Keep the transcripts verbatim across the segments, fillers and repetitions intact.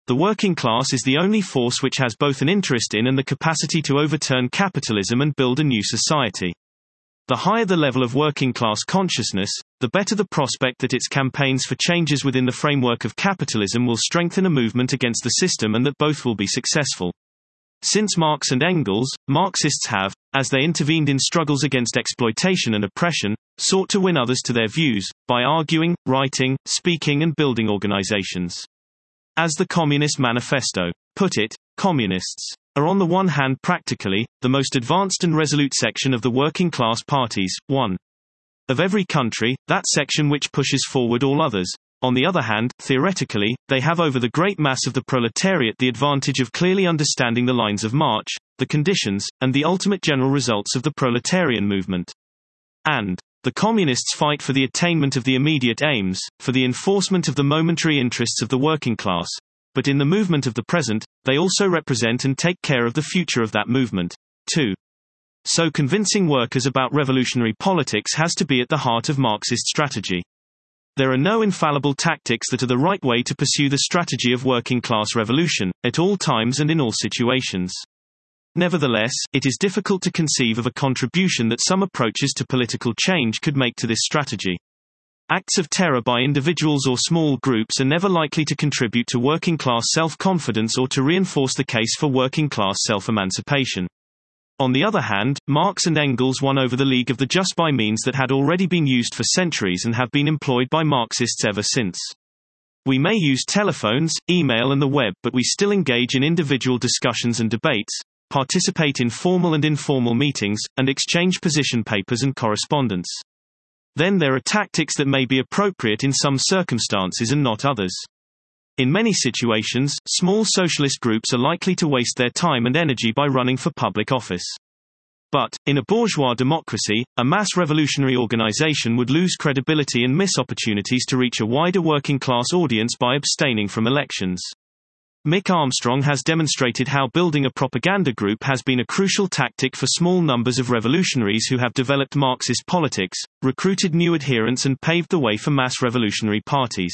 The working class is the only force which has both an interest in and the capacity to overturn capitalism and build a new society. The higher the level of working class consciousness, the better the prospect that its campaigns for changes within the framework of capitalism will strengthen a movement against the system and that both will be successful. Since Marx and Engels, Marxists have, as they intervened in struggles against exploitation and oppression, sought to win others to their views, by arguing, writing, speaking and building organizations. As the Communist Manifesto put it, communists are on the one hand practically, the most advanced and resolute section of the working class parties, one of every country, that section which pushes forward all others. On the other hand, theoretically, they have over the great mass of the proletariat the advantage of clearly understanding the lines of march, the conditions, and the ultimate general results of the proletarian movement. And the communists fight for the attainment of the immediate aims, for the enforcement of the momentary interests of the working class. But in the movement of the present, they also represent and take care of the future of that movement. two. So convincing workers about revolutionary politics has to be at the heart of Marxist strategy. There are no infallible tactics that are the right way to pursue the strategy of working class revolution, at all times and in all situations. Nevertheless, it is difficult to conceive of a contribution that some approaches to political change could make to this strategy. Acts of terror by individuals or small groups are never likely to contribute to working class self-confidence or to reinforce the case for working class self-emancipation. On the other hand, Marx and Engels won over the League of the Just by means that had already been used for centuries and have been employed by Marxists ever since. We may use telephones, email and the web, but we still engage in individual discussions and debates, participate in formal and informal meetings, and exchange position papers and correspondence. Then there are tactics that may be appropriate in some circumstances and not others. In many situations, small socialist groups are likely to waste their time and energy by running for public office. But, in a bourgeois democracy, a mass revolutionary organization would lose credibility and miss opportunities to reach a wider working class audience by abstaining from elections. Mick Armstrong has demonstrated how building a propaganda group has been a crucial tactic for small numbers of revolutionaries who have developed Marxist politics, recruited new adherents and paved the way for mass revolutionary parties.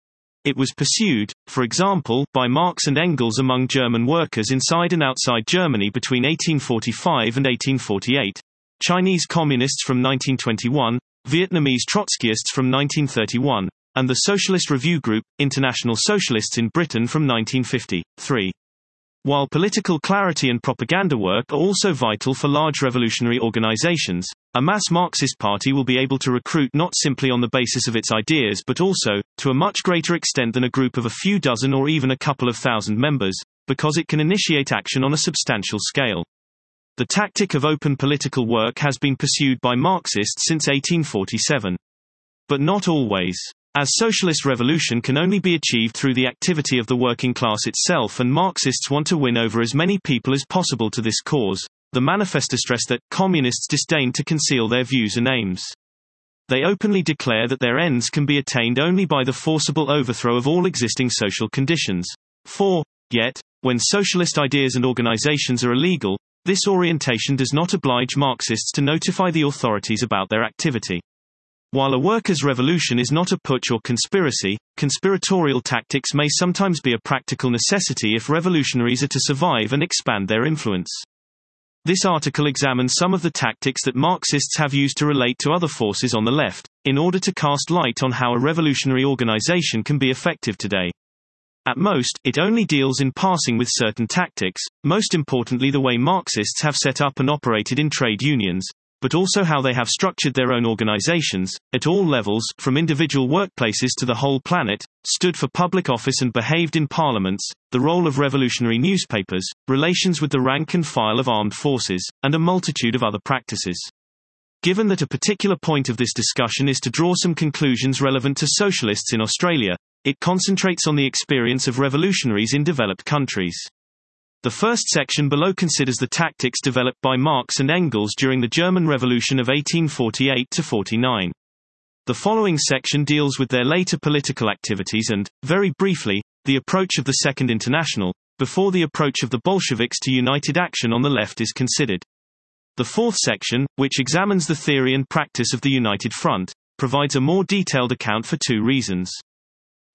It was pursued, for example, by Marx and Engels among German workers inside and outside Germany between eighteen forty-five and eighteen forty-eight, Chinese communists from nineteen twenty-one, Vietnamese Trotskyists from nineteen thirty-one, and the Socialist Review Group, International Socialists in Britain from nineteen fifty-three. While political clarity and propaganda work are also vital for large revolutionary organizations, a mass Marxist party will be able to recruit not simply on the basis of its ideas but also, to a much greater extent than a group of a few dozen or even a couple of thousand members, because it can initiate action on a substantial scale. The tactic of open political work has been pursued by Marxists since eighteen forty-seven. But not always. As socialist revolution can only be achieved through the activity of the working class itself and Marxists want to win over as many people as possible to this cause, the manifesto stressed that communists disdain to conceal their views and aims. They openly declare that their ends can be attained only by the forcible overthrow of all existing social conditions. For, yet, when socialist ideas and organizations are illegal, this orientation does not oblige Marxists to notify the authorities about their activity. While a workers' revolution is not a putsch or conspiracy, conspiratorial tactics may sometimes be a practical necessity if revolutionaries are to survive and expand their influence. This article examines some of the tactics that Marxists have used to relate to other forces on the left, in order to cast light on how a revolutionary organization can be effective today. At most, it only deals in passing with certain tactics, most importantly the way Marxists have set up and operated in trade unions, but also how they have structured their own organizations, at all levels, from individual workplaces to the whole planet, stood for public office and behaved in parliaments, the role of revolutionary newspapers, relations with the rank and file of armed forces, and a multitude of other practices. Given that a particular point of this discussion is to draw some conclusions relevant to socialists in Australia, it concentrates on the experience of revolutionaries in developed countries. The first section below considers the tactics developed by Marx and Engels during the German Revolution of eighteen forty-eight to forty-nine. The following section deals with their later political activities and, very briefly, the approach of the Second International, before the approach of the Bolsheviks to united action on the left is considered. The fourth section, which examines the theory and practice of the United Front, provides a more detailed account for two reasons.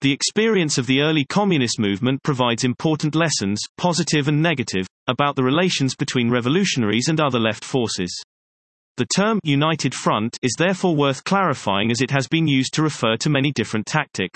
The experience of the early communist movement provides important lessons, positive and negative, about the relations between revolutionaries and other left forces. The term United Front is therefore worth clarifying as it has been used to refer to many different tactics.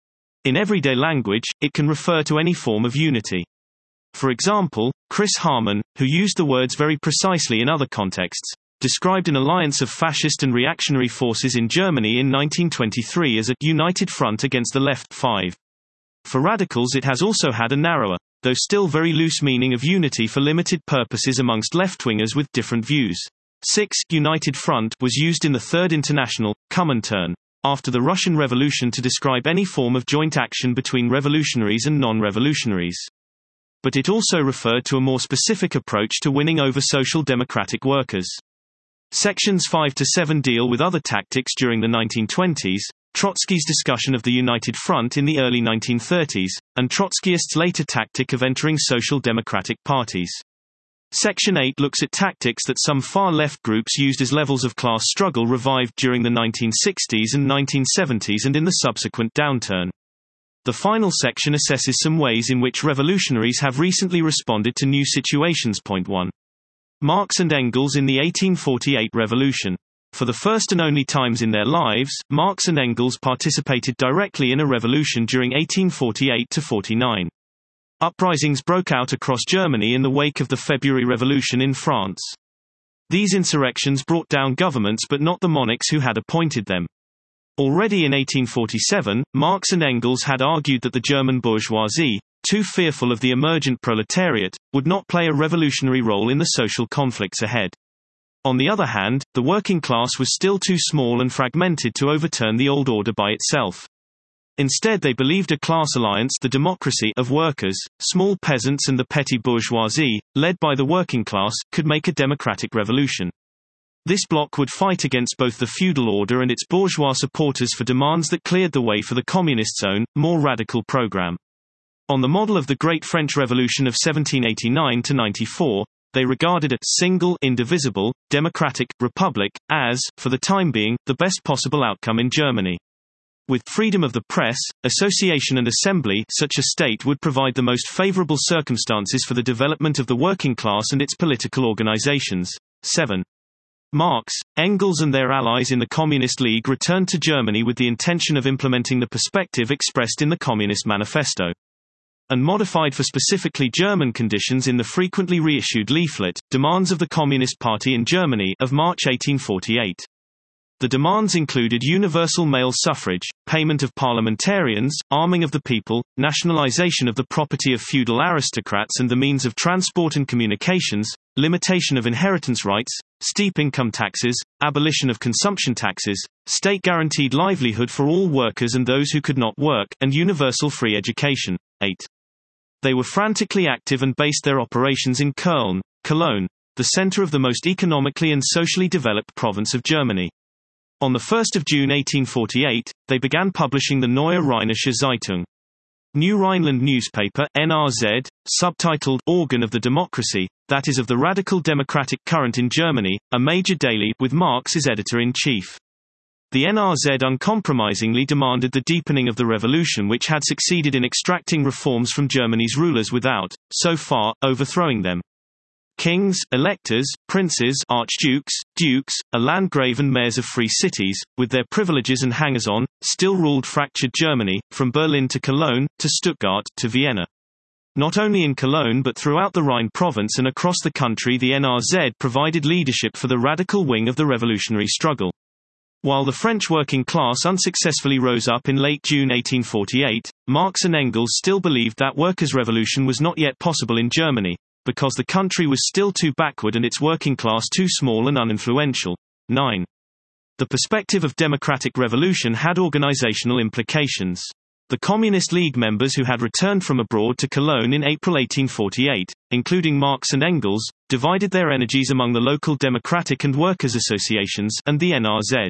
In everyday language, it can refer to any form of unity. For example, Chris Harman, who used the words very precisely in other contexts, described an alliance of fascist and reactionary forces in Germany in nineteen twenty-three as a united front against the left. five. For radicals, it has also had a narrower, though still very loose meaning of unity for limited purposes amongst left-wingers with different views. six. United Front was used in the Third International, Comintern, after the Russian Revolution to describe any form of joint action between revolutionaries and non-revolutionaries. But it also referred to a more specific approach to winning over social democratic workers. Sections five to seven deal with other tactics during the nineteen twenties, Trotsky's discussion of the United Front in the early nineteen thirties, and Trotskyists' later tactic of entering social democratic parties. Section eight looks at tactics that some far-left groups used as levels of class struggle revived during the nineteen sixties and nineteen seventies and in the subsequent downturn. The final section assesses some ways in which revolutionaries have recently responded to new situations. Point one. Marx and Engels in the eighteen forty-eight Revolution. For the first and only times in their lives, Marx and Engels participated directly in a revolution during eighteen forty-eight to forty-nine. Uprisings broke out across Germany in the wake of the February Revolution in France. These insurrections brought down governments but not the monarchs who had appointed them. Already in eighteen forty-seven, Marx and Engels had argued that the German bourgeoisie, too fearful of the emergent proletariat, would not play a revolutionary role in the social conflicts ahead. On the other hand, the working class was still too small and fragmented to overturn the old order by itself. Instead, they believed a class alliance, the democracy of workers, small peasants and the petty bourgeoisie, led by the working class, could make a democratic revolution. This bloc would fight against both the feudal order and its bourgeois supporters for demands that cleared the way for the communists' own, more radical program. On the model of the Great French Revolution of seventeen eighty-nine to ninety-four, they regarded a single, indivisible, democratic republic as, for the time being, the best possible outcome in Germany. With freedom of the press, association and assembly, such a state would provide the most favorable circumstances for the development of the working class and its political organizations. seven. Marx, Engels and their allies in the Communist League returned to Germany with the intention of implementing the perspective expressed in the Communist Manifesto. And modified for specifically German conditions in the frequently reissued leaflet, Demands of the Communist Party in Germany of March eighteen forty-eight. The demands included universal male suffrage, payment of parliamentarians, arming of the people, nationalization of the property of feudal aristocrats and the means of transport and communications, limitation of inheritance rights, steep income taxes, abolition of consumption taxes, state-guaranteed livelihood for all workers and those who could not work, and universal free education. eight. They were frantically active and based their operations in Köln, Cologne, the center of the most economically and socially developed province of Germany. On the first of June eighteen forty-eight, they began publishing the Neue Rheinische Zeitung. New Rhineland newspaper, N R Z, subtitled Organ of the Democracy, that is of the radical democratic current in Germany, a major daily, with Marx as editor-in-chief. The N R Z uncompromisingly demanded the deepening of the revolution which had succeeded in extracting reforms from Germany's rulers without, so far, overthrowing them. Kings, electors, princes, archdukes, dukes, a landgrave and mayors of free cities, with their privileges and hangers-on, still ruled fractured Germany, from Berlin to Cologne, to Stuttgart, to Vienna. Not only in Cologne but throughout the Rhine province and across the country the N R Z provided leadership for the radical wing of the revolutionary struggle. While the French working class unsuccessfully rose up in late June eighteen forty-eight, Marx and Engels still believed that workers' revolution was not yet possible in Germany, because the country was still too backward and its working class too small and uninfluential. nine. The perspective of democratic revolution had organizational implications. The Communist League members who had returned from abroad to Cologne in April eighteen forty-eight, including Marx and Engels, divided their energies among the local democratic and workers' associations and the N R Z.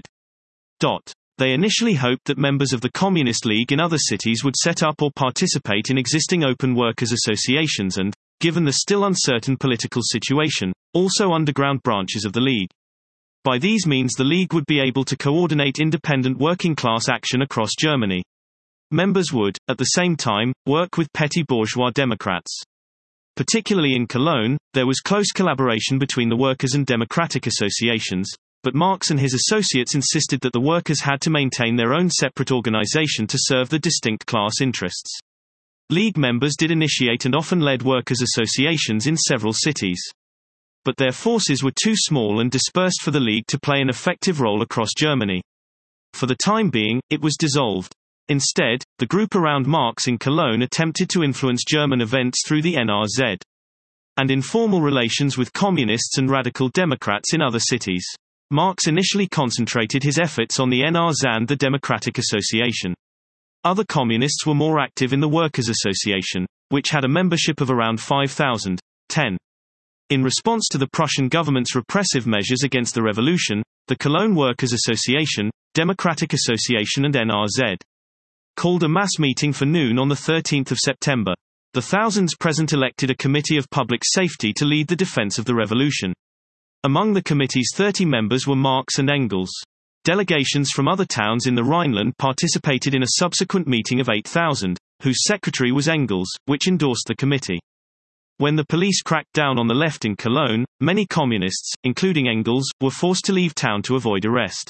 They initially hoped that members of the Communist League in other cities would set up or participate in existing open workers' associations and, given the still uncertain political situation, also underground branches of the League. By these means the League would be able to coordinate independent working class action across Germany. Members would, at the same time, work with petty bourgeois Democrats. Particularly in Cologne, there was close collaboration between the workers and democratic associations, but Marx and his associates insisted that the workers had to maintain their own separate organization to serve the distinct class interests. League members did initiate and often led workers' associations in several cities. But their forces were too small and dispersed for the League to play an effective role across Germany. For the time being, it was dissolved. Instead, the group around Marx in Cologne attempted to influence German events through the N R Z and informal relations with communists and radical Democrats in other cities. Marx initially concentrated his efforts on the N R Z and the Democratic Association. Other communists were more active in the Workers' Association, which had a membership of around five thousand. ten. In response to the Prussian government's repressive measures against the revolution, the Cologne Workers' Association, Democratic Association and N R Z called a mass meeting for noon on the thirteenth of September. The thousands present elected a committee of public safety to lead the defense of the revolution. Among the committee's thirty members were Marx and Engels. Delegations from other towns in the Rhineland participated in a subsequent meeting of eight thousand, whose secretary was Engels, which endorsed the committee. When the police cracked down on the left in Cologne, many communists, including Engels, were forced to leave town to avoid arrest.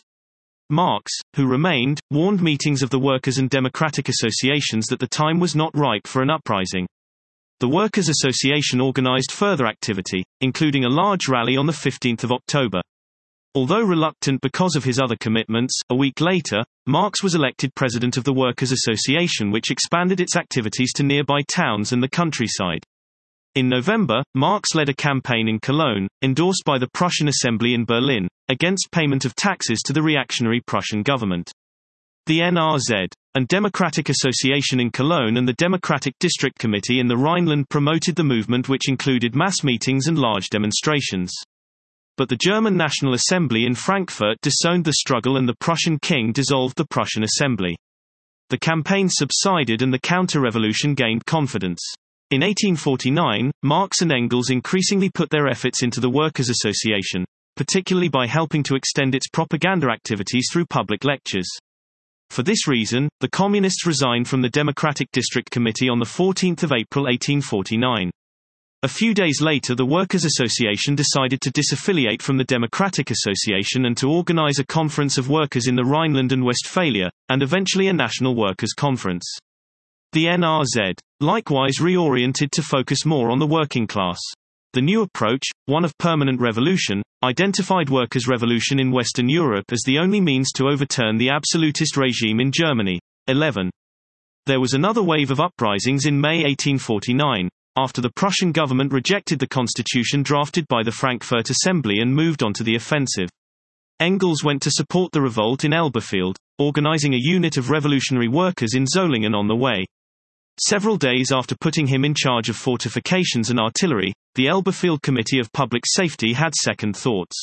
Marx, who remained, warned meetings of the workers and democratic associations that the time was not ripe for an uprising. The Workers' Association organized further activity, including a large rally on the fifteenth of October. Although reluctant because of his other commitments, a week later, Marx was elected president of the Workers' Association, which expanded its activities to nearby towns and the countryside. In November, Marx led a campaign in Cologne, endorsed by the Prussian Assembly in Berlin, against payment of taxes to the reactionary Prussian government. The N R Z and Democratic Association in Cologne and the Democratic District Committee in the Rhineland promoted the movement, which included mass meetings and large demonstrations. But the German National Assembly in Frankfurt disowned the struggle and the Prussian king dissolved the Prussian Assembly. The campaign subsided and the counter-revolution gained confidence. In eighteen forty-nine, Marx and Engels increasingly put their efforts into the Workers' Association, particularly by helping to extend its propaganda activities through public lectures. For this reason, the Communists resigned from the Democratic District Committee on the fourteenth of April eighteen forty-nine. A few days later, the Workers' Association decided to disaffiliate from the Democratic Association and to organize a conference of workers in the Rhineland and Westphalia, and eventually a national workers' conference. The N R Z, likewise, reoriented to focus more on the working class. The new approach, one of permanent revolution, identified workers' revolution in Western Europe as the only means to overturn the absolutist regime in Germany. eleven. There was another wave of uprisings in May eighteen forty-nine, after the Prussian government rejected the constitution drafted by the Frankfurt Assembly and moved on to the offensive. Engels went to support the revolt in Elberfeld, organizing a unit of revolutionary workers in Solingen on the way. Several days after putting him in charge of fortifications and artillery, the Elberfeld Committee of Public Safety had second thoughts.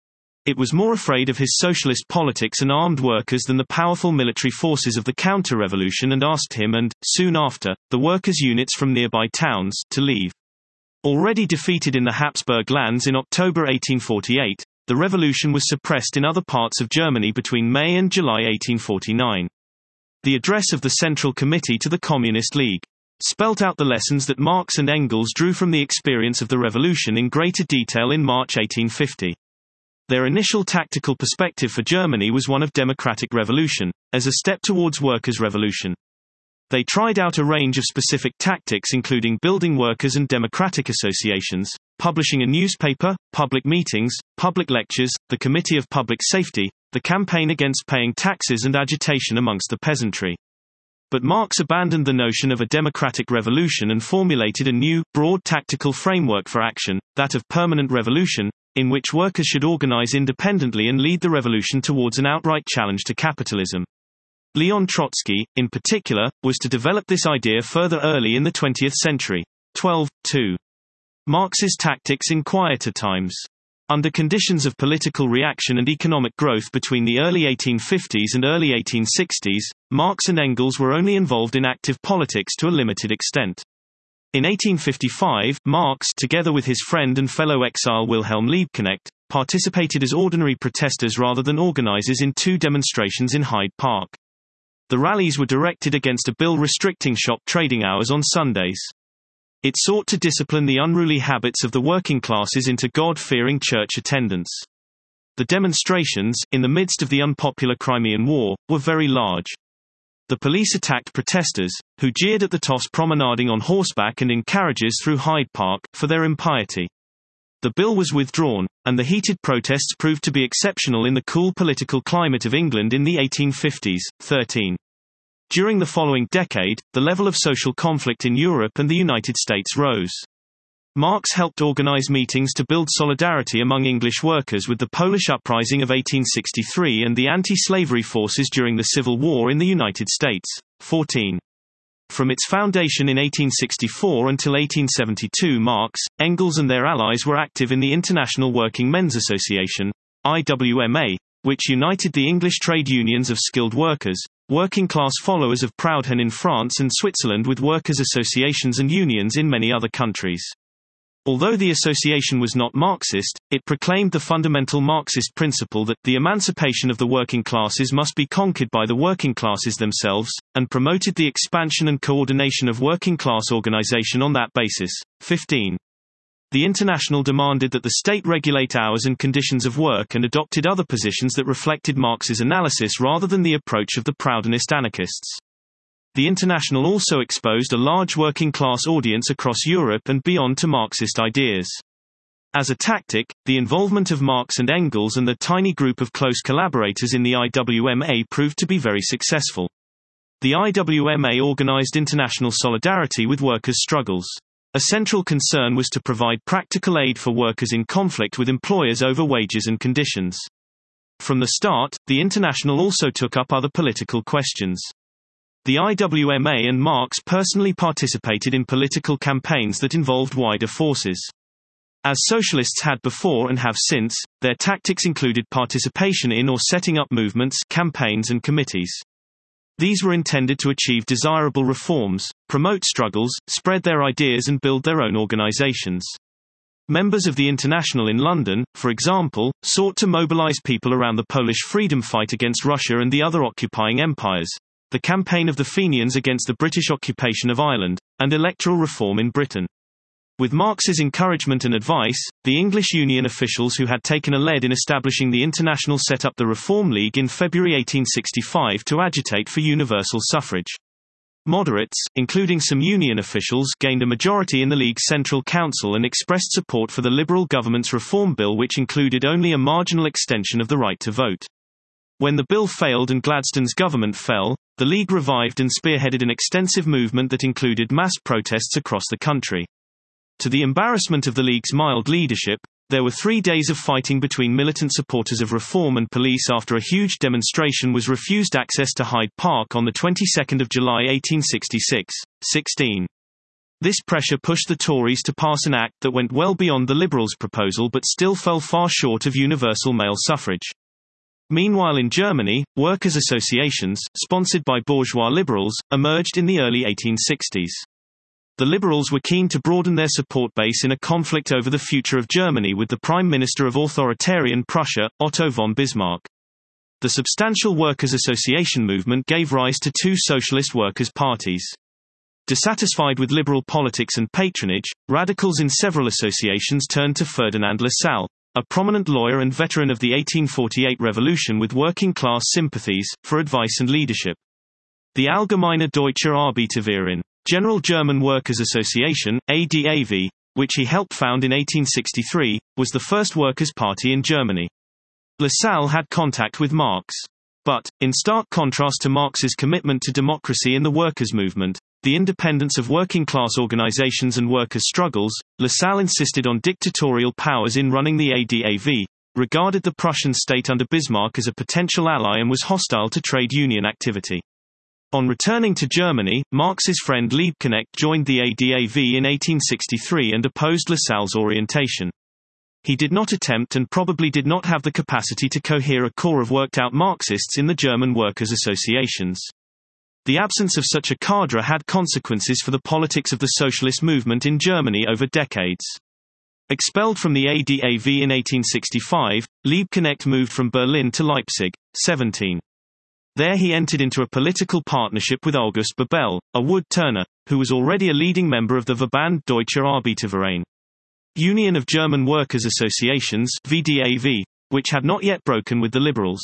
It was more afraid of his socialist politics and armed workers than the powerful military forces of the counter-revolution and asked him and, soon after, the workers' units from nearby towns, to leave. Already defeated in the Habsburg lands in October eighteen forty-eight, the revolution was suppressed in other parts of Germany between May and July eighteen forty-nine. The address of the Central Committee to the Communist League spelt out the lessons that Marx and Engels drew from the experience of the revolution in greater detail in March eighteen fifty. Their initial tactical perspective for Germany was one of democratic revolution, as a step towards workers' revolution. They tried out a range of specific tactics, including building workers and democratic associations, publishing a newspaper, public meetings, public lectures, the Committee of Public Safety, the campaign against paying taxes and agitation amongst the peasantry. But Marx abandoned the notion of a democratic revolution and formulated a new, broad tactical framework for action, that of permanent revolution, in which workers should organize independently and lead the revolution towards an outright challenge to capitalism. Leon Trotsky, in particular, was to develop this idea further early in the twentieth century. twelve two. Marx's tactics in quieter times. Under conditions of political reaction and economic growth between the early eighteen fifties and early eighteen sixties, Marx and Engels were only involved in active politics to a limited extent. In eighteen fifty-five, Marx, together with his friend and fellow exile Wilhelm Liebknecht, participated as ordinary protesters rather than organizers in two demonstrations in Hyde Park. The rallies were directed against a bill restricting shop trading hours on Sundays. It sought to discipline the unruly habits of the working classes into God-fearing church attendance. The demonstrations, in the midst of the unpopular Crimean War, were very large. The police attacked protesters, who jeered at the toffs promenading on horseback and in carriages through Hyde Park, for their impiety. The bill was withdrawn, and the heated protests proved to be exceptional in the cool political climate of England in the eighteen fifties. thirteen. During the following decade, the level of social conflict in Europe and the United States rose. Marx helped organize meetings to build solidarity among English workers with the Polish Uprising of eighteen sixty-three and the anti-slavery forces during the Civil War in the United States. fourteen. From its foundation in eighteen sixty-four until eighteen seventy-two, Marx, Engels and their allies were active in the International Working Men's Association, I W M A, which united the English trade unions of skilled workers, working-class followers of Proudhon in France and Switzerland with workers' associations and unions in many other countries. Although the association was not Marxist, it proclaimed the fundamental Marxist principle that the emancipation of the working classes must be conquered by the working classes themselves, and promoted the expansion and coordination of working-class organization on that basis. fifteen. The International demanded that the state regulate hours and conditions of work and adopted other positions that reflected Marx's analysis rather than the approach of the Proudhonist anarchists. The International also exposed a large working-class audience across Europe and beyond to Marxist ideas. As a tactic, the involvement of Marx and Engels and the tiny group of close collaborators in the I W M A proved to be very successful. The I W M A organized international solidarity with workers' struggles. A central concern was to provide practical aid for workers in conflict with employers over wages and conditions. From the start, the International also took up other political questions. The I W M A and Marx personally participated in political campaigns that involved wider forces. As socialists had before and have since, their tactics included participation in or setting up movements, campaigns and committees. These were intended to achieve desirable reforms, promote struggles, spread their ideas and build their own organizations. Members of the International in London, for example, sought to mobilize people around the Polish freedom fight against Russia and the other occupying empires, the campaign of the Fenians against the British occupation of Ireland, and electoral reform in Britain. With Marx's encouragement and advice, the English Union officials who had taken a lead in establishing the International set up the Reform League in February eighteen sixty-five to agitate for universal suffrage. Moderates, including some Union officials, gained a majority in the League's Central Council and expressed support for the Liberal government's reform bill, which included only a marginal extension of the right to vote. When the bill failed and Gladstone's government fell, the League revived and spearheaded an extensive movement that included mass protests across the country. To the embarrassment of the League's mild leadership, there were three days of fighting between militant supporters of reform and police after a huge demonstration was refused access to Hyde Park on the twenty-second of July eighteen sixty-six. sixteen. This pressure pushed the Tories to pass an act that went well beyond the Liberals' proposal but still fell far short of universal male suffrage. Meanwhile in Germany, workers' associations, sponsored by bourgeois liberals, emerged in the early eighteen sixties. The Liberals were keen to broaden their support base in a conflict over the future of Germany with the Prime Minister of authoritarian Prussia, Otto von Bismarck. The substantial workers' association movement gave rise to two socialist workers' parties. Dissatisfied with liberal politics and patronage, radicals in several associations turned to Ferdinand Lassalle, a prominent lawyer and veteran of the eighteen forty-eight revolution with working-class sympathies, for advice and leadership. The Allgemeine Deutsche Arbeiterverein, General German Workers' Association, A D A V, which he helped found in eighteen sixty-three, was the first workers' party in Germany. Lassalle had contact with Marx. But, in stark contrast to Marx's commitment to democracy in the workers' movement, the independence of working-class organizations and workers' struggles, Lassalle insisted on dictatorial powers in running the A D A V, regarded the Prussian state under Bismarck as a potential ally and was hostile to trade union activity. On returning to Germany, Marx's friend Liebknecht joined the A D A V in eighteen sixty-three and opposed Lassalle's orientation. He did not attempt and probably did not have the capacity to cohere a core of worked-out Marxists in the German workers' associations. The absence of such a cadre had consequences for the politics of the socialist movement in Germany over decades. Expelled from the A D A V in eighteen sixty-five, Liebknecht moved from Berlin to Leipzig. seventeen. There he entered into a political partnership with August Bebel, a wood-turner, who was already a leading member of the Verband Deutscher Arbeiterverein, Union of German Workers' Associations (V D A V), which had not yet broken with the liberals.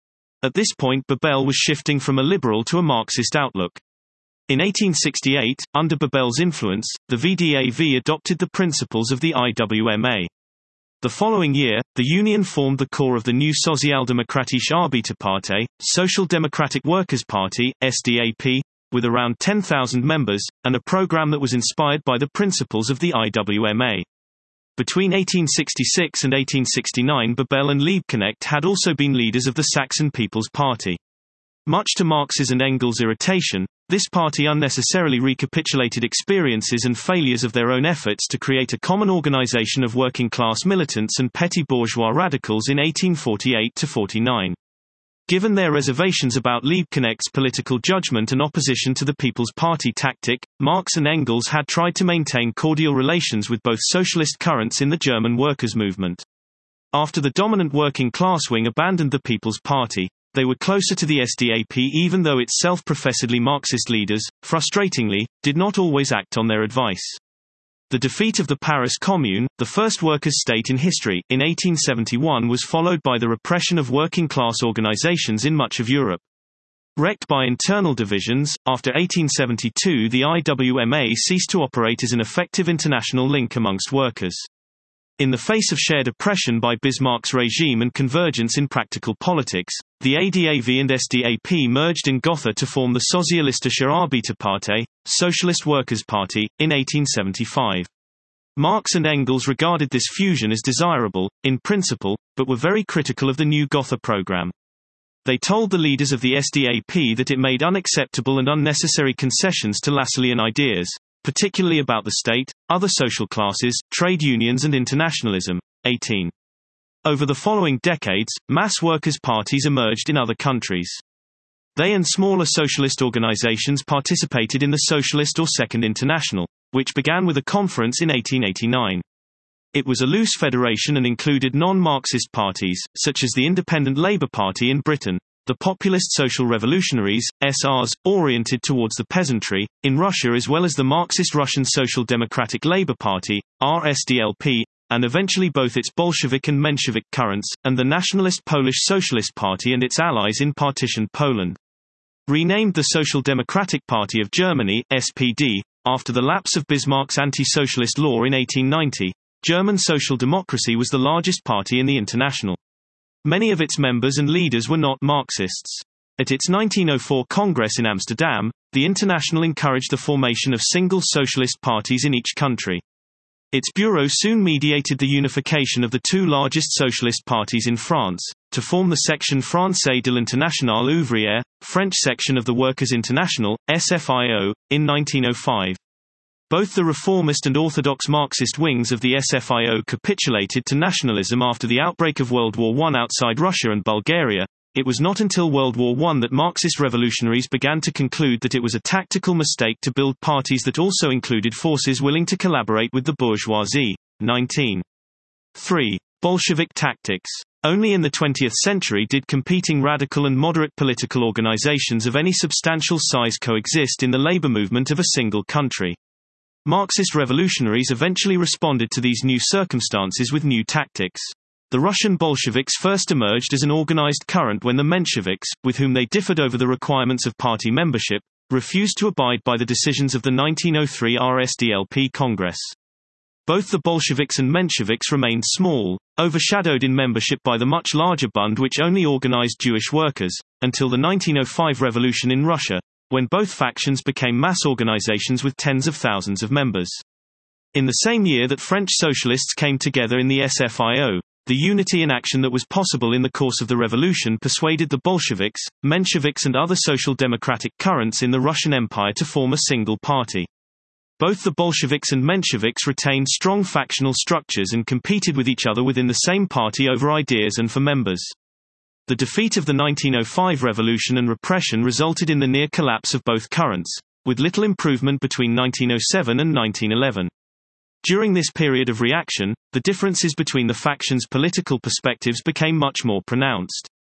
At this point Bebel was shifting from a liberal to a Marxist outlook. In eighteen sixty-eight, under Bebel's influence, the V D A V adopted the principles of the I W M A. The following year, the union formed the core of the new Sozialdemokratische Arbeiterpartei, Social Democratic Workers' Party, S D A P, with around ten thousand members, and a program that was inspired by the principles of the I W M A. Between eighteen sixty-six and eighteen sixty-nine, Bebel and Liebknecht had also been leaders of the Saxon People's Party. Much to Marx's and Engels' irritation, this party unnecessarily recapitulated experiences and failures of their own efforts to create a common organization of working-class militants and petty bourgeois radicals in eighteen forty-eight to forty-nine. Given their reservations about Liebknecht's political judgment and opposition to the People's Party tactic, Marx and Engels had tried to maintain cordial relations with both socialist currents in the German workers' movement. After the dominant working-class wing abandoned the People's Party, they were closer to the S D A P even though its self-professedly Marxist leaders, frustratingly, did not always act on their advice. The defeat of the Paris Commune, the first workers' state in history, in eighteen seventy-one was followed by the repression of working-class organizations in much of Europe. Wrecked by internal divisions, after eighteen seventy-two the I W M A ceased to operate as an effective international link amongst workers. In the face of shared oppression by Bismarck's regime and convergence in practical politics, the A D A V and S D A P merged in Gotha to form the Sozialistische Arbeiterpartei, Socialist Workers' Party, in eighteen seventy-five. Marx and Engels regarded this fusion as desirable, in principle, but were very critical of the new Gotha program. They told the leaders of the S D A P that it made unacceptable and unnecessary concessions to Lassallean ideas, particularly about the state, other social classes, trade unions and internationalism. eighteen. Over the following decades, mass workers' parties emerged in other countries. They and smaller socialist organizations participated in the Socialist or Second International, which began with a conference in eighteen eighty-nine. It was a loose federation and included non-Marxist parties, such as the Independent Labour Party in Britain, the Populist Social Revolutionaries, S Rs, oriented towards the peasantry, in Russia as well as the Marxist Russian Social Democratic Labour Party, R S D L P, and eventually both its Bolshevik and Menshevik currents, and the Nationalist Polish Socialist Party and its allies in partitioned Poland. Renamed the Social Democratic Party of Germany, S P D, after the lapse of Bismarck's anti-socialist law in eighteen ninety, German Social Democracy was the largest party in the International. Many of its members and leaders were not Marxists. At its nineteen oh four Congress in Amsterdam, the International encouraged the formation of single socialist parties in each country. Its bureau soon mediated the unification of the two largest socialist parties in France, to form the Section Française de l'Internationale Ouvrière, French section of the Workers' International, S F I O, in nineteen oh five. Both the reformist and orthodox Marxist wings of the S F I O capitulated to nationalism after the outbreak of World War One outside Russia and Bulgaria. It was not until World War One that Marxist revolutionaries began to conclude that it was a tactical mistake to build parties that also included forces willing to collaborate with the bourgeoisie. nineteen. three. Bolshevik tactics. Only in the twentieth century did competing radical and moderate political organizations of any substantial size coexist in the labor movement of a single country. Marxist revolutionaries eventually responded to these new circumstances with new tactics. The Russian Bolsheviks first emerged as an organized current when the Mensheviks, with whom they differed over the requirements of party membership, refused to abide by the decisions of the nineteen oh three R S D L P Congress. Both the Bolsheviks and Mensheviks remained small, overshadowed in membership by the much larger Bund which only organized Jewish workers, until the nineteen oh five revolution in Russia, when both factions became mass organizations with tens of thousands of members. In the same year that French socialists came together in the S F I O, the unity in action that was possible in the course of the revolution persuaded the Bolsheviks, Mensheviks and other social democratic currents in the Russian Empire to form a single party. Both the Bolsheviks and Mensheviks retained strong factional structures and competed with each other within the same party over ideas and for members. The defeat of the nineteen oh five revolution and repression resulted in the near collapse of both currents, with little improvement between nineteen oh seven and nineteen eleven. During this period of reaction, the differences between the factions' political perspectives became much more pronounced.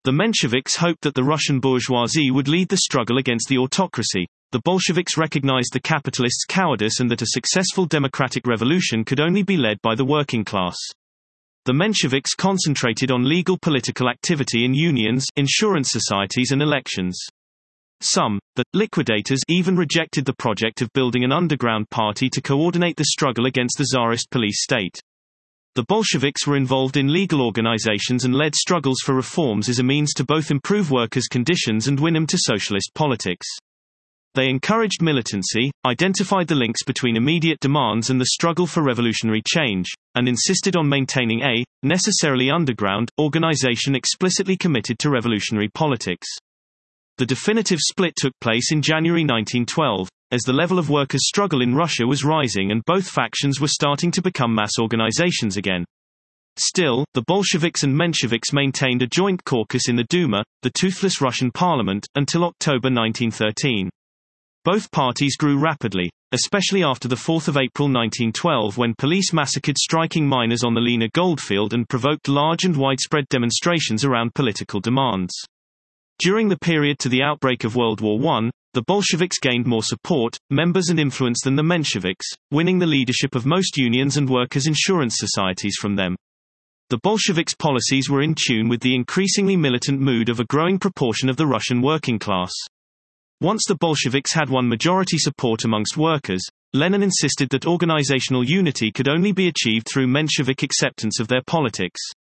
The Mensheviks hoped that the Russian bourgeoisie would lead the struggle against the autocracy. The Bolsheviks recognized the capitalists' cowardice and that a successful democratic revolution could only be led by the working class. The Mensheviks concentrated on legal political activity in unions, insurance societies and elections. Some, the liquidators, even rejected the project of building an underground party to coordinate the struggle against the Tsarist police state. The Bolsheviks were involved in legal organizations and led struggles for reforms as a means to both improve workers' conditions and win them to socialist politics. They encouraged militancy, identified the links between immediate demands and the struggle for revolutionary change, and insisted on maintaining a, necessarily underground, organization explicitly committed to revolutionary politics. The definitive split took place in January nineteen twelve, as the level of workers' struggle in Russia was rising and both factions were starting to become mass organizations again. Still, the Bolsheviks and Mensheviks maintained a joint caucus in the Duma, the toothless Russian parliament, until October nineteen thirteen. Both parties grew rapidly, especially after the fourth of April nineteen twelve when police massacred striking miners on the Lena goldfield and provoked large and widespread demonstrations around political demands. During the period to the outbreak of World War One, the Bolsheviks gained more support, members and influence than the Mensheviks, winning the leadership of most unions and workers' insurance societies from them. The Bolsheviks' policies were in tune with the increasingly militant mood of a growing proportion of the Russian working class. Once the Bolsheviks had won majority support amongst workers, Lenin insisted that organizational unity could only be achieved through Menshevik acceptance of their politics.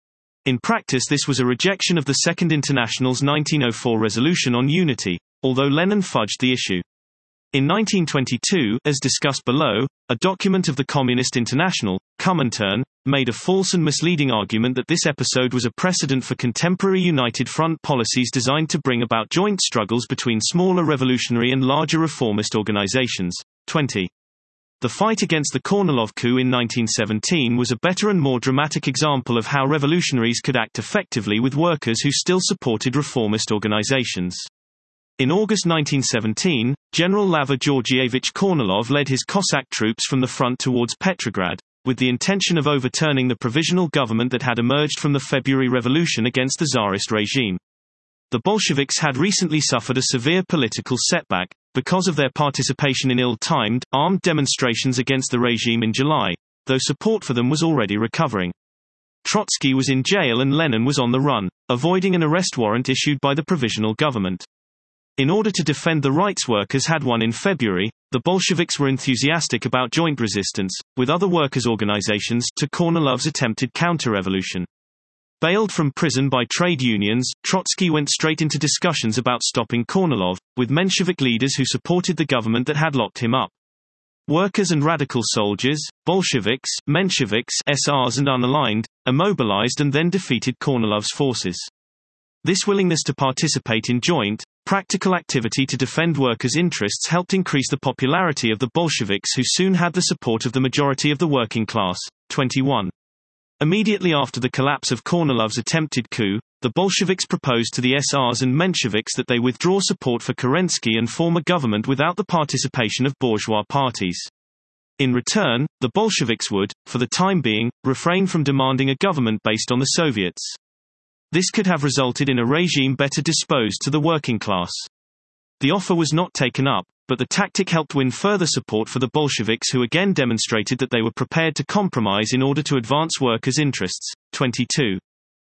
In practice, this was a rejection of the Second International's nineteen oh four resolution on unity, although Lenin fudged the issue. In nineteen twenty-two, as discussed below, a document of the Communist International, Comintern, made a false and misleading argument that this episode was a precedent for contemporary United Front policies designed to bring about joint struggles between smaller revolutionary and larger reformist organizations. twenty. The fight against the Kornilov coup in nineteen seventeen was a better and more dramatic example of how revolutionaries could act effectively with workers who still supported reformist organizations. In August nineteen seventeen, General Lava Georgievich Kornilov led his Cossack troops from the front towards Petrograd, with the intention of overturning the provisional government that had emerged from the February Revolution against the Tsarist regime. The Bolsheviks had recently suffered a severe political setback, because of their participation in ill-timed, armed demonstrations against the regime in July, though support for them was already recovering. Trotsky was in jail and Lenin was on the run, avoiding an arrest warrant issued by the provisional government. In order to defend the rights workers had won in February, the Bolsheviks were enthusiastic about joint resistance, with other workers' organizations, to Kornilov's attempted counter-revolution. Bailed from prison by trade unions, Trotsky went straight into discussions about stopping Kornilov, with Menshevik leaders who supported the government that had locked him up. Workers and radical soldiers, Bolsheviks, Mensheviks, S Rs and unaligned, immobilized and then defeated Kornilov's forces. This willingness to participate in joint, practical activity to defend workers' interests helped increase the popularity of the Bolsheviks, who soon had the support of the majority of the working class. twenty-one. Immediately after the collapse of Kornilov's attempted coup, the Bolsheviks proposed to the S Rs and Mensheviks that they withdraw support for Kerensky and form a government without the participation of bourgeois parties. In return, the Bolsheviks would, for the time being, refrain from demanding a government based on the Soviets. This could have resulted in a regime better disposed to the working class. The offer was not taken up, but the tactic helped win further support for the Bolsheviks, who again demonstrated that they were prepared to compromise in order to advance workers' interests. twenty-two.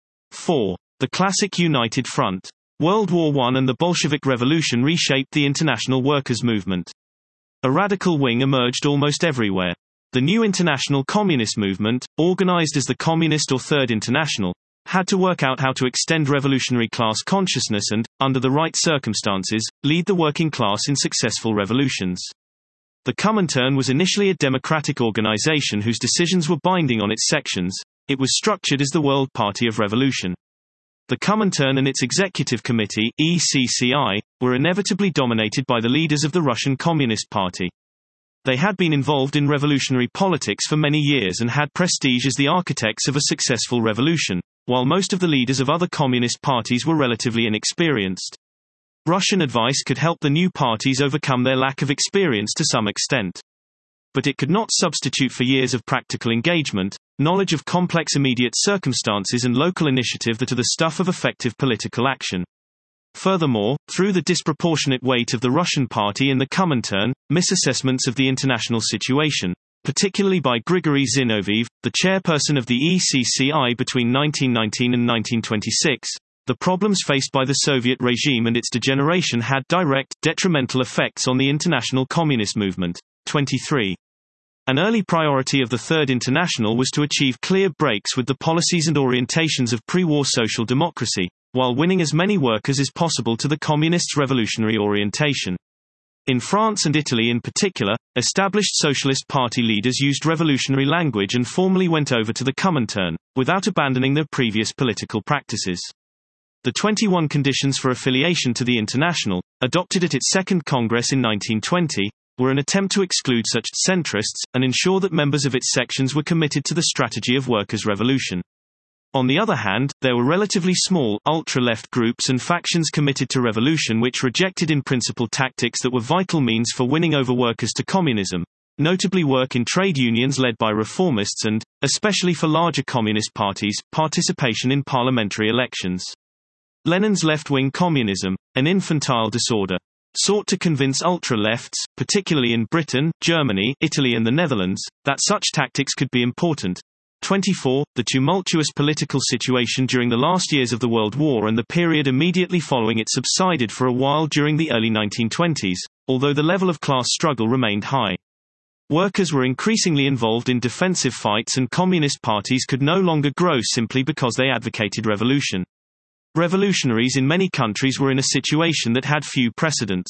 four. The classic United Front. World War One and the Bolshevik Revolution reshaped the international workers' movement. A radical wing emerged almost everywhere. The new international communist movement, organized as the Communist or Third International, had to work out how to extend revolutionary class consciousness and, under the right circumstances, lead the working class in successful revolutions. The Comintern was initially a democratic organization whose decisions were binding on its sections. It was structured as the World Party of Revolution. The Comintern and its Executive Committee, E C C I, were inevitably dominated by the leaders of the Russian Communist Party. They had been involved in revolutionary politics for many years and had prestige as the architects of a successful revolution, while most of the leaders of other communist parties were relatively inexperienced. Russian advice could help the new parties overcome their lack of experience to some extent. but it could not substitute for years of practical engagement, knowledge of complex immediate circumstances and local initiative that are the stuff of effective political action. Furthermore, through the disproportionate weight of the Russian party in the Comintern, misassessments of the international situation, particularly by Grigory Zinoviev, the chairperson of the E C C I between nineteen nineteen and nineteen twenty-six, the problems faced by the Soviet regime and its degeneration had direct, detrimental effects on the international communist movement. twenty-three. An early priority of the Third International was to achieve clear breaks with the policies and orientations of pre-war social democracy, while winning as many workers as possible to the communists' revolutionary orientation. In France and Italy in particular, established Socialist Party leaders used revolutionary language and formally went over to the Comintern, without abandoning their previous political practices. The twenty-one conditions for affiliation to the International, adopted at its second Congress in nineteen twenty, were an attempt to exclude such centrists, and ensure that members of its sections were committed to the strategy of workers' revolution. On the other hand, there were relatively small, ultra-left groups and factions committed to revolution which rejected in principle tactics that were vital means for winning over workers to communism, notably work in trade unions led by reformists and, especially for larger communist parties, participation in parliamentary elections. Lenin's left-wing communism, an infantile disorder, sought to convince ultra-lefts, particularly in Britain, Germany, Italy and the Netherlands, that such tactics could be important. twenty-four. The tumultuous political situation during the last years of the World War and the period immediately following it subsided for a while during the early nineteen twenties, although the level of class struggle remained high. Workers were increasingly involved in defensive fights and communist parties could no longer grow simply because they advocated revolution. Revolutionaries in many countries were in a situation that had few precedents.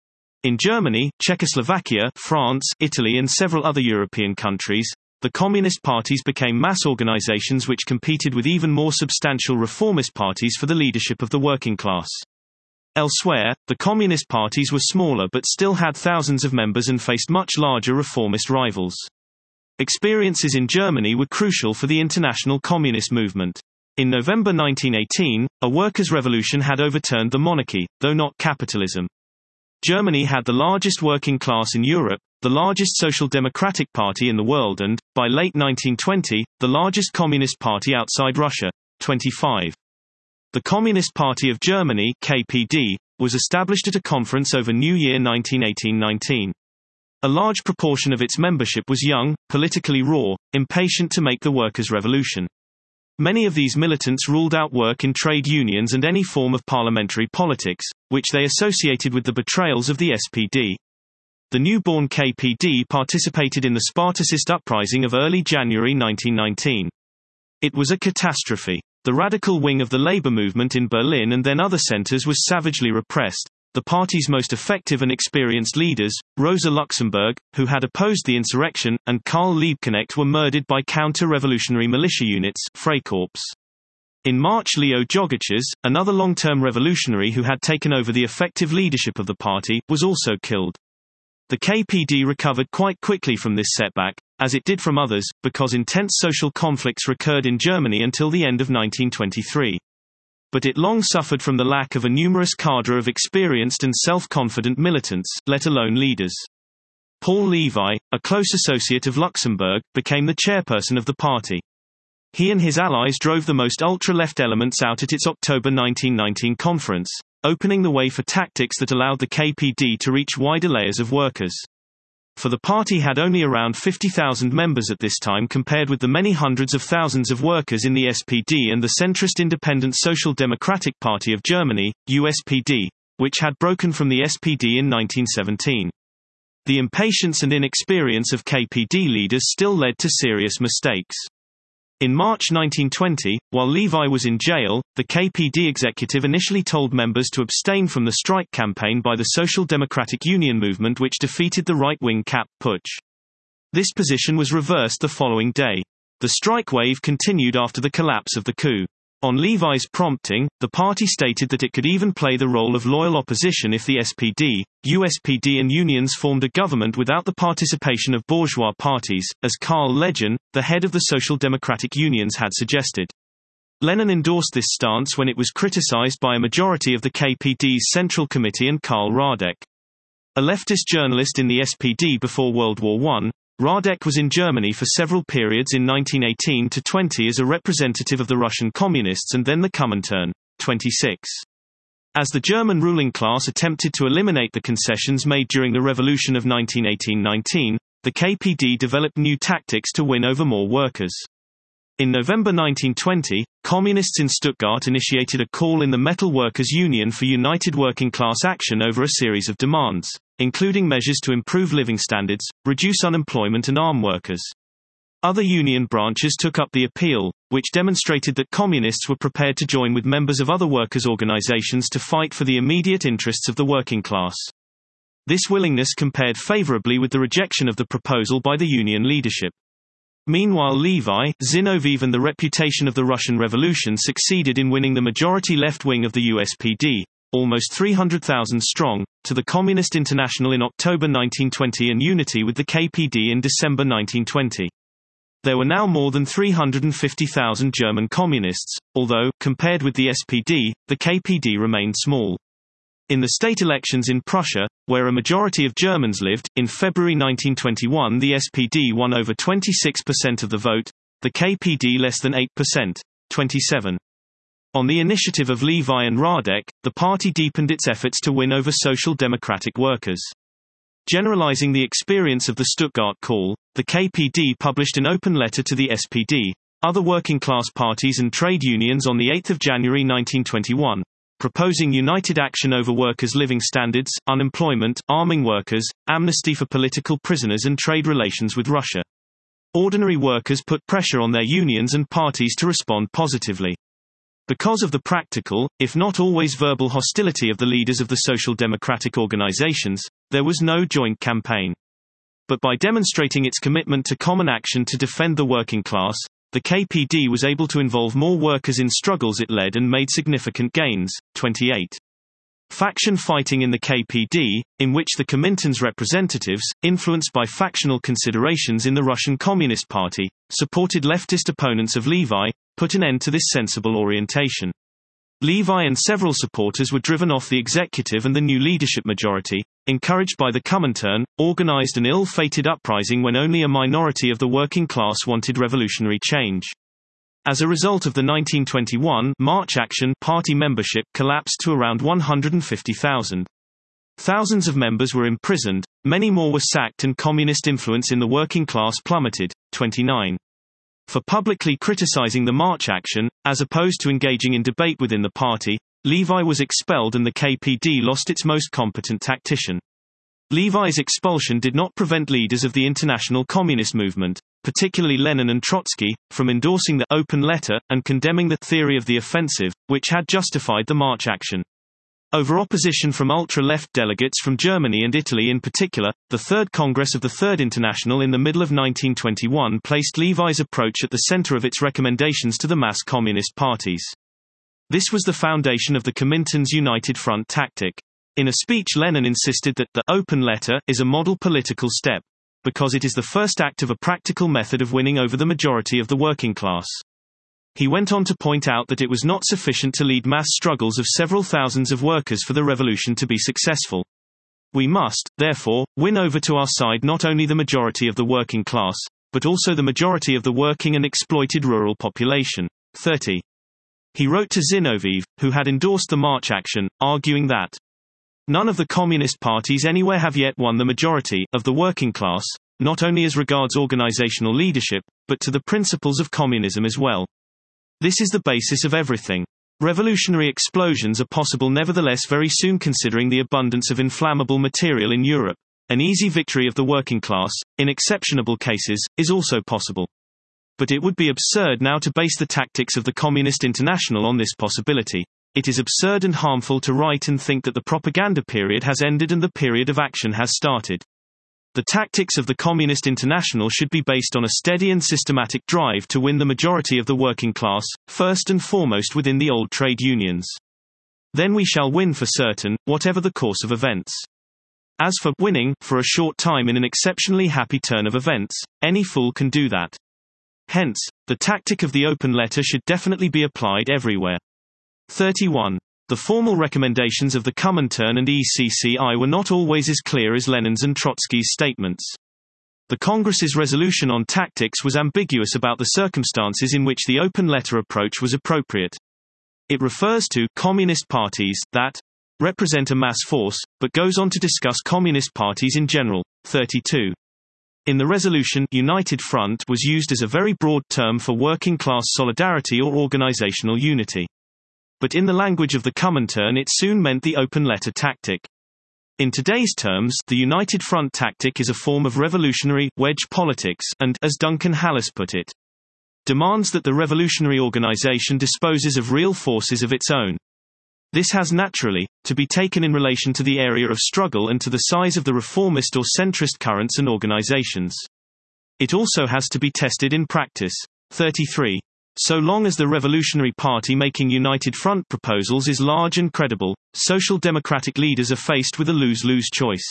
In Germany, Czechoslovakia, France, Italy and several other European countries, the communist parties became mass organizations which competed with even more substantial reformist parties for the leadership of the working class. Elsewhere, the communist parties were smaller but still had thousands of members and faced much larger reformist rivals. Experiences in Germany were crucial for the international communist movement. In November nineteen eighteen, a workers' revolution had overturned the monarchy, though not capitalism. Germany had the largest working class in Europe, the largest social democratic party in the world and, by late nineteen twenty, the largest communist party outside Russia. twenty-five. The Communist Party of Germany (K P D) was established at a conference over New Year nineteen eighteen nineteen. A large proportion of its membership was young, politically raw, impatient to make the workers' revolution. Many of these militants ruled out work in trade unions and any form of parliamentary politics, which they associated with the betrayals of the S P D. The newborn K P D participated in the Spartacist uprising of early January nineteen nineteen. It was a catastrophe. The radical wing of the labor movement in Berlin and then other centers was savagely repressed. The party's most effective and experienced leaders, Rosa Luxemburg, who had opposed the insurrection, and Karl Liebknecht were murdered by counter-revolutionary militia units, Freikorps. In March, Leo Jogiches, another long-term revolutionary who had taken over the effective leadership of the party, was also killed. The K P D recovered quite quickly from this setback, as it did from others, because intense social conflicts recurred in Germany until the end of nineteen twenty-three. But it long suffered from the lack of a numerous cadre of experienced and self-confident militants, let alone leaders. Paul Levi, a close associate of Luxemburg, became the chairperson of the party. He and his allies drove the most ultra-left elements out at its October nineteen nineteen conference, opening the way for tactics that allowed the K P D to reach wider layers of workers. For the party had only around fifty thousand members at this time compared with the many hundreds of thousands of workers in the S P D and the centrist Independent Social Democratic Party of Germany, U S P D, which had broken from the S P D in nineteen seventeen. The impatience and inexperience of K P D leaders still led to serious mistakes. In March nineteen twenty, while Levi was in jail, the K P D executive initially told members to abstain from the strike campaign by the Social Democratic Union movement which defeated the right-wing Kapp Putsch. This position was reversed the following day. The strike wave continued after the collapse of the coup. On Levi's prompting, the party stated that it could even play the role of loyal opposition if the S P D, U S P D and unions formed a government without the participation of bourgeois parties, as Karl Legend, the head of the Social Democratic Unions, had suggested. Lenin endorsed this stance when it was criticized by a majority of the K P D's Central Committee and Karl Radek. A leftist journalist in the S P D before World War One, Radek was in Germany for several periods in nineteen eighteen to twenty as a representative of the Russian Communists and then the Comintern. twenty-six. As the German ruling class attempted to eliminate the concessions made during the revolution of nineteen eighteen to nineteen, the K P D developed new tactics to win over more workers. In November nineteen twenty, communists in Stuttgart initiated a call in the Metal Workers' Union for united working class action over a series of demands, including measures to improve living standards, reduce unemployment and arm workers. Other union branches took up the appeal, which demonstrated that communists were prepared to join with members of other workers' organizations to fight for the immediate interests of the working class. This willingness compared favorably with the rejection of the proposal by the union leadership. Meanwhile, Levi, Zinoviev and the reputation of the Russian Revolution succeeded in winning the majority left wing of the U S P D, almost three hundred thousand strong, to the Communist International in October nineteen twenty and unity with the K P D in December nineteen twenty. There were now more than three hundred fifty thousand German communists, although, compared with the S P D, the K P D remained small. In the state elections in Prussia, where a majority of Germans lived, in February nineteen twenty-one the S P D won over twenty-six percent of the vote, the K P D less than eight percent, twenty-seven. On the initiative of Levi and Radek, the party deepened its efforts to win over social democratic workers. Generalizing the experience of the Stuttgart call, the K P D published an open letter to the S P D, other working-class parties and trade unions on the eighth of January nineteen twenty-one, proposing united action over workers' living standards, unemployment, arming workers, amnesty for political prisoners and trade relations with Russia. Ordinary workers put pressure on their unions and parties to respond positively. Because of the practical, if not always verbal hostility of the leaders of the social democratic organizations, there was no joint campaign. But by demonstrating its commitment to common action to defend the working class, the K P D was able to involve more workers in struggles it led and made significant gains. twenty-eight. Faction fighting in the K P D, in which the Comintern's representatives, influenced by factional considerations in the Russian Communist Party, supported leftist opponents of Levi, put an end to this sensible orientation. Levi and several supporters were driven off the executive and the new leadership majority, encouraged by the Comintern, organized an ill-fated uprising when only a minority of the working class wanted revolutionary change. As a result of the nineteen twenty-one March Action, party membership collapsed to around one hundred fifty thousand. Thousands of members were imprisoned, many more were sacked and communist influence in the working class plummeted. twenty-nine. For publicly criticizing the March Action, as opposed to engaging in debate within the party, Levi was expelled and the K P D lost its most competent tactician. Levi's expulsion did not prevent leaders of the international communist movement, particularly Lenin and Trotsky, from endorsing the open letter, and condemning the theory of the offensive, which had justified the March Action. Over opposition from ultra-left delegates from Germany and Italy in particular, the Third Congress of the Third International in the middle of nineteen twenty-one placed Levi's approach at the center of its recommendations to the mass communist parties. This was the foundation of the Comintern's United Front tactic. In a speech, Lenin insisted that the open letter is a model political step, because it is the first act of a practical method of winning over the majority of the working class. He went on to point out that it was not sufficient to lead mass struggles of several thousands of workers for the revolution to be successful. We must, therefore, win over to our side not only the majority of the working class, but also the majority of the working and exploited rural population. thirty. He wrote to Zinoviev, who had endorsed the March Action, arguing that none of the communist parties anywhere have yet won the majority of the working class, not only as regards organizational leadership, but to the principles of communism as well. This is the basis of everything. Revolutionary explosions are possible nevertheless very soon considering the abundance of inflammable material in Europe. An easy victory of the working class, in exceptionable cases, is also possible. But it would be absurd now to base the tactics of the Communist International on this possibility. It is absurd and harmful to write and think that the propaganda period has ended and the period of action has started. The tactics of the Communist International should be based on a steady and systematic drive to win the majority of the working class, first and foremost within the old trade unions. Then we shall win for certain, whatever the course of events. As for winning, for a short time in an exceptionally happy turn of events, any fool can do that. Hence, the tactic of the open letter should definitely be applied everywhere. thirty-one. The formal recommendations of the Comintern and E C C I were not always as clear as Lenin's and Trotsky's statements. The Congress's resolution on tactics was ambiguous about the circumstances in which the open letter approach was appropriate. It refers to communist parties that represent a mass force, but goes on to discuss communist parties in general. thirty-two. In the resolution, United Front was used as a very broad term for working-class solidarity or organizational unity. But in the language of the Comintern it soon meant the open-letter tactic. In today's terms, the United Front tactic is a form of revolutionary, wedge politics, and, as Duncan Hallis put it, demands that the revolutionary organization disposes of real forces of its own. This has naturally to be taken in relation to the area of struggle and to the size of the reformist or centrist currents and organizations. It also has to be tested in practice. thirty-three. So long as the Revolutionary Party making United Front proposals is large and credible, social democratic leaders are faced with a lose-lose choice.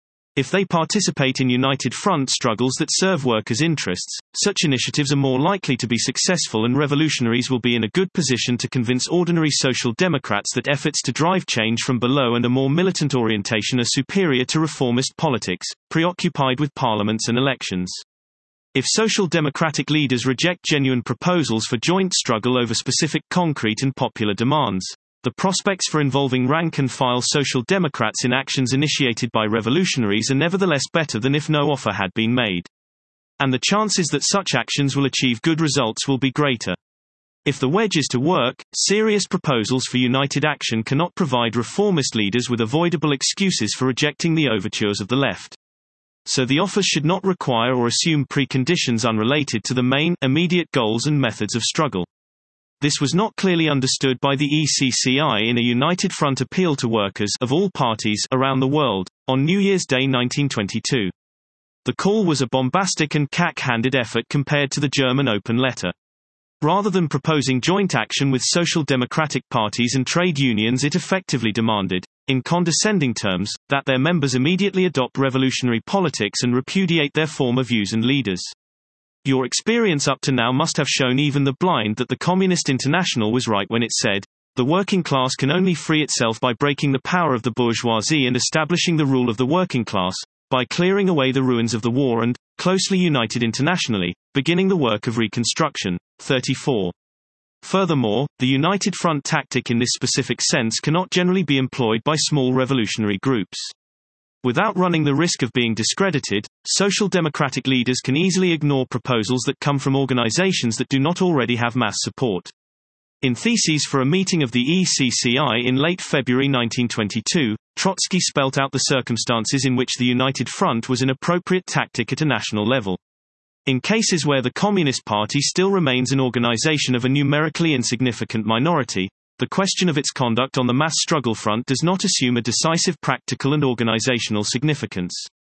If they participate in United Front struggles that serve workers' interests, such initiatives are more likely to be successful and revolutionaries will be in a good position to convince ordinary social democrats that efforts to drive change from below and a more militant orientation are superior to reformist politics, preoccupied with parliaments and elections. If social democratic leaders reject genuine proposals for joint struggle over specific concrete and popular demands, the prospects for involving rank-and-file social democrats in actions initiated by revolutionaries are nevertheless better than if no offer had been made. And the chances that such actions will achieve good results will be greater. If the wedge is to work, serious proposals for united action cannot provide reformist leaders with avoidable excuses for rejecting the overtures of the left. So the offers should not require or assume preconditions unrelated to the main, immediate goals and methods of struggle. This was not clearly understood by the E C C I in a United Front appeal to workers of all parties around the world, on New Year's Day nineteen twenty-two. The call was a bombastic and cack-handed effort compared to the German open letter. Rather than proposing joint action with social democratic parties and trade unions, it effectively demanded, in condescending terms, that their members immediately adopt revolutionary politics and repudiate their former views and leaders. Your experience up to now must have shown even the blind that the Communist International was right when it said, the working class can only free itself by breaking the power of the bourgeoisie and establishing the rule of the working class, by clearing away the ruins of the war and, closely united internationally, beginning the work of reconstruction. thirty-four. Furthermore, the United Front tactic in this specific sense cannot generally be employed by small revolutionary groups. Without running the risk of being discredited, social democratic leaders can easily ignore proposals that come from organizations that do not already have mass support. In Theses for a Meeting of the E C C I in late February nineteen twenty-two, Trotsky spelt out the circumstances in which the United Front was an appropriate tactic at a national level. In cases where the Communist Party still remains an organization of a numerically insignificant minority, the question of its conduct on the mass struggle front does not assume a decisive practical and organizational significance.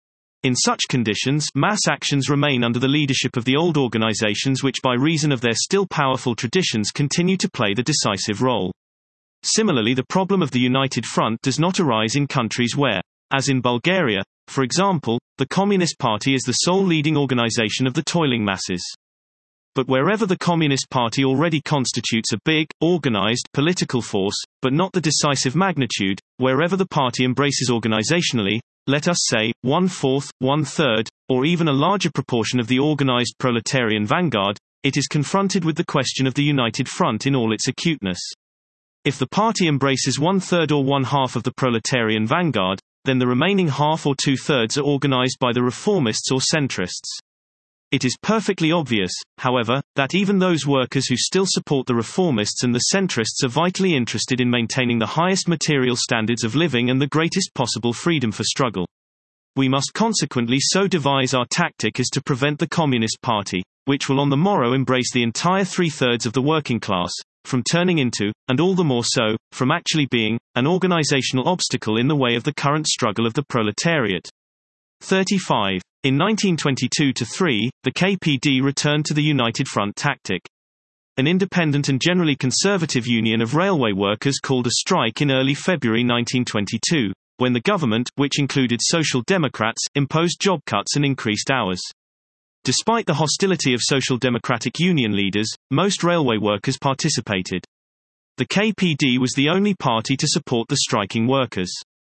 In such conditions, mass actions remain under the leadership of the old organizations which by reason of their still powerful traditions continue to play the decisive role. Similarly, the problem of the United Front does not arise in countries where, as in Bulgaria, for example, the Communist Party is the sole leading organization of the toiling masses. But wherever the Communist Party already constitutes a big, organized political force, but not the decisive magnitude, wherever the party embraces organizationally, let us say, one-fourth, one-third, or even a larger proportion of the organized proletarian vanguard, it is confronted with the question of the United Front in all its acuteness. If the party embraces one-third or one-half of the proletarian vanguard, then the remaining half or two-thirds are organized by the reformists or centrists. It is perfectly obvious, however, that even those workers who still support the reformists and the centrists are vitally interested in maintaining the highest material standards of living and the greatest possible freedom for struggle. We must consequently so devise our tactic as to prevent the Communist Party, which will on the morrow embrace the entire three-thirds of the working class, from turning into, and all the more so, from actually being, an organizational obstacle in the way of the current struggle of the proletariat. thirty-five. In nineteen twenty-two to three, the K P D returned to the United Front tactic. An independent and generally conservative union of railway workers called a strike in early February nineteen twenty-two, when the government, which included Social Democrats, imposed job cuts and increased hours. Despite the hostility of Social Democratic union leaders, most railway workers participated. The K P D was the only party to support the striking workers.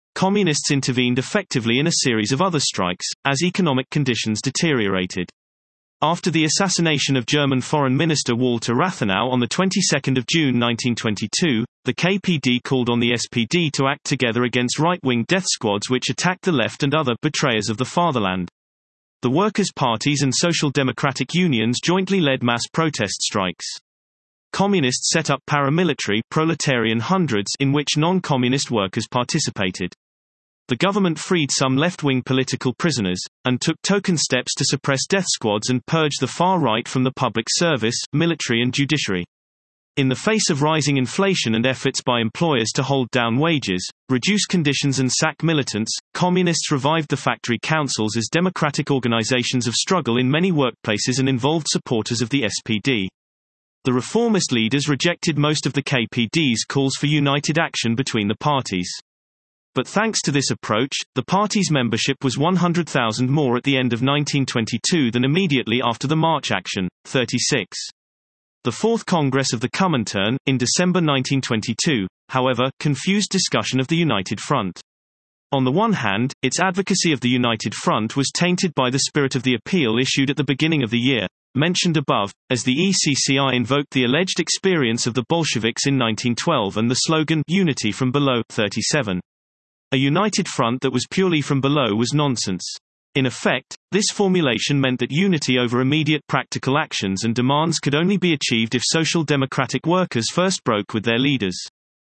Communists intervened effectively in a series of other strikes, as economic conditions deteriorated. After the assassination of German Foreign Minister Walter Rathenau on the twenty-second of June nineteen twenty-two, the K P D called on the S P D to act together against right-wing death squads which attacked the left and other betrayers of the fatherland. The workers' parties and social democratic unions jointly led mass protest strikes. Communists set up paramilitary proletarian hundreds in which non-communist workers participated. The government freed some left-wing political prisoners, and took token steps to suppress death squads and purge the far right from the public service, military and judiciary. In the face of rising inflation and efforts by employers to hold down wages, reduce conditions and sack militants, communists revived the factory councils as democratic organizations of struggle in many workplaces and involved supporters of the S P D. The reformist leaders rejected most of the K P D's calls for united action between the parties. But thanks to this approach, the party's membership was one hundred thousand more at the end of nineteen twenty-two than immediately after the March action, thirty-six. The Fourth Congress of the Comintern, in December nineteen twenty-two, however, confused discussion of the United Front. On the one hand, its advocacy of the United Front was tainted by the spirit of the appeal issued at the beginning of the year, mentioned above, as the E C C I invoked the alleged experience of the Bolsheviks in nineteen twelve and the slogan "Unity from Below" thirty-seven. A united front that was purely from below was nonsense. In effect, this formulation meant that unity over immediate practical actions and demands could only be achieved if social democratic workers first broke with their leaders.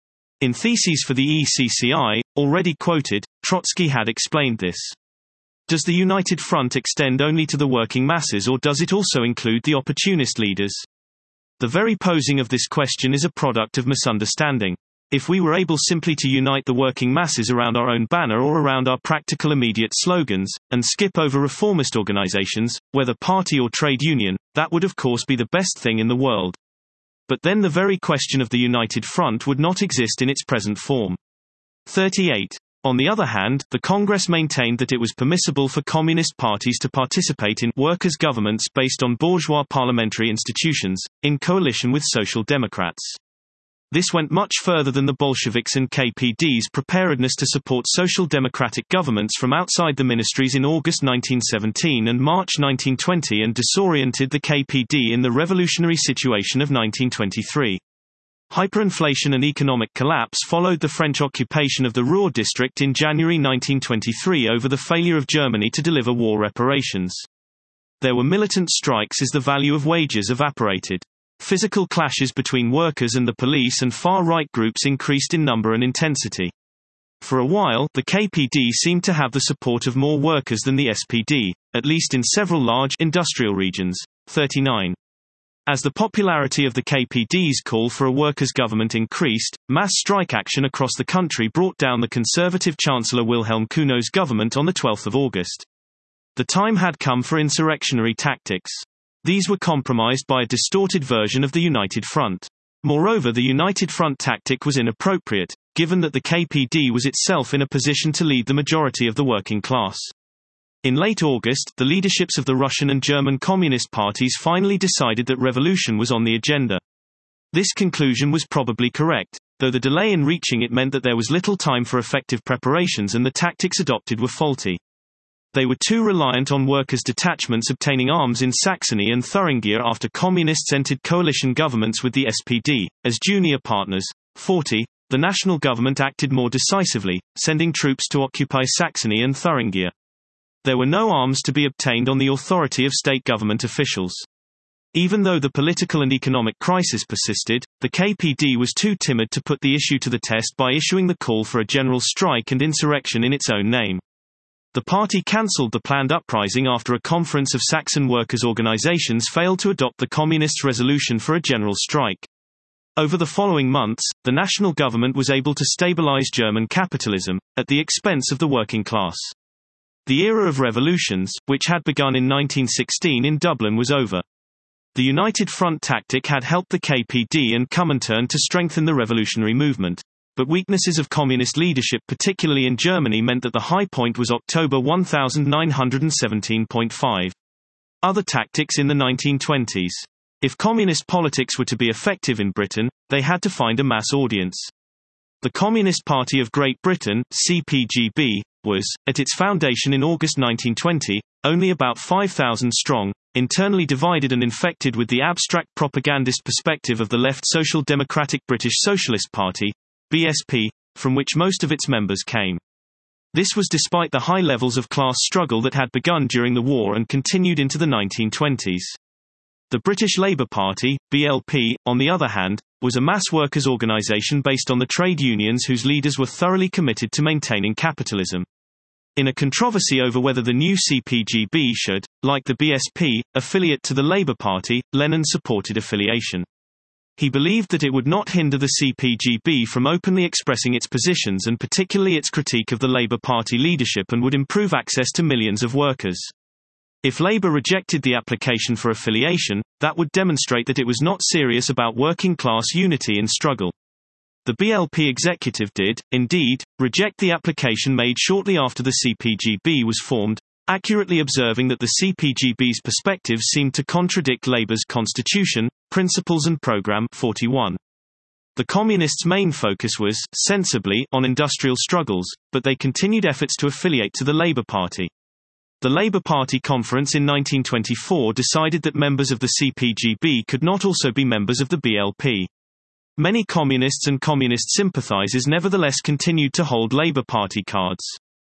In Theses for the E C C I, already quoted, Trotsky had explained this. Does the United Front extend only to the working masses or does it also include the opportunist leaders? The very posing of this question is a product of misunderstanding. If we were able simply to unite the working masses around our own banner or around our practical immediate slogans, and skip over reformist organizations, whether party or trade union, that would of course be the best thing in the world. But then the very question of the United Front would not exist in its present form. thirty-eight. On the other hand, the Congress maintained that it was permissible for communist parties to participate in workers' governments based on bourgeois parliamentary institutions, in coalition with social democrats. This went much further than the Bolsheviks and K P D's preparedness to support social democratic governments from outside the ministries in August nineteen seventeen and March nineteen twenty and disoriented the K P D in the revolutionary situation of nineteen twenty-three. Hyperinflation and economic collapse followed the French occupation of the Ruhr district in January nineteen twenty-three over the failure of Germany to deliver war reparations. There were militant strikes as the value of wages evaporated. Physical clashes between workers and the police and far-right groups increased in number and intensity. For a while, the K P D seemed to have the support of more workers than the S P D, at least in several large industrial regions. thirty-nine. As the popularity of the K P D's call for a workers' government increased, mass strike action across the country brought down the conservative Chancellor Wilhelm Kuno's government on the twelfth of August. The time had come for insurrectionary tactics. These were compromised by a distorted version of the United Front. Moreover, the United Front tactic was inappropriate, given that the K P D was itself in a position to lead the majority of the working class. In late August, the leaderships of the Russian and German Communist parties finally decided that revolution was on the agenda. This conclusion was probably correct, though the delay in reaching it meant that there was little time for effective preparations and the tactics adopted were faulty. They were too reliant on workers' detachments obtaining arms in Saxony and Thuringia after communists entered coalition governments with the S P D, as junior partners. forty. The national government acted more decisively, sending troops to occupy Saxony and Thuringia. There were no arms to be obtained on the authority of state government officials. Even though the political and economic crisis persisted, the K P D was too timid to put the issue to the test by issuing the call for a general strike and insurrection in its own name. The party cancelled the planned uprising after a conference of Saxon workers' organizations failed to adopt the communists' resolution for a general strike. Over the following months, the national government was able to stabilize German capitalism, at the expense of the working class. The era of revolutions, which had begun in nineteen sixteen in Dublin, was over. The United Front tactic had helped the K P D and Comintern to strengthen the revolutionary movement. But weaknesses of communist leadership, particularly in Germany, meant that the high point was October nineteen seventeen point five. Other tactics in the nineteen twenties. If communist politics were to be effective in Britain, they had to find a mass audience. The Communist Party of Great Britain, C P G B, was, at its foundation in August nineteen twenty, only about five thousand strong, internally divided and infected with the abstract propagandist perspective of the left Social Democratic British Socialist Party, B S P, from which most of its members came. This was despite the high levels of class struggle that had begun during the war and continued into the nineteen twenties. The British Labour Party, B L P, on the other hand, was a mass workers' organisation based on the trade unions whose leaders were thoroughly committed to maintaining capitalism. In a controversy over whether the new C P G B should, like the B S P, affiliate to the Labour Party, Lenin supported affiliation. He believed that it would not hinder the C P G B from openly expressing its positions and particularly its critique of the Labour Party leadership, and would improve access to millions of workers. If Labour rejected the application for affiliation, that would demonstrate that it was not serious about working-class unity and struggle. The B L P executive did, indeed, reject the application made shortly after the C P G B was formed, accurately observing that the C P G B's perspectives seemed to contradict Labour's constitution, principles and programme forty-one. The Communists' main focus was, sensibly, on industrial struggles, but they continued efforts to affiliate to the Labour Party. The Labour Party conference in nineteen twenty-four decided that members of the C P G B could not also be members of the B L P. Many communists and communist sympathisers nevertheless continued to hold Labour Party cards.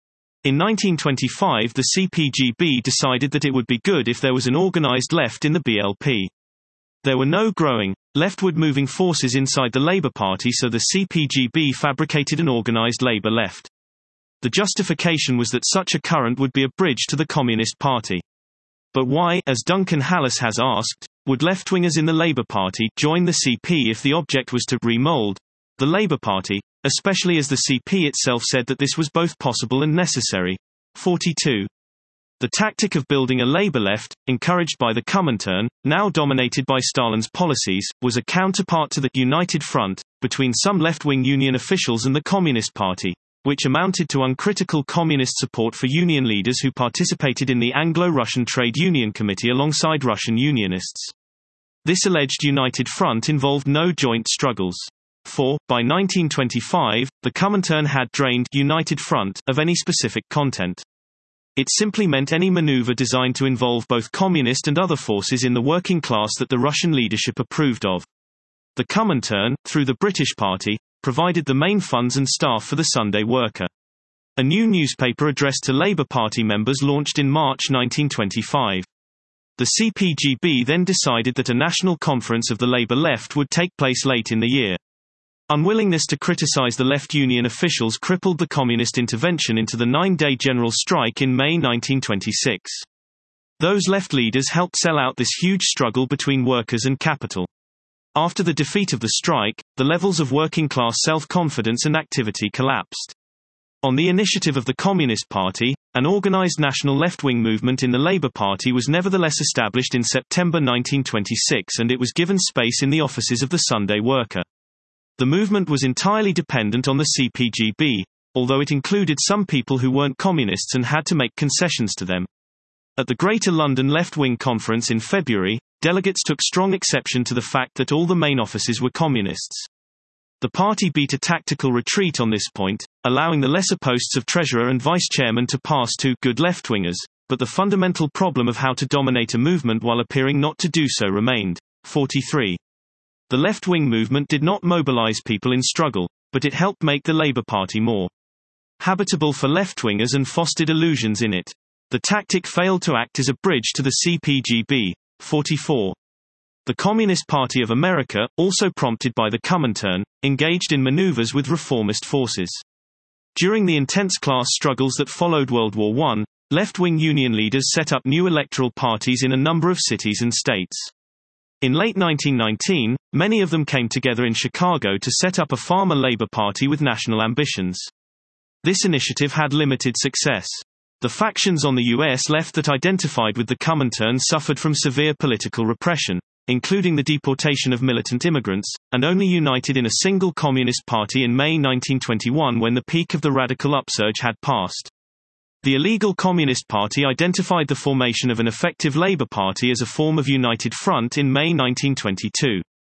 In nineteen twenty-five, the C P G B decided that it would be good if there was an organised left in the B L P. There were no growing, leftward-moving forces inside the Labour Party, so the C P G B fabricated an organised Labour left. The justification was that such a current would be a bridge to the Communist Party. But why, as Duncan Hallis has asked, would left-wingers in the Labour Party join the C P if the object was to remould the Labour Party, especially as the C P itself said that this was both possible and necessary? forty-two. The tactic of building a Labour left, encouraged by the Comintern, now dominated by Stalin's policies, was a counterpart to the United Front, between some left-wing Union officials and the Communist Party, which amounted to uncritical communist support for Union leaders who participated in the Anglo-Russian Trade Union Committee alongside Russian Unionists. This alleged United Front involved no joint struggles. four. By nineteen twenty-five, the Comintern had drained United Front of any specific content. It simply meant any maneuver designed to involve both communist and other forces in the working class that the Russian leadership approved of. The Comintern, through the British Party, provided the main funds and staff for the Sunday Worker. A new newspaper addressed to Labour Party members launched in March nineteen twenty-five. The C P G B then decided that a national conference of the Labour left would take place late in the year. Unwillingness to criticise the left union officials crippled the communist intervention into the nine-day general strike in May nineteen twenty-six. Those left leaders helped sell out this huge struggle between workers and capital. After the defeat of the strike, the levels of working-class self-confidence and activity collapsed. On the initiative of the Communist Party, an organised national left-wing movement in the Labour Party was nevertheless established in September nineteen twenty-six, and it was given space in the offices of the Sunday Worker. The movement was entirely dependent on the C P G B, although it included some people who weren't communists and had to make concessions to them. At the Greater London Left-Wing Conference in February, delegates took strong exception to the fact that all the main offices were communists. The party beat a tactical retreat on this point, allowing the lesser posts of treasurer and vice-chairman to pass to good left-wingers, but the fundamental problem of how to dominate a movement while appearing not to do so remained. forty-three. The left-wing movement did not mobilise people in struggle, but it helped make the Labour Party more habitable for left-wingers and fostered illusions in it. The tactic failed to act as a bridge to the C P G B. forty-four. The Communist Party of America, also prompted by the Comintern, engaged in maneuvers with reformist forces. During the intense class struggles that followed World War One, left-wing union leaders set up new electoral parties in a number of cities and states. In late nineteen nineteen, many of them came together in Chicago to set up a farmer Labour Party with national ambitions. This initiative had limited success. The factions on the U S left that identified with the Comintern suffered from severe political repression, including the deportation of militant immigrants, and only united in a single Communist Party in May nineteen twenty-one when the peak of the radical upsurge had passed. The illegal Communist Party identified the formation of an effective Labour Party as a form of United Front in May nineteen twenty-two.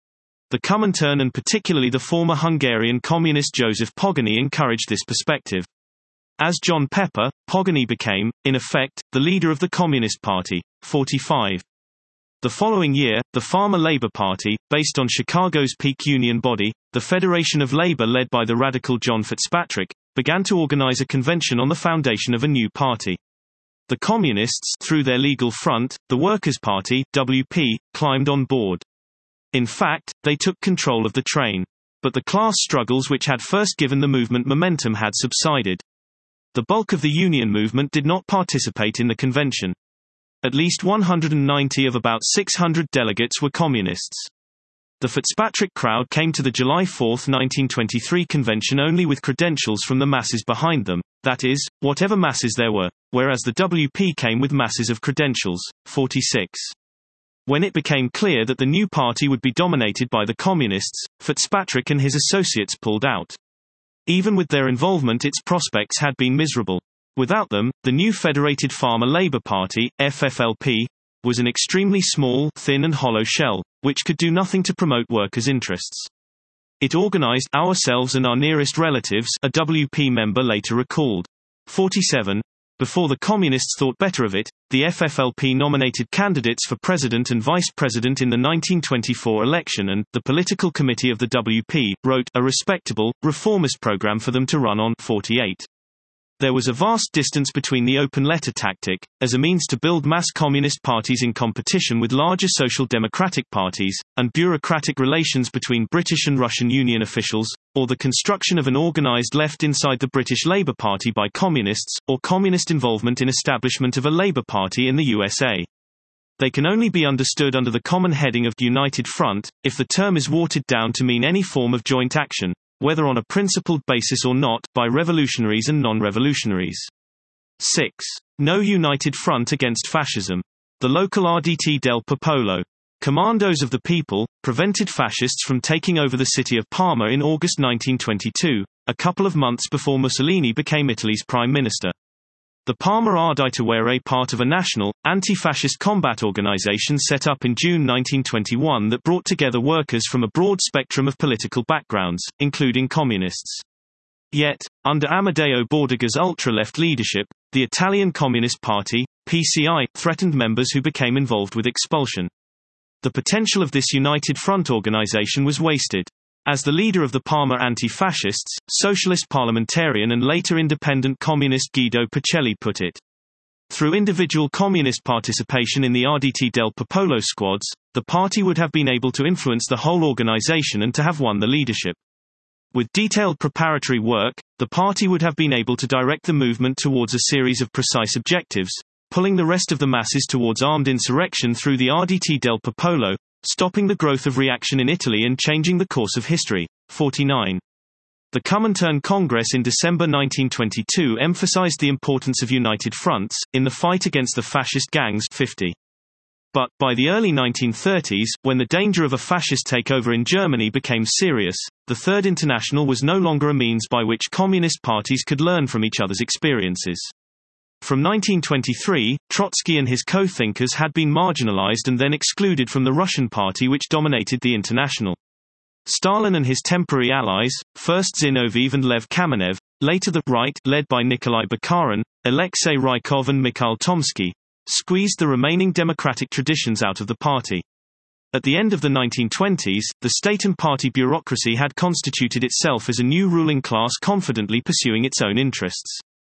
The Comintern and particularly the former Hungarian communist Joseph Pogany encouraged this perspective. As John Pepper, Pogany became, in effect, the leader of the Communist Party. forty-five. The following year, the Farmer Labor Party, based on Chicago's peak union body, the Federation of Labor led by the radical John Fitzpatrick, began to organize a convention on the foundation of a new party. The Communists, through their legal front, the Workers' Party, W P, climbed on board. In fact, they took control of the train. But the class struggles which had first given the movement momentum had subsided. The bulk of the union movement did not participate in the convention. At least one hundred ninety of about six hundred delegates were communists. The Fitzpatrick crowd came to the July fourth nineteen twenty-three convention only with credentials from the masses behind them, that is, whatever masses there were, whereas the W P came with masses of credentials. forty-six. When it became clear that the new party would be dominated by the communists, Fitzpatrick and his associates pulled out. Even with their involvement, its prospects had been miserable. Without them, the new Federated Farmer Labor Party, F F L P, was an extremely small, thin and hollow shell, which could do nothing to promote workers' interests. It organized ourselves and our nearest relatives, a W P member later recalled. forty-seven. Before the Communists thought better of it, the F F L P nominated candidates for president and vice president in the nineteen twenty-four election, and the political committee of the W P wrote a respectable, reformist program for them to run on. forty-eight. There was a vast distance between the open letter tactic, as a means to build mass communist parties in competition with larger social democratic parties, and bureaucratic relations between British and Russian Union officials, or the construction of an organized left inside the British Labour Party by communists, or communist involvement in establishment of a Labour Party in the U S A. They can only be understood under the common heading of United Front, if the term is watered down to mean any form of joint action, whether on a principled basis or not, by revolutionaries and non-revolutionaries. six. No united front against fascism. The local R D T del Popolo, Commandos of the People, prevented fascists from taking over the city of Parma in August nineteen twenty-two, a couple of months before Mussolini became Italy's prime minister. The Parma Arditi were a part of a national, anti-fascist combat organization set up in June nineteen twenty-one that brought together workers from a broad spectrum of political backgrounds, including communists. Yet, under Amedeo Bordiga's ultra-left leadership, the Italian Communist Party, P C I, threatened members who became involved with expulsion. The potential of this united front organization was wasted. As the leader of the Parma anti-fascists, socialist parliamentarian and later independent communist Guido Pacelli put it. Through individual communist participation in the R D T del Popolo squads, the party would have been able to influence the whole organization and to have won the leadership. With detailed preparatory work, the party would have been able to direct the movement towards a series of precise objectives, pulling the rest of the masses towards armed insurrection through the R D T del Popolo, stopping the growth of reaction in Italy and changing the course of history. forty-nine. The Comintern Congress in December nineteen twenty-two emphasized the importance of united fronts, in the fight against the fascist gangs. fifty. But, by the early nineteen thirties, when the danger of a fascist takeover in Germany became serious, the Third International was no longer a means by which communist parties could learn from each other's experiences. From nineteen twenty-three, Trotsky and his co-thinkers had been marginalized and then excluded from the Russian party which dominated the International. Stalin and his temporary allies, first Zinoviev and Lev Kamenev, later the Right led by Nikolai Bukharin, Alexei Rykov and Mikhail Tomsky, squeezed the remaining democratic traditions out of the party. At the end of the nineteen twenties, the state and party bureaucracy had constituted itself as a new ruling class confidently pursuing its own interests.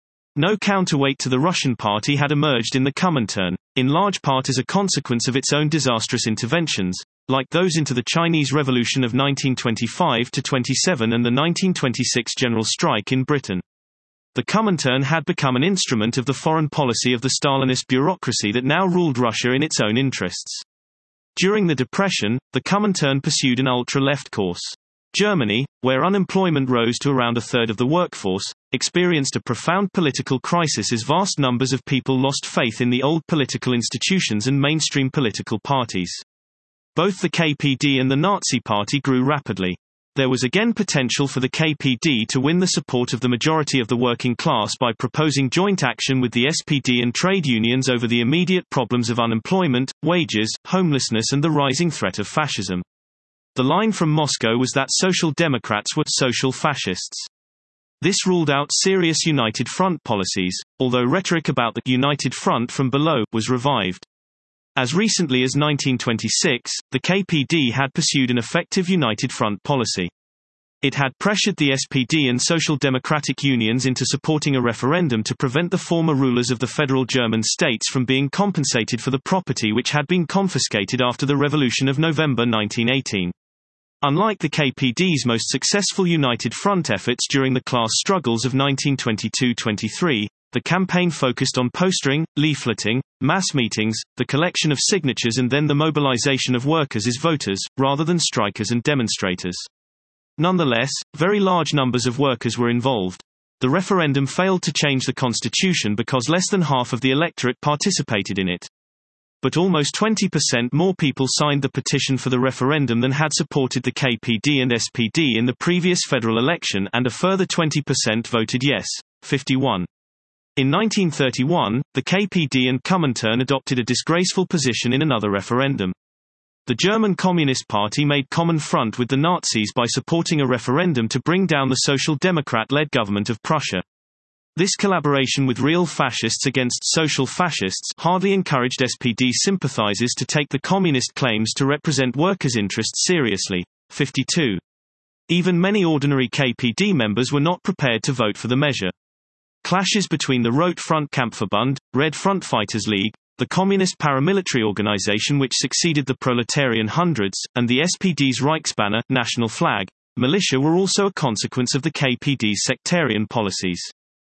No counterweight to the Russian party had emerged in the Comintern, in large part as a consequence of its own disastrous interventions, like those into the Chinese Revolution of nineteen twenty-five to twenty-seven and the nineteen twenty-six general strike in Britain. The Comintern had become an instrument of the foreign policy of the Stalinist bureaucracy that now ruled Russia in its own interests. During the Depression, the Comintern pursued an ultra-left course. Germany, where unemployment rose to around a third of the workforce, experienced a profound political crisis as vast numbers of people lost faith in the old political institutions and mainstream political parties. Both the K P D and the Nazi Party grew rapidly. There was again potential for the K P D to win the support of the majority of the working class by proposing joint action with the S P D and trade unions over the immediate problems of unemployment, wages, homelessness and the rising threat of fascism. The line from Moscow was that Social Democrats were social fascists. This ruled out serious United Front policies, although rhetoric about the United Front from below was revived. As recently as nineteen twenty-six, the K P D had pursued an effective United Front policy. It had pressured the S P D and Social Democratic unions into supporting a referendum to prevent the former rulers of the federal German states from being compensated for the property which had been confiscated after the Revolution of November nineteen eighteen. Unlike the K P D's most successful United Front efforts during the class struggles of nineteen twenty-two twenty-three, the campaign focused on postering, leafleting, mass meetings, the collection of signatures and then the mobilization of workers as voters, rather than strikers and demonstrators. Nonetheless, very large numbers of workers were involved. The referendum failed to change the constitution because less than half of the electorate participated in it. But almost twenty percent more people signed the petition for the referendum than had supported the K P D and S P D in the previous federal election, and a further twenty percent voted yes, fifty-one. In nineteen thirty-one, the K P D and Comintern adopted a disgraceful position in another referendum. The German Communist Party made common front with the Nazis by supporting a referendum to bring down the Social Democrat-led government of Prussia. This collaboration with real fascists against social fascists hardly encouraged S P D sympathizers to take the communist claims to represent workers' interests seriously, fifty-two. Even many ordinary K P D members were not prepared to vote for the measure. Clashes between the Rote Front Kampfverbund, Red Front Fighters League, the communist paramilitary organization which succeeded the Proletarian Hundreds, and the S P D's Reichsbanner, national flag, militia were also a consequence of the K P D's sectarian policies.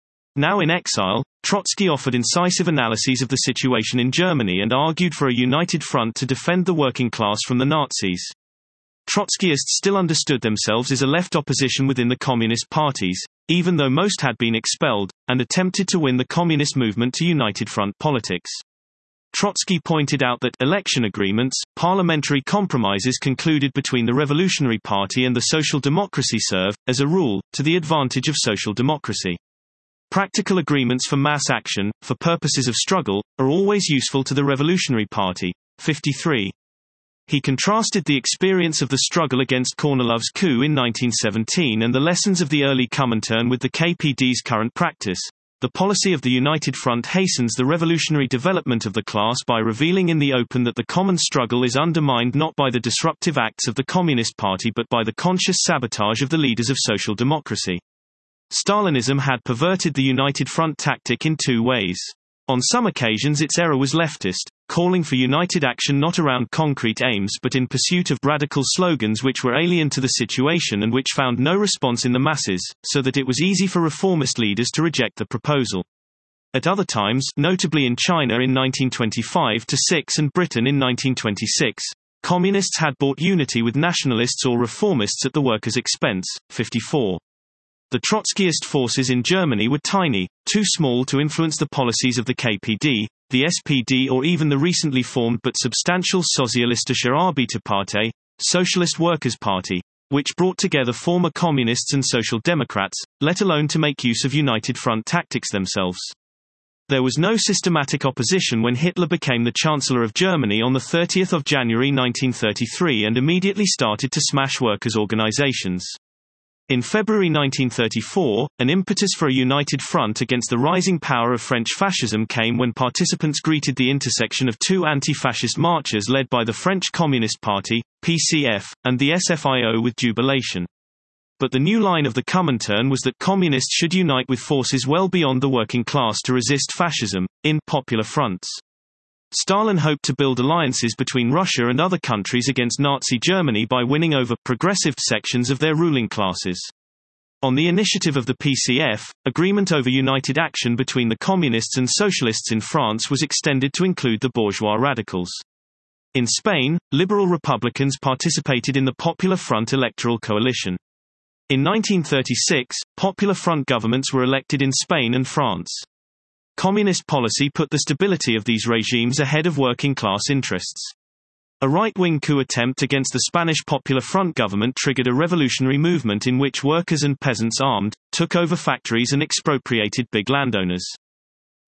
Now in exile, Trotsky offered incisive analyses of the situation in Germany and argued for a united front to defend the working class from the Nazis. Trotskyists still understood themselves as a left opposition within the communist parties, even though most had been expelled, and attempted to win the communist movement to united front politics. Trotsky pointed out that election agreements, parliamentary compromises concluded between the Revolutionary Party and the Social Democracy serve, as a rule, to the advantage of social democracy. Practical agreements for mass action, for purposes of struggle, are always useful to the Revolutionary Party. fifty-three. He contrasted the experience of the struggle against Kornilov's coup in nineteen seventeen and the lessons of the early Comintern with the K P D's current practice. The policy of the United Front hastens the revolutionary development of the class by revealing in the open that the common struggle is undermined not by the disruptive acts of the Communist Party but by the conscious sabotage of the leaders of social democracy. Stalinism had perverted the United Front tactic in two ways. On some occasions its error was leftist, calling for united action not around concrete aims but in pursuit of radical slogans which were alien to the situation and which found no response in the masses, so that it was easy for reformist leaders to reject the proposal. At other times, notably in China in nineteen twenty-five to six and Britain in nineteen twenty-six, communists had bought unity with nationalists or reformists at the workers' expense. fifty-four. The Trotskyist forces in Germany were tiny, too small to influence the policies of the K P D, the S P D or even the recently formed but substantial Sozialistische Arbeiterpartei, Socialist Workers' Party, which brought together former communists and social democrats, let alone to make use of United Front tactics themselves. There was no systematic opposition when Hitler became the Chancellor of Germany on the thirtieth of January nineteen thirty-three and immediately started to smash workers' organizations. In February nineteen thirty-four, an impetus for a united front against the rising power of French fascism came when participants greeted the intersection of two anti-fascist marches led by the French Communist Party, P C F, and the S F I O with jubilation. But the new line of the Comintern was that communists should unite with forces well beyond the working class to resist fascism, in popular fronts. Stalin hoped to build alliances between Russia and other countries against Nazi Germany by winning over progressive sections of their ruling classes. On the initiative of the P C F, agreement over united action between the communists and socialists in France was extended to include the bourgeois radicals. In Spain, liberal Republicans participated in the Popular Front electoral coalition. In nineteen thirty-six, Popular Front governments were elected in Spain and France. Communist policy put the stability of these regimes ahead of working-class interests. A right-wing coup attempt against the Spanish Popular Front government triggered a revolutionary movement in which workers and peasants armed, took over factories and expropriated big landowners.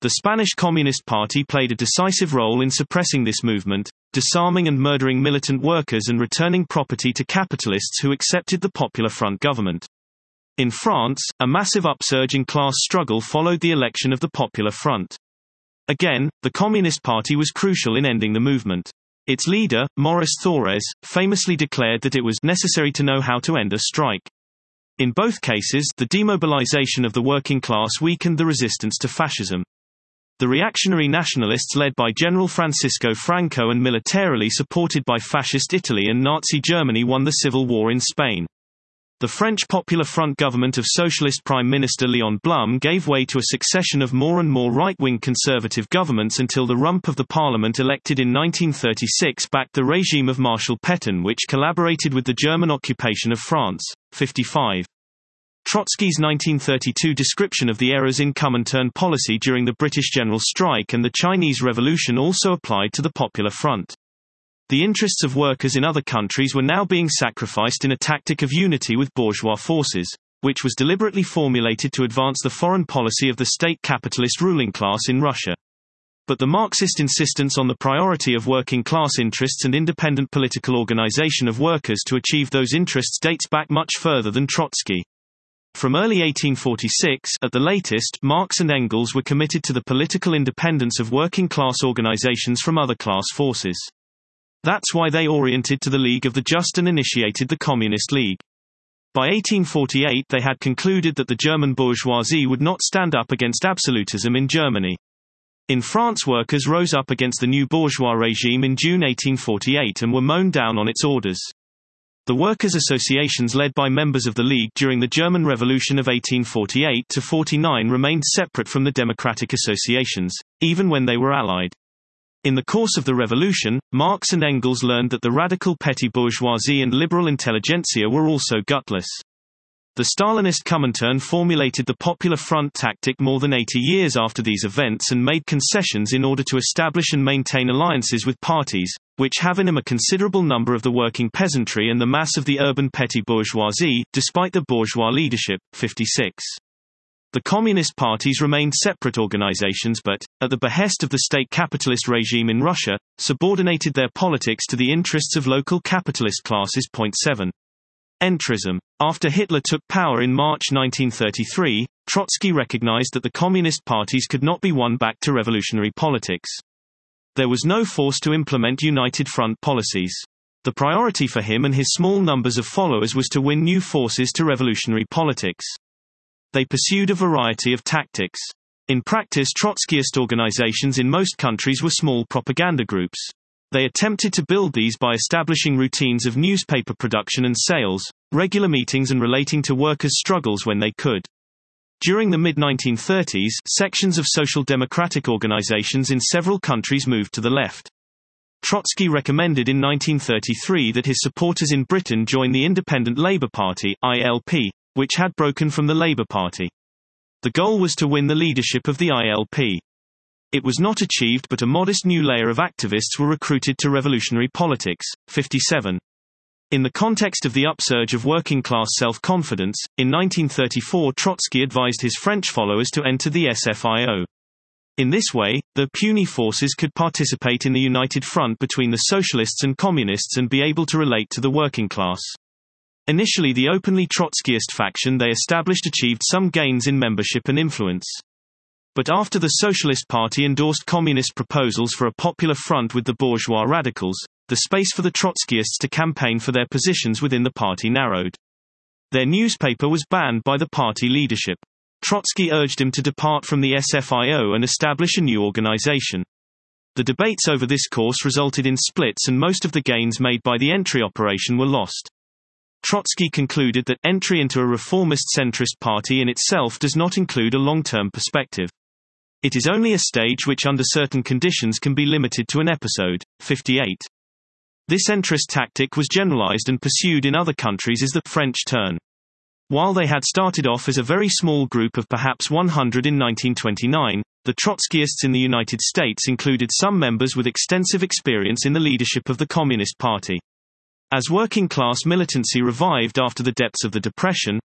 The Spanish Communist Party played a decisive role in suppressing this movement, disarming and murdering militant workers and returning property to capitalists who accepted the Popular Front government. In France, a massive upsurge in class struggle followed the election of the Popular Front. Again, the Communist Party was crucial in ending the movement. Its leader, Maurice Thorez, famously declared that it was necessary to know how to end a strike. In both cases, the demobilization of the working class weakened the resistance to fascism. The reactionary nationalists led by General Francisco Franco and militarily supported by Fascist Italy and Nazi Germany won the civil war in Spain. The French Popular Front government of Socialist Prime Minister Léon Blum gave way to a succession of more and more right-wing conservative governments until the rump of the parliament elected in nineteen thirty-six backed the regime of Marshal Pétain, which collaborated with the German occupation of France. fifty-five. Trotsky's nineteen thirty-two description of the errors in Comintern policy during the British General Strike and the Chinese Revolution also applied to the Popular Front. The interests of workers in other countries were now being sacrificed in a tactic of unity with bourgeois forces, which was deliberately formulated to advance the foreign policy of the state capitalist ruling class in Russia. But the Marxist insistence on the priority of working class interests and independent political organization of workers to achieve those interests dates back much further than Trotsky. From early eighteen forty-six, at the latest, Marx and Engels were committed to the political independence of working-class organizations from other class forces. That's why they oriented to the League of the Just and initiated the Communist League. By eighteen forty-eight they had concluded that the German bourgeoisie would not stand up against absolutism in Germany. In France, workers rose up against the new bourgeois regime in June eighteen forty-eight and were mown down on its orders. The workers' associations led by members of the League during the German Revolution of eighteen forty-eight to forty-nine remained separate from the democratic associations, even when they were allied. In the course of the revolution, Marx and Engels learned that the radical petty bourgeoisie and liberal intelligentsia were also gutless. The Stalinist Comintern formulated the Popular Front tactic more than eighty years after these events and made concessions in order to establish and maintain alliances with parties, which have in them a considerable number of the working peasantry and the mass of the urban petty bourgeoisie, despite the bourgeois leadership. fifty-six. The communist parties remained separate organizations but, at the behest of the state capitalist regime in Russia, subordinated their politics to the interests of local capitalist classes. Point seven. Entrism. After Hitler took power in March nineteen thirty-three, Trotsky recognized that the communist parties could not be won back to revolutionary politics. There was no force to implement united front policies. The priority for him and his small numbers of followers was to win new forces to revolutionary politics. They pursued a variety of tactics. In practice, Trotskyist organizations in most countries were small propaganda groups. They attempted to build these by establishing routines of newspaper production and sales, regular meetings and relating to workers' struggles when they could. During the mid nineteen thirties, sections of social democratic organizations in several countries moved to the left. Trotsky recommended in nineteen thirty-three that his supporters in Britain join the Independent Labour Party, I L P, which had broken from the Labour Party. The goal was to win the leadership of the I L P. It was not achieved, but a modest new layer of activists were recruited to revolutionary politics. fifty-seven. In the context of the upsurge of working-class self-confidence, in nineteen thirty-four Trotsky advised his French followers to enter the S F I O. In this way, the puny forces could participate in the united front between the socialists and communists and be able to relate to the working class. Initially the openly Trotskyist faction they established achieved some gains in membership and influence. But after the Socialist Party endorsed communist proposals for a popular front with the bourgeois radicals, the space for the Trotskyists to campaign for their positions within the party narrowed. Their newspaper was banned by the party leadership. Trotsky urged him to depart from the S F I O and establish a new organization. The debates over this course resulted in splits and most of the gains made by the entry operation were lost. Trotsky concluded that entry into a reformist centrist party in itself does not include a long-term perspective. It is only a stage which under certain conditions can be limited to an episode. fifty-eight. This centrist tactic was generalized and pursued in other countries as the French turn. While they had started off as a very small group of perhaps one hundred in nineteen twenty-nine, the Trotskyists in the United States included some members with extensive experience in the leadership of the Communist Party. As working-class militancy revived after the depths of the Depression,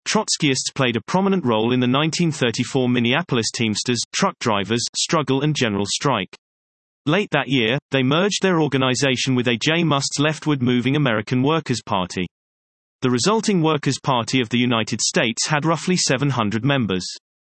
Trotskyists played a prominent role in the nineteen thirty-four Minneapolis Teamsters truck drivers struggle and general strike. Late that year, they merged their organization with A J Must's leftward-moving American Workers' Party. The resulting Workers' Party of the United States had roughly seven hundred members.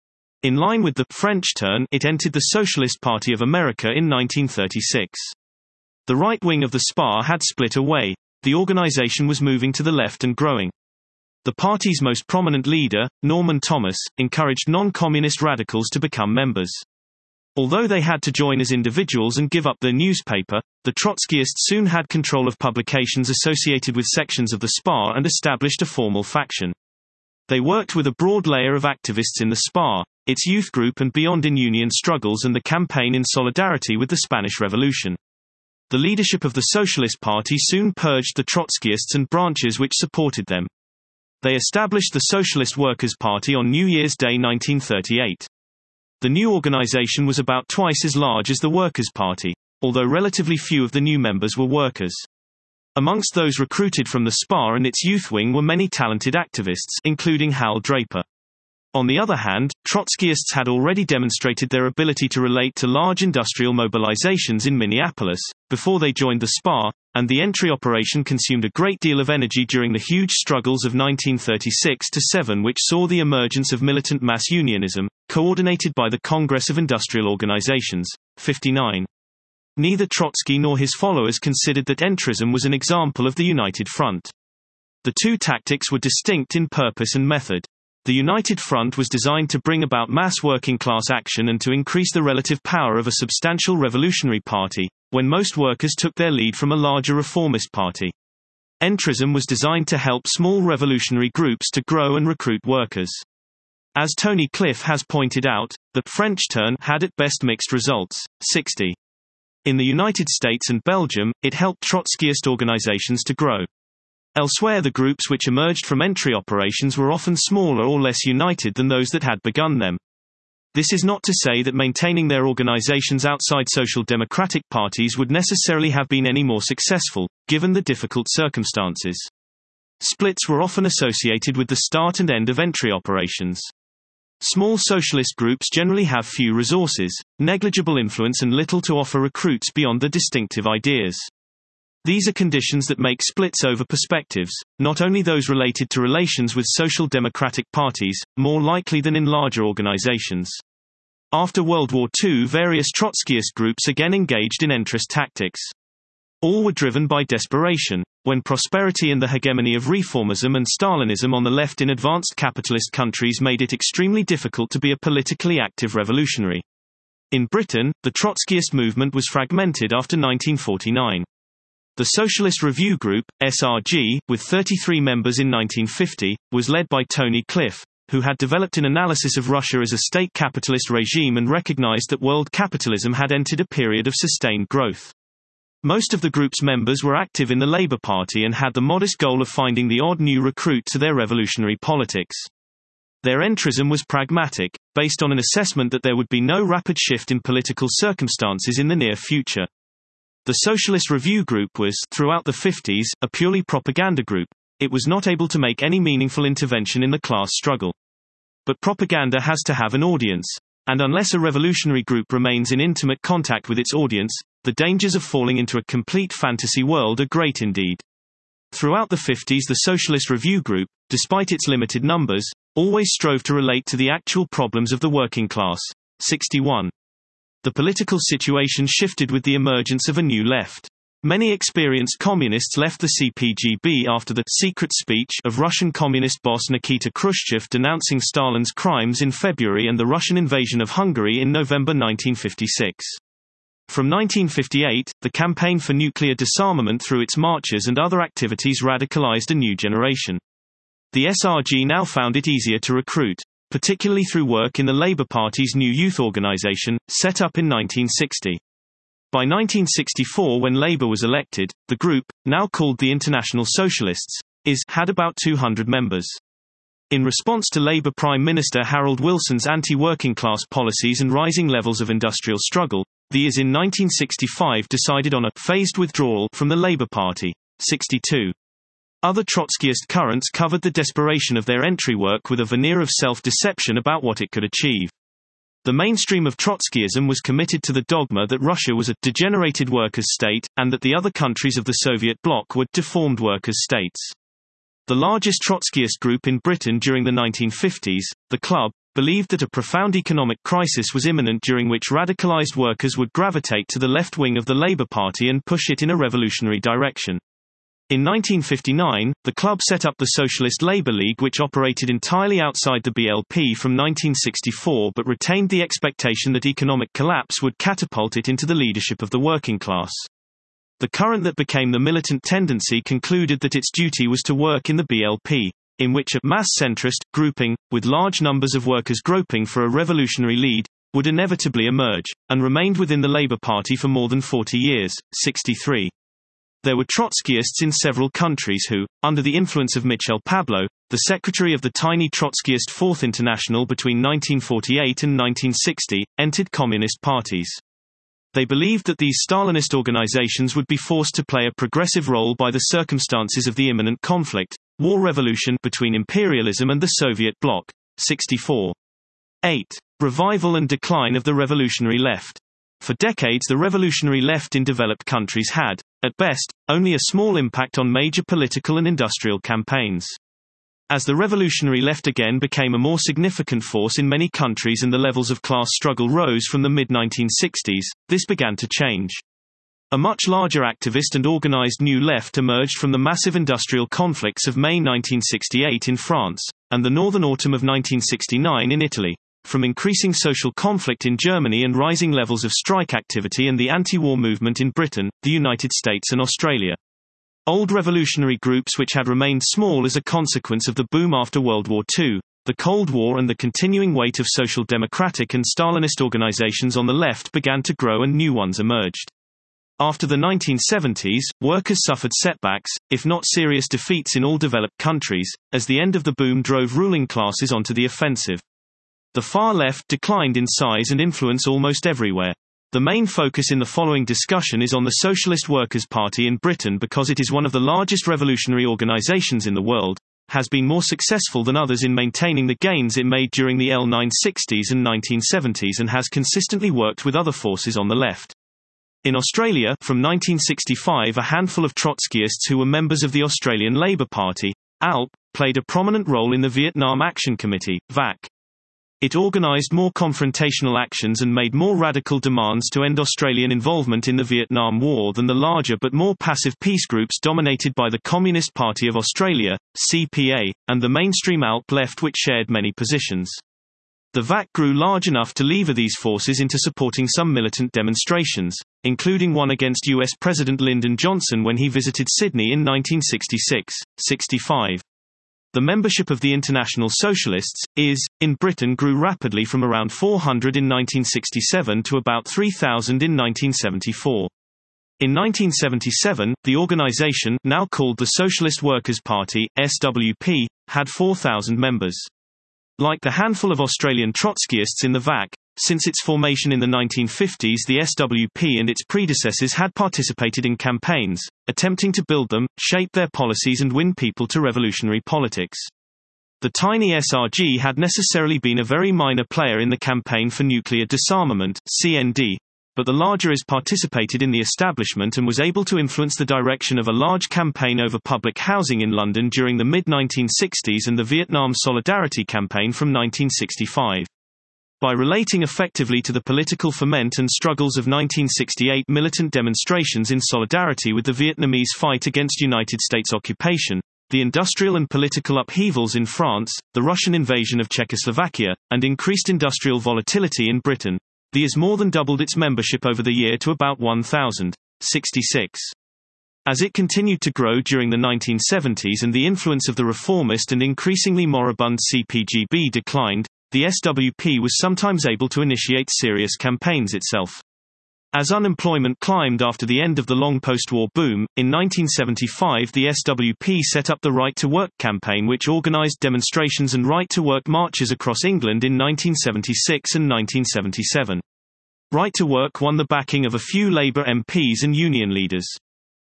In line with the French turn, it entered the Socialist Party of America in nineteen thirty-six. The right wing of the S P A had split away. The organization was moving to the left and growing. The party's most prominent leader, Norman Thomas, encouraged non-communist radicals to become members. Although they had to join as individuals and give up their newspaper, the Trotskyists soon had control of publications associated with sections of the S P A and established a formal faction. They worked with a broad layer of activists in the S P A, its youth group and beyond in union struggles and the campaign in solidarity with the Spanish Revolution. The leadership of the Socialist Party soon purged the Trotskyists and branches which supported them. They established the Socialist Workers' Party on New Year's Day nineteen thirty-eight. The new organization was about twice as large as the Workers' Party, although relatively few of the new members were workers. Amongst those recruited from the S P A and its youth wing were many talented activists, including Hal Draper. On the other hand, Trotskyists had already demonstrated their ability to relate to large industrial mobilizations in Minneapolis, before they joined the S P A, and the entry operation consumed a great deal of energy during the huge struggles of nineteen thirty-six to seven, which saw the emergence of militant mass unionism, coordinated by the Congress of Industrial Organizations, fifty-nine. Neither Trotsky nor his followers considered that entrism was an example of the United Front. The two tactics were distinct in purpose and method. The United Front was designed to bring about mass working-class action and to increase the relative power of a substantial revolutionary party, when most workers took their lead from a larger reformist party. Entrism was designed to help small revolutionary groups to grow and recruit workers. As Tony Cliff has pointed out, the French turn had at best mixed results, sixty. In the United States and Belgium, it helped Trotskyist organizations to grow. Elsewhere, the groups which emerged from entry operations were often smaller or less united than those that had begun them. This is not to say that maintaining their organizations outside social democratic parties would necessarily have been any more successful, given the difficult circumstances. Splits were often associated with the start and end of entry operations. Small socialist groups generally have few resources, negligible influence and little to offer recruits beyond the distinctive ideas. These are conditions that make splits over perspectives, not only those related to relations with social democratic parties, more likely than in larger organizations. After World War Two, various Trotskyist groups again engaged in entrist tactics. All were driven by desperation, when prosperity and the hegemony of reformism and Stalinism on the left in advanced capitalist countries made it extremely difficult to be a politically active revolutionary. In Britain, the Trotskyist movement was fragmented after nineteen forty-nine. The Socialist Review Group, S R G, with thirty-three members in nineteen fifty, was led by Tony Cliff, who had developed an analysis of Russia as a state capitalist regime and recognized that world capitalism had entered a period of sustained growth. Most of the group's members were active in the Labour Party and had the modest goal of finding the odd new recruit to their revolutionary politics. Their entrism was pragmatic, based on an assessment that there would be no rapid shift in political circumstances in the near future. The Socialist Review Group was, throughout the fifties, a purely propaganda group. It was not able to make any meaningful intervention in the class struggle. But propaganda has to have an audience, and unless a revolutionary group remains in intimate contact with its audience, the dangers of falling into a complete fantasy world are great indeed. Throughout the fifties, the Socialist Review Group, despite its limited numbers, always strove to relate to the actual problems of the working class. sixty-one. The political situation shifted with the emergence of a new left. Many experienced communists left the C P G B after the secret speech of Russian Communist boss Nikita Khrushchev denouncing Stalin's crimes in February and the Russian invasion of Hungary in November nineteen fifty-six. From nineteen fifty-eight, the campaign for nuclear disarmament through its marches and other activities radicalized a new generation. The S R G now found it easier to recruit, particularly through work in the Labour Party's new youth organization, set up in nineteen sixty. By nineteen sixty-four, when Labour was elected, the group, now called the International Socialists, is, had about two hundred members. In response to Labour Prime Minister Harold Wilson's anti-working class policies and rising levels of industrial struggle, the I S in nineteen sixty-five decided on a phased withdrawal from the Labour Party. sixty-two. Other Trotskyist currents covered the desperation of their entry work with a veneer of self-deception about what it could achieve. The mainstream of Trotskyism was committed to the dogma that Russia was a degenerated workers' state, and that the other countries of the Soviet bloc were deformed workers' states. The largest Trotskyist group in Britain during the nineteen fifties, the Club, believed that a profound economic crisis was imminent during which radicalized workers would gravitate to the left wing of the Labour Party and push it in a revolutionary direction. In nineteen fifty-nine, the Club set up the Socialist Labour League, which operated entirely outside the B L P from nineteen sixty-four but retained the expectation that economic collapse would catapult it into the leadership of the working class. The current that became the militant tendency concluded that its duty was to work in the B L P, in which a mass-centrist grouping, with large numbers of workers groping for a revolutionary lead, would inevitably emerge, and remained within the Labour Party for more than forty years, sixty-three. There were Trotskyists in several countries who, under the influence of Michel Pablo, the secretary of the tiny Trotskyist Fourth International between nineteen forty-eight and nineteen sixty, entered communist parties. They believed that these Stalinist organizations would be forced to play a progressive role by the circumstances of the imminent conflict, war revolution between imperialism and the Soviet bloc, sixty-four. eight. Revival and decline of the revolutionary left. For decades the revolutionary left in developed countries had, at best, only a small impact on major political and industrial campaigns. As the revolutionary left again became a more significant force in many countries and the levels of class struggle rose from the mid nineteen sixties, this began to change. A much larger activist and organized new left emerged from the massive industrial conflicts of May nineteen sixty-eight in France, and the northern autumn of nineteen sixty-nine in Italy, from increasing social conflict in Germany and rising levels of strike activity and the anti-war movement in Britain, the United States and Australia. Old revolutionary groups which had remained small as a consequence of the boom after World War Two, the Cold War and the continuing weight of social democratic and Stalinist organizations on the left began to grow and new ones emerged. After the nineteen seventies, workers suffered setbacks, if not serious defeats in all developed countries, as the end of the boom drove ruling classes onto the offensive. The far left declined in size and influence almost everywhere. The main focus in the following discussion is on the Socialist Workers' Party in Britain because it is one of the largest revolutionary organizations in the world, has been more successful than others in maintaining the gains it made during the nineteen sixties and nineteen seventies and has consistently worked with other forces on the left. In Australia, from nineteen sixty-five a handful of Trotskyists who were members of the Australian Labor Party, A L P, played a prominent role in the Vietnam Action Committee, V A C. It organized more confrontational actions and made more radical demands to end Australian involvement in the Vietnam War than the larger but more passive peace groups dominated by the Communist Party of Australia, C P A, and the mainstream A L P left, which shared many positions. The V A C grew large enough to lever these forces into supporting some militant demonstrations, including one against U S President Lyndon Johnson when he visited Sydney in nineteen sixty-six sixty-five. The membership of the International Socialists, I S, in Britain grew rapidly from around four hundred in nineteen sixty-seven to about three thousand in nineteen seventy-four. In nineteen seventy-seven, the organization, now called the Socialist Workers' Party, S W P, had four thousand members. Like the handful of Australian Trotskyists in the V A C, since its formation in the nineteen fifties the S W P and its predecessors had participated in campaigns, attempting to build them, shape their policies and win people to revolutionary politics. The tiny S R G had necessarily been a very minor player in the Campaign for Nuclear Disarmament, C N D, but the larger I S participated in the establishment and was able to influence the direction of a large campaign over public housing in London during the mid nineteen sixties and the Vietnam Solidarity Campaign from nineteen sixty-five. By relating effectively to the political ferment and struggles of nineteen sixty-eight militant demonstrations in solidarity with the Vietnamese fight against United States occupation, the industrial and political upheavals in France, the Russian invasion of Czechoslovakia, and increased industrial volatility in Britain, the I S more than doubled its membership over the year to about one thousand sixty-six. As it continued to grow during the nineteen seventies and the influence of the reformist and increasingly moribund C P G B declined, the S W P was sometimes able to initiate serious campaigns itself. As unemployment climbed after the end of the long post-war boom, in nineteen seventy-five the S W P set up the Right to Work campaign, which organized demonstrations and Right to Work marches across England in nineteen seventy-six and nineteen seventy-seven. Right to Work won the backing of a few Labour M Ps and union leaders.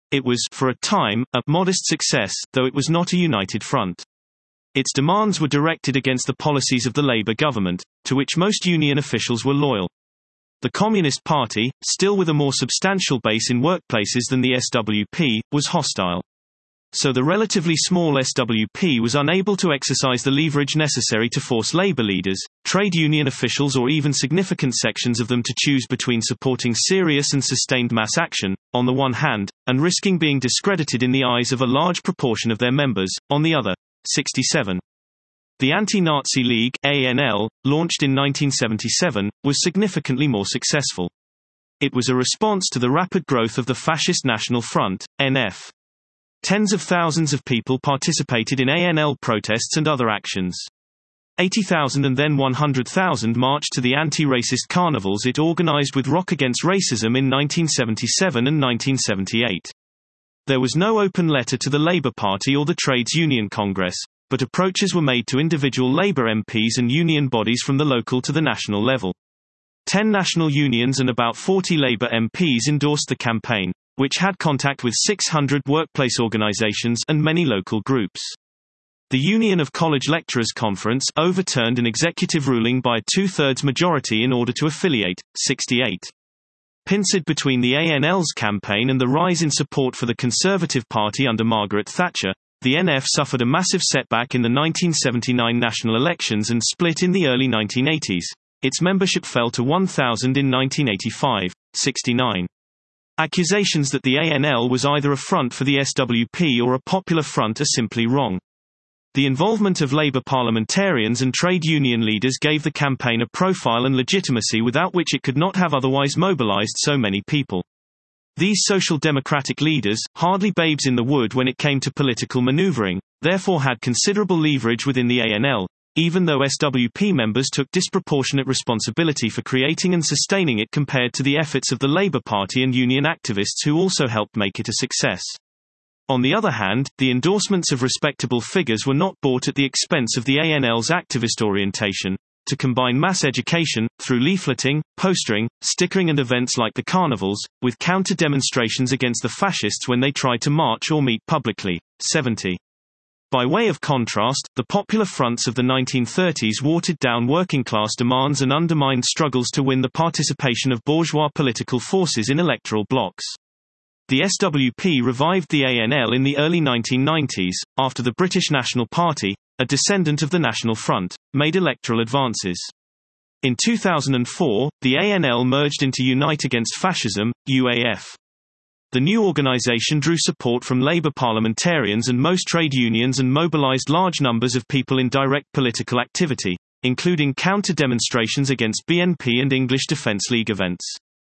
It was, for a time, a modest success, though it was not a united front. Its demands were directed against the policies of the Labour government, to which most union officials were loyal. The Communist Party, still with a more substantial base in workplaces than the S W P, was hostile. So the relatively small S W P was unable to exercise the leverage necessary to force labor leaders, trade union officials or even significant sections of them to choose between supporting serious and sustained mass action, on the one hand, and risking being discredited in the eyes of a large proportion of their members, on the other. sixty-seven. The Anti-Nazi League, A N L, launched in nineteen seventy-seven, was significantly more successful. It was a response to the rapid growth of the Fascist National Front, N F. Tens of thousands of people participated in A N L protests and other actions. eighty thousand and then one hundred thousand marched to the anti-racist carnivals it organized with Rock Against Racism in nineteen seventy-seven and nineteen seventy-eight. There was no open letter to the Labour Party or the Trades Union Congress, but approaches were made to individual Labour M Ps and union bodies from the local to the national level. Ten national unions and about forty Labour M Ps endorsed the campaign, which had contact with six hundred workplace organisations and many local groups. The Union of College Lecturers Conference overturned an executive ruling by a two-thirds majority in order to affiliate. sixty-eight. Pinced between the A N L's campaign and the rise in support for the Conservative Party under Margaret Thatcher, the N F suffered a massive setback in the nineteen seventy-nine national elections and split in the early nineteen eighties. Its membership fell to one thousand in nineteen eighty-five. sixty-nine. Accusations that the A N L was either a front for the S W P or a popular front are simply wrong. The involvement of Labour parliamentarians and trade union leaders gave the campaign a profile and legitimacy without which it could not have otherwise mobilised so many people. These social democratic leaders, hardly babes in the wood when it came to political manoeuvring, therefore had considerable leverage within the A N L, even though S W P members took disproportionate responsibility for creating and sustaining it compared to the efforts of the Labour Party and union activists who also helped make it a success. On the other hand, the endorsements of respectable figures were not bought at the expense of the A N L's activist orientation, to combine mass education, through leafleting, postering, stickering and events like the carnivals, with counter-demonstrations against the fascists when they tried to march or meet publicly. seventy. By way of contrast, the popular fronts of the nineteen thirties watered down working-class demands and undermined struggles to win the participation of bourgeois political forces in electoral blocs. The S W P revived the A N L in the early nineteen nineties, after the British National Party, a descendant of the National Front, made electoral advances. In two thousand four, the A N L merged into Unite Against Fascism, U A F. The new organisation drew support from Labour parliamentarians and most trade unions and mobilised large numbers of people in direct political activity, including counter-demonstrations against B N P and English Defence League events.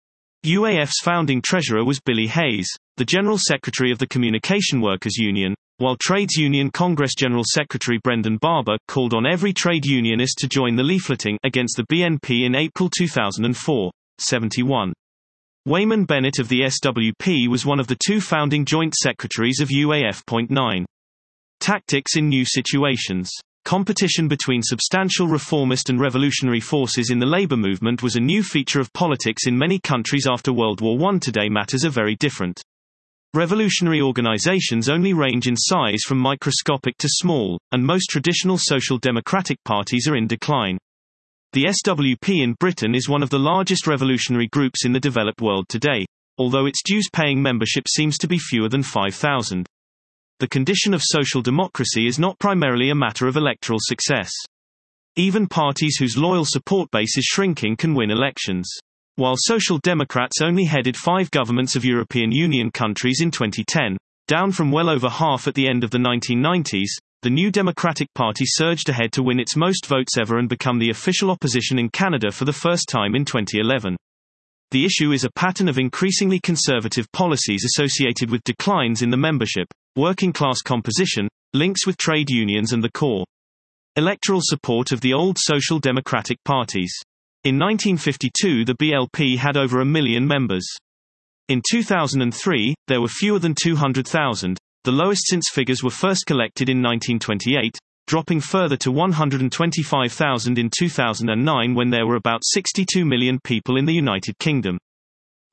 U A F's founding treasurer was Billy Hayes, the General Secretary of the Communication Workers Union, while Trades Union Congress General Secretary Brendan Barber called on every trade unionist to join the leafleting against the B N P in April two thousand four. seventy-one. Wayman Bennett of the S W P was one of the two founding joint secretaries of U A F. nine. Tactics in new situations. Competition between substantial reformist and revolutionary forces in the labor movement was a new feature of politics in many countries after World War One. Today matters are very different. Revolutionary organizations only range in size from microscopic to small, and most traditional social democratic parties are in decline. The S W P in Britain is one of the largest revolutionary groups in the developed world today, although its dues-paying membership seems to be fewer than five thousand. The condition of social democracy is not primarily a matter of electoral success. Even parties whose loyal support base is shrinking can win elections. While Social Democrats only headed five governments of European Union countries in twenty ten, down from well over half at the end of the nineteen nineties, the New Democratic Party surged ahead to win its most votes ever and become the official opposition in Canada for the first time in twenty eleven. The issue is a pattern of increasingly conservative policies associated with declines in the membership, working-class composition, links with trade unions and the core electoral support of the old social democratic parties. In nineteen fifty-two the B L P had over a million members. In two thousand three, there were fewer than two hundred thousand, the lowest since figures were first collected in nineteen twenty-eight, dropping further to one hundred twenty-five thousand in two thousand nine when there were about sixty-two million people in the United Kingdom.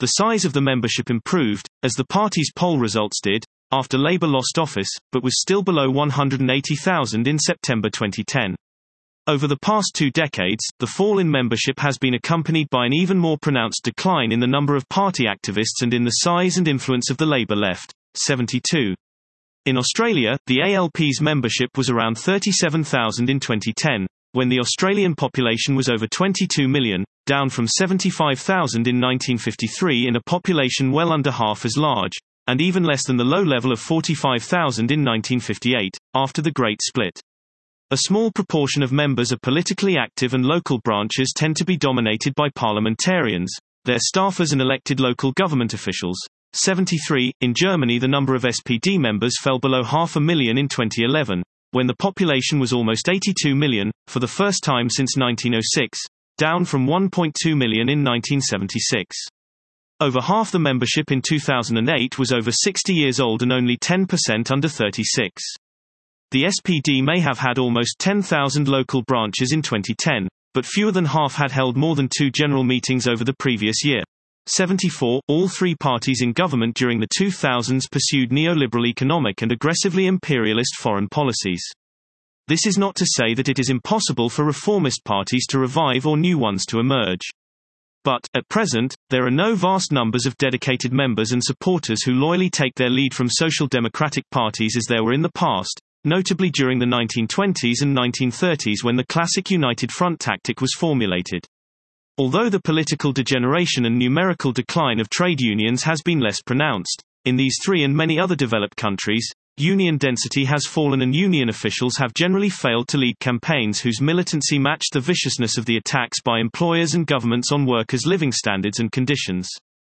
The size of the membership improved, as the party's poll results did, after Labour lost office, but was still below one hundred eighty thousand in September twenty ten. Over the past two decades, the fall in membership has been accompanied by an even more pronounced decline in the number of party activists and in the size and influence of the Labour left. seventy-two. In Australia, the A L P's membership was around thirty-seven thousand in twenty ten, when the Australian population was over twenty-two million, down from seventy-five thousand in nineteen fifty-three in a population well under half as large, and even less than the low level of forty-five thousand in nineteen fifty-eight, after the Great Split. A small proportion of members are politically active, and local branches tend to be dominated by parliamentarians, their staffers and elected local government officials. seventy-three. In Germany, the number of S P D members fell below half a million in twenty eleven, when the population was almost eighty-two million, for the first time since nineteen oh six, down from one point two million in nineteen seventy-six. Over half the membership in two thousand eight was over sixty years old and only ten percent under thirty-six. The S P D may have had almost ten thousand local branches in twenty ten, but fewer than half had held more than two general meetings over the previous year. seventy-four. All three parties in government during the two thousands pursued neoliberal economic and aggressively imperialist foreign policies. This is not to say that it is impossible for reformist parties to revive or new ones to emerge. But, at present, there are no vast numbers of dedicated members and supporters who loyally take their lead from social democratic parties as there were in the past, notably during the nineteen twenties and nineteen thirties when the classic United Front tactic was formulated. Although the political degeneration and numerical decline of trade unions has been less pronounced, in these three and many other developed countries, union density has fallen and union officials have generally failed to lead campaigns whose militancy matched the viciousness of the attacks by employers and governments on workers' living standards and conditions.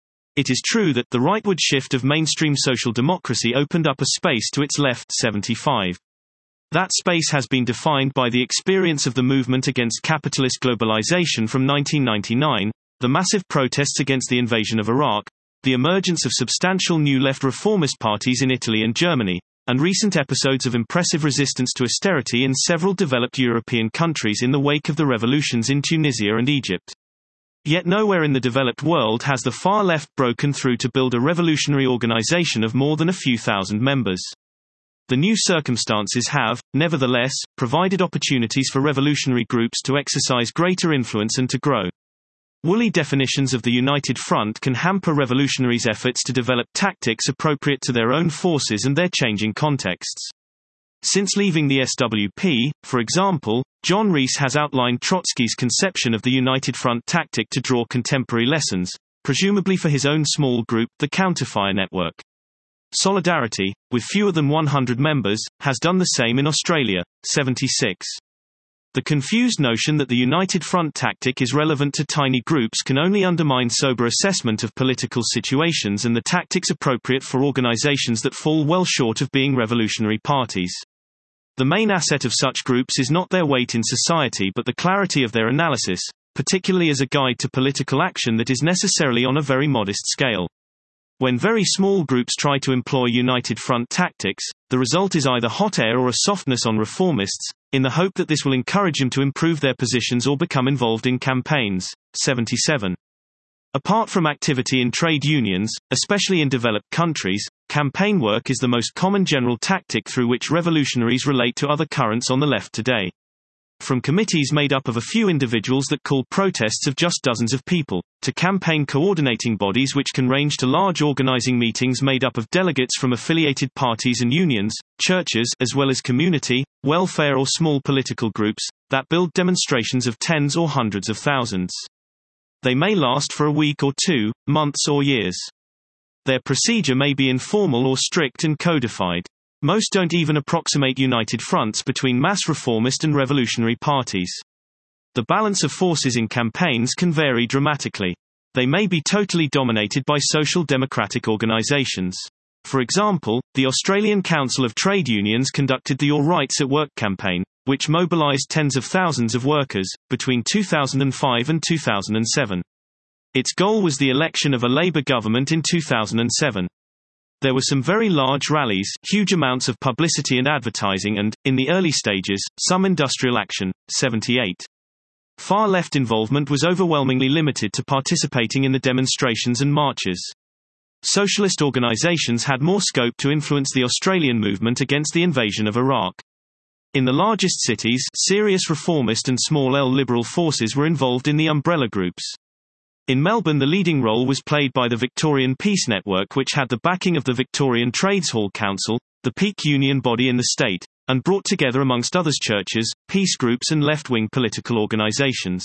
It is true that the rightward shift of mainstream social democracy opened up a space to its left. seventy-five. That space has been defined by the experience of the movement against capitalist globalization from nineteen ninety-nine, the massive protests against the invasion of Iraq, the emergence of substantial new left reformist parties in Italy and Germany, and recent episodes of impressive resistance to austerity in several developed European countries in the wake of the revolutions in Tunisia and Egypt. Yet nowhere in the developed world has the far left broken through to build a revolutionary organization of more than a few thousand members. The new circumstances have, nevertheless, provided opportunities for revolutionary groups to exercise greater influence and to grow. Woolly definitions of the United Front can hamper revolutionaries' efforts to develop tactics appropriate to their own forces and their changing contexts. Since leaving the S W P, for example, John Rees has outlined Trotsky's conception of the United Front tactic to draw contemporary lessons, presumably for his own small group, the Counterfire Network. Solidarity, with fewer than one hundred members, has done the same in Australia. seventy-six. The confused notion that the United Front tactic is relevant to tiny groups can only undermine sober assessment of political situations and the tactics appropriate for organizations that fall well short of being revolutionary parties. The main asset of such groups is not their weight in society but the clarity of their analysis, particularly as a guide to political action that is necessarily on a very modest scale. When very small groups try to employ United Front tactics, the result is either hot air or a softness on reformists, in the hope that this will encourage them to improve their positions or become involved in campaigns. seventy-seven. Apart from activity in trade unions, especially in developed countries, campaign work is the most common general tactic through which revolutionaries relate to other currents on the left today. From committees made up of a few individuals that call protests of just dozens of people, to campaign coordinating bodies which can range to large organizing meetings made up of delegates from affiliated parties and unions, churches as well as community, welfare or small political groups, that build demonstrations of tens or hundreds of thousands. They may last for a week or two, months or years. Their procedure may be informal or strict and codified. Most don't even approximate united fronts between mass reformist and revolutionary parties. The balance of forces in campaigns can vary dramatically. They may be totally dominated by social democratic organizations. For example, the Australian Council of Trade Unions conducted the Your Rights at Work campaign, which mobilised tens of thousands of workers, between two thousand five and two thousand seven. Its goal was the election of a Labour government in two thousand seven. There were some very large rallies, huge amounts of publicity and advertising and, in the early stages, some industrial action. seventy-eight. far-left involvement was overwhelmingly limited to participating in the demonstrations and marches. Socialist organizations had more scope to influence the Australian movement against the invasion of Iraq. In the largest cities, serious reformist and small L liberal forces were involved in the umbrella groups. In Melbourne, the leading role was played by the Victorian Peace Network, which had the backing of the Victorian Trades Hall Council, the peak union body in the state, and brought together amongst others churches, peace groups and left-wing political organisations.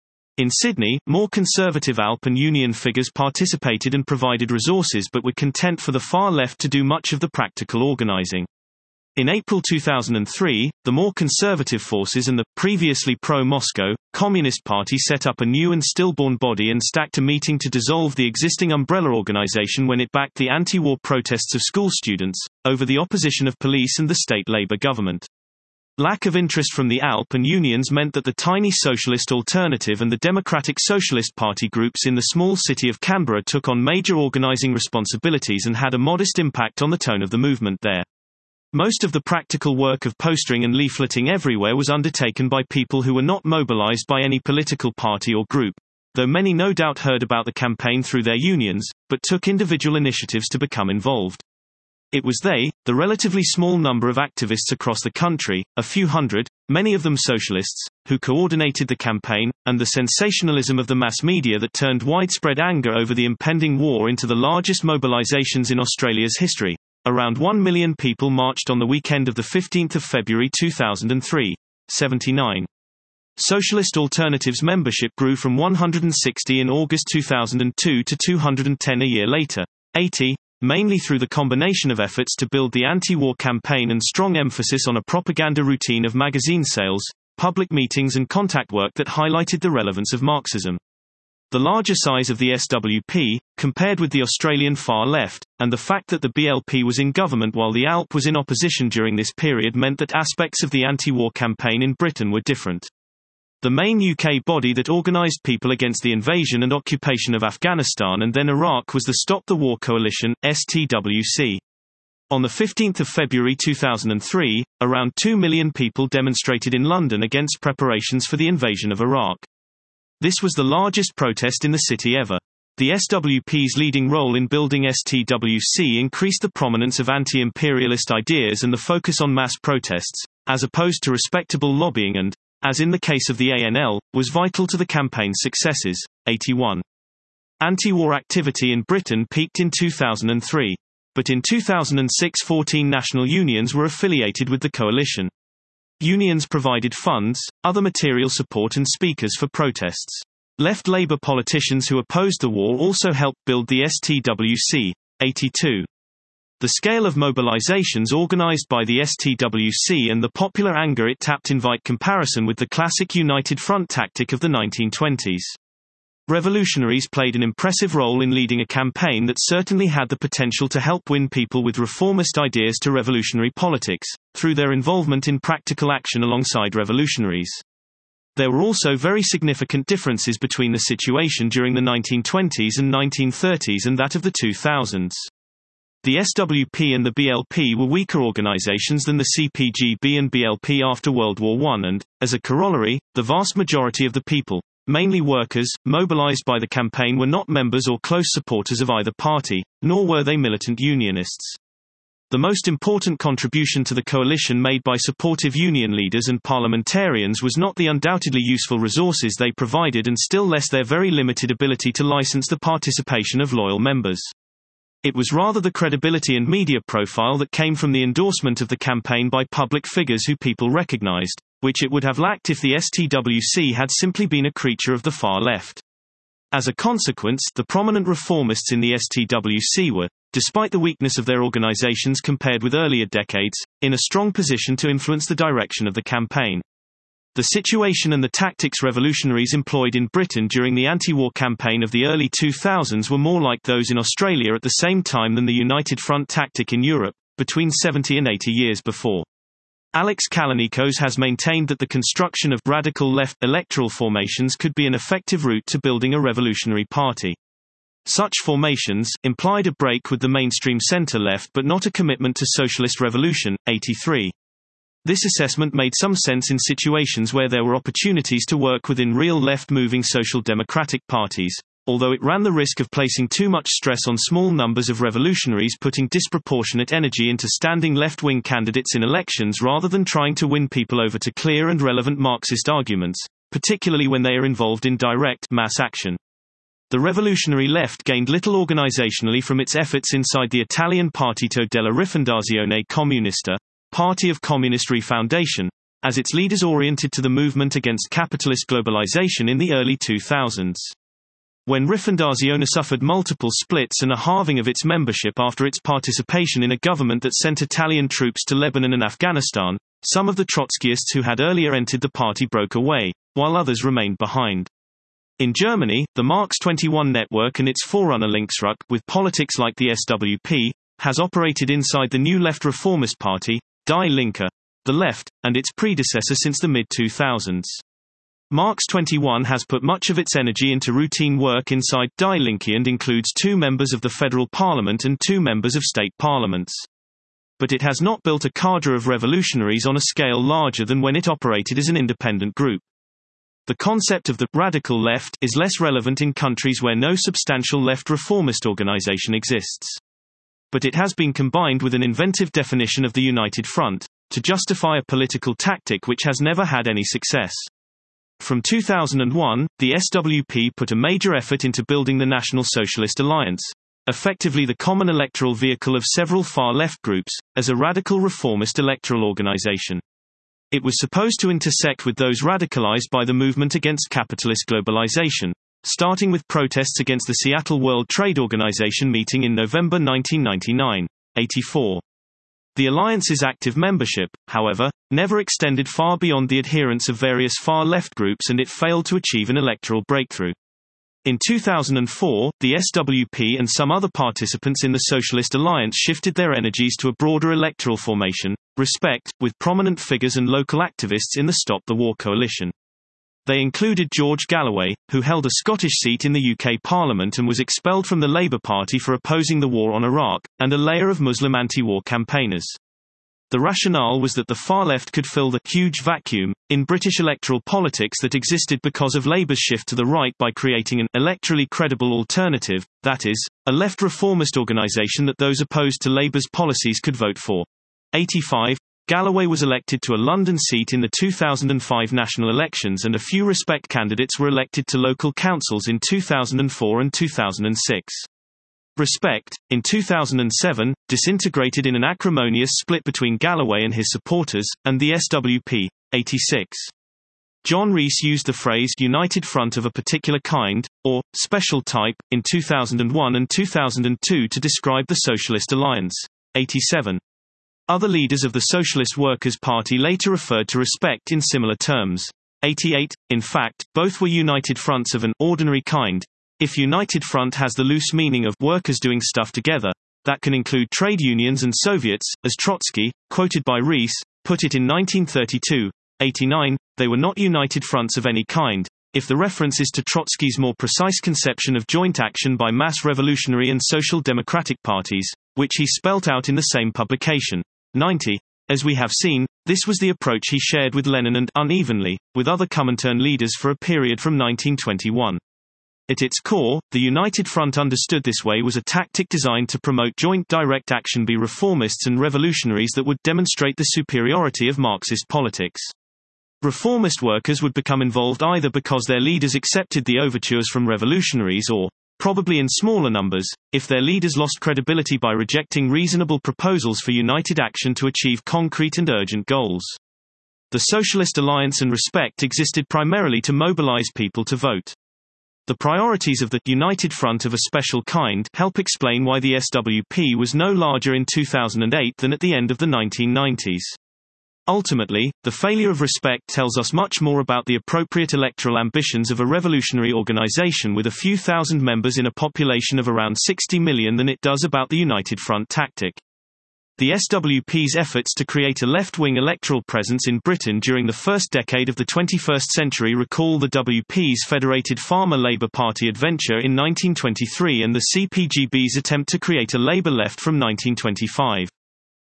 In Sydney, more conservative A L P and union figures participated and provided resources, but were content for the far left to do much of the practical organising. In April two thousand three, the more conservative forces and the previously pro-Moscow Communist Party set up a new and stillborn body and stacked a meeting to dissolve the existing umbrella organisation when it backed the anti-war protests of school students, over the opposition of police and the state Labour government. Lack of interest from the A L P and unions meant that the tiny Socialist Alternative and the Democratic Socialist Party groups in the small city of Canberra took on major organising responsibilities and had a modest impact on the tone of the movement there. Most of the practical work of postering and leafleting everywhere was undertaken by people who were not mobilized by any political party or group, though many no doubt heard about the campaign through their unions, but took individual initiatives to become involved. It was they, the relatively small number of activists across the country, a few hundred, many of them socialists, who coordinated the campaign, and the sensationalism of the mass media that turned widespread anger over the impending war into the largest mobilizations in Australia's history. Around one million people marched on the weekend of the fifteenth of February two thousand three. seventy-nine. Socialist Alternative's membership grew from one hundred sixty in August two thousand two to two hundred ten a year later. eighty, mainly through the combination of efforts to build the anti-war campaign and strong emphasis on a propaganda routine of magazine sales, public meetings and contact work that highlighted the relevance of Marxism. The larger size of the S W P, compared with the Australian far left, and the fact that the B L P was in government while the A L P was in opposition during this period meant that aspects of the anti-war campaign in Britain were different. The main U K body that organised people against the invasion and occupation of Afghanistan and then Iraq was the Stop the War Coalition, S T W C. On the fifteenth of February two thousand three, around two million people demonstrated in London against preparations for the invasion of Iraq. This was the largest protest in the city ever. The S W P's leading role in building S T W C increased the prominence of anti-imperialist ideas and the focus on mass protests, as opposed to respectable lobbying and, as in the case of the A N L, was vital to the campaign's successes. eighty-one. Anti-war activity in Britain peaked in two thousand three. But in two thousand six fourteen national unions were affiliated with the coalition. Unions provided funds, other material support and speakers for protests. Left Labour politicians who opposed the war also helped build the S T W C. eighty-two. The scale of mobilizations organised by the S T W C and the popular anger it tapped invite comparison with the classic United Front tactic of the nineteen twenties. Revolutionaries played an impressive role in leading a campaign that certainly had the potential to help win people with reformist ideas to revolutionary politics, through their involvement in practical action alongside revolutionaries. There were also very significant differences between the situation during the nineteen twenties and nineteen thirties and that of the two thousands. The S W P and the B L P were weaker organizations than the C P G B and B L P after World War One and, as a corollary, the vast majority of the people, mainly workers, mobilized by the campaign were not members or close supporters of either party, nor were they militant unionists. The most important contribution to the coalition made by supportive union leaders and parliamentarians was not the undoubtedly useful resources they provided and still less their very limited ability to license the participation of loyal members. It was rather the credibility and media profile that came from the endorsement of the campaign by public figures who people recognized, which it would have lacked if the S T W C had simply been a creature of the far left. As a consequence, the prominent reformists in the S T W C were, despite the weakness of their organizations compared with earlier decades, in a strong position to influence the direction of the campaign. The situation and the tactics revolutionaries employed in Britain during the anti-war campaign of the early two thousands were more like those in Australia at the same time than the United Front tactic in Europe, between seventy and eighty years before. Alex Kalanikos has maintained that the construction of radical left electoral formations could be an effective route to building a revolutionary party. Such formations implied a break with the mainstream centre-left but not a commitment to socialist revolution. eighty-three. This assessment made some sense in situations where there were opportunities to work within real left-moving social democratic parties, although it ran the risk of placing too much stress on small numbers of revolutionaries putting disproportionate energy into standing left-wing candidates in elections rather than trying to win people over to clear and relevant Marxist arguments, particularly when they are involved in direct mass action. The revolutionary left gained little organizationally from its efforts inside the Italian Partito della Rifondazione Comunista, Party of Communist Refoundation, as its leaders oriented to the movement against capitalist globalization in the early two thousands. When Rifondazione suffered multiple splits and a halving of its membership after its participation in a government that sent Italian troops to Lebanon and Afghanistan, some of the Trotskyists who had earlier entered the party broke away, while others remained behind. In Germany, the Marx twenty-one network and its forerunner Linksruck, with politics like the S W P, has operated inside the new left reformist party, Die Linke, the left, and its predecessor since the mid two thousands. Marx twenty-one has put much of its energy into routine work inside Die Linke and includes two members of the federal parliament and two members of state parliaments. But it has not built a cadre of revolutionaries on a scale larger than when it operated as an independent group. The concept of the radical left is less relevant in countries where no substantial left reformist organization exists. But it has been combined with an inventive definition of the United Front, to justify a political tactic which has never had any success. From two thousand one, the S W P put a major effort into building the National Socialist Alliance, effectively the common electoral vehicle of several far-left groups, as a radical reformist electoral organization. It was supposed to intersect with those radicalized by the movement against capitalist globalization, starting with protests against the Seattle World Trade Organization meeting in November nineteen ninety-nine, eighty-four. The alliance's active membership, however, never extended far beyond the adherents of various far-left groups and it failed to achieve an electoral breakthrough. In two thousand four, the S W P and some other participants in the Socialist Alliance shifted their energies to a broader electoral formation, Respect, with prominent figures and local activists in the Stop the War coalition. They included George Galloway, who held a Scottish seat in the U K Parliament and was expelled from the Labour Party for opposing the war on Iraq, and a layer of Muslim anti-war campaigners. The rationale was that the far left could fill the huge vacuum in British electoral politics that existed because of Labour's shift to the right by creating an electorally credible alternative, that is, a left reformist organisation that those opposed to Labour's policies could vote for. eighty-five. Galloway was elected to a London seat in the two thousand five national elections and a few Respect candidates were elected to local councils in two thousand four and two thousand six. Respect, in two thousand seven, disintegrated in an acrimonious split between Galloway and his supporters, and the S W P. eighty-six. John Rees used the phrase United Front of a particular kind, or special type, in two thousand one and two thousand two to describe the Socialist Alliance. eighty-seven. Other leaders of the Socialist Workers' Party later referred to Respect in similar terms. eighty-eight. In fact, both were united fronts of an ordinary kind. If United Front has the loose meaning of workers doing stuff together, that can include trade unions and Soviets, as Trotsky, quoted by Rees, put it in nineteen thirty-two. eighty-nine. They were not united fronts of any kind. If the reference is to Trotsky's more precise conception of joint action by mass revolutionary and social democratic parties, which he spelt out in the same publication. ninety. As we have seen, this was the approach he shared with Lenin and, unevenly, with other Comintern leaders for a period from nineteen twenty-one. At its core, the United Front understood this way was a tactic designed to promote joint direct action by reformists and revolutionaries that would demonstrate the superiority of Marxist politics. Reformist workers would become involved either because their leaders accepted the overtures from revolutionaries or, probably in smaller numbers, if their leaders lost credibility by rejecting reasonable proposals for united action to achieve concrete and urgent goals. The Socialist Alliance and Respect existed primarily to mobilize people to vote. The priorities of the United Front of a special kind help explain why the S W P was no larger in two thousand eight than at the end of the nineteen nineties. Ultimately, the failure of Respect tells us much more about the appropriate electoral ambitions of a revolutionary organization with a few thousand members in a population of around sixty million than it does about the United Front tactic. The S W P's efforts to create a left-wing electoral presence in Britain during the first decade of the twenty-first century recall the W P's Federated Farmer Labour Party adventure in nineteen twenty-three and the C P G B's attempt to create a Labour left from nineteen twenty-five.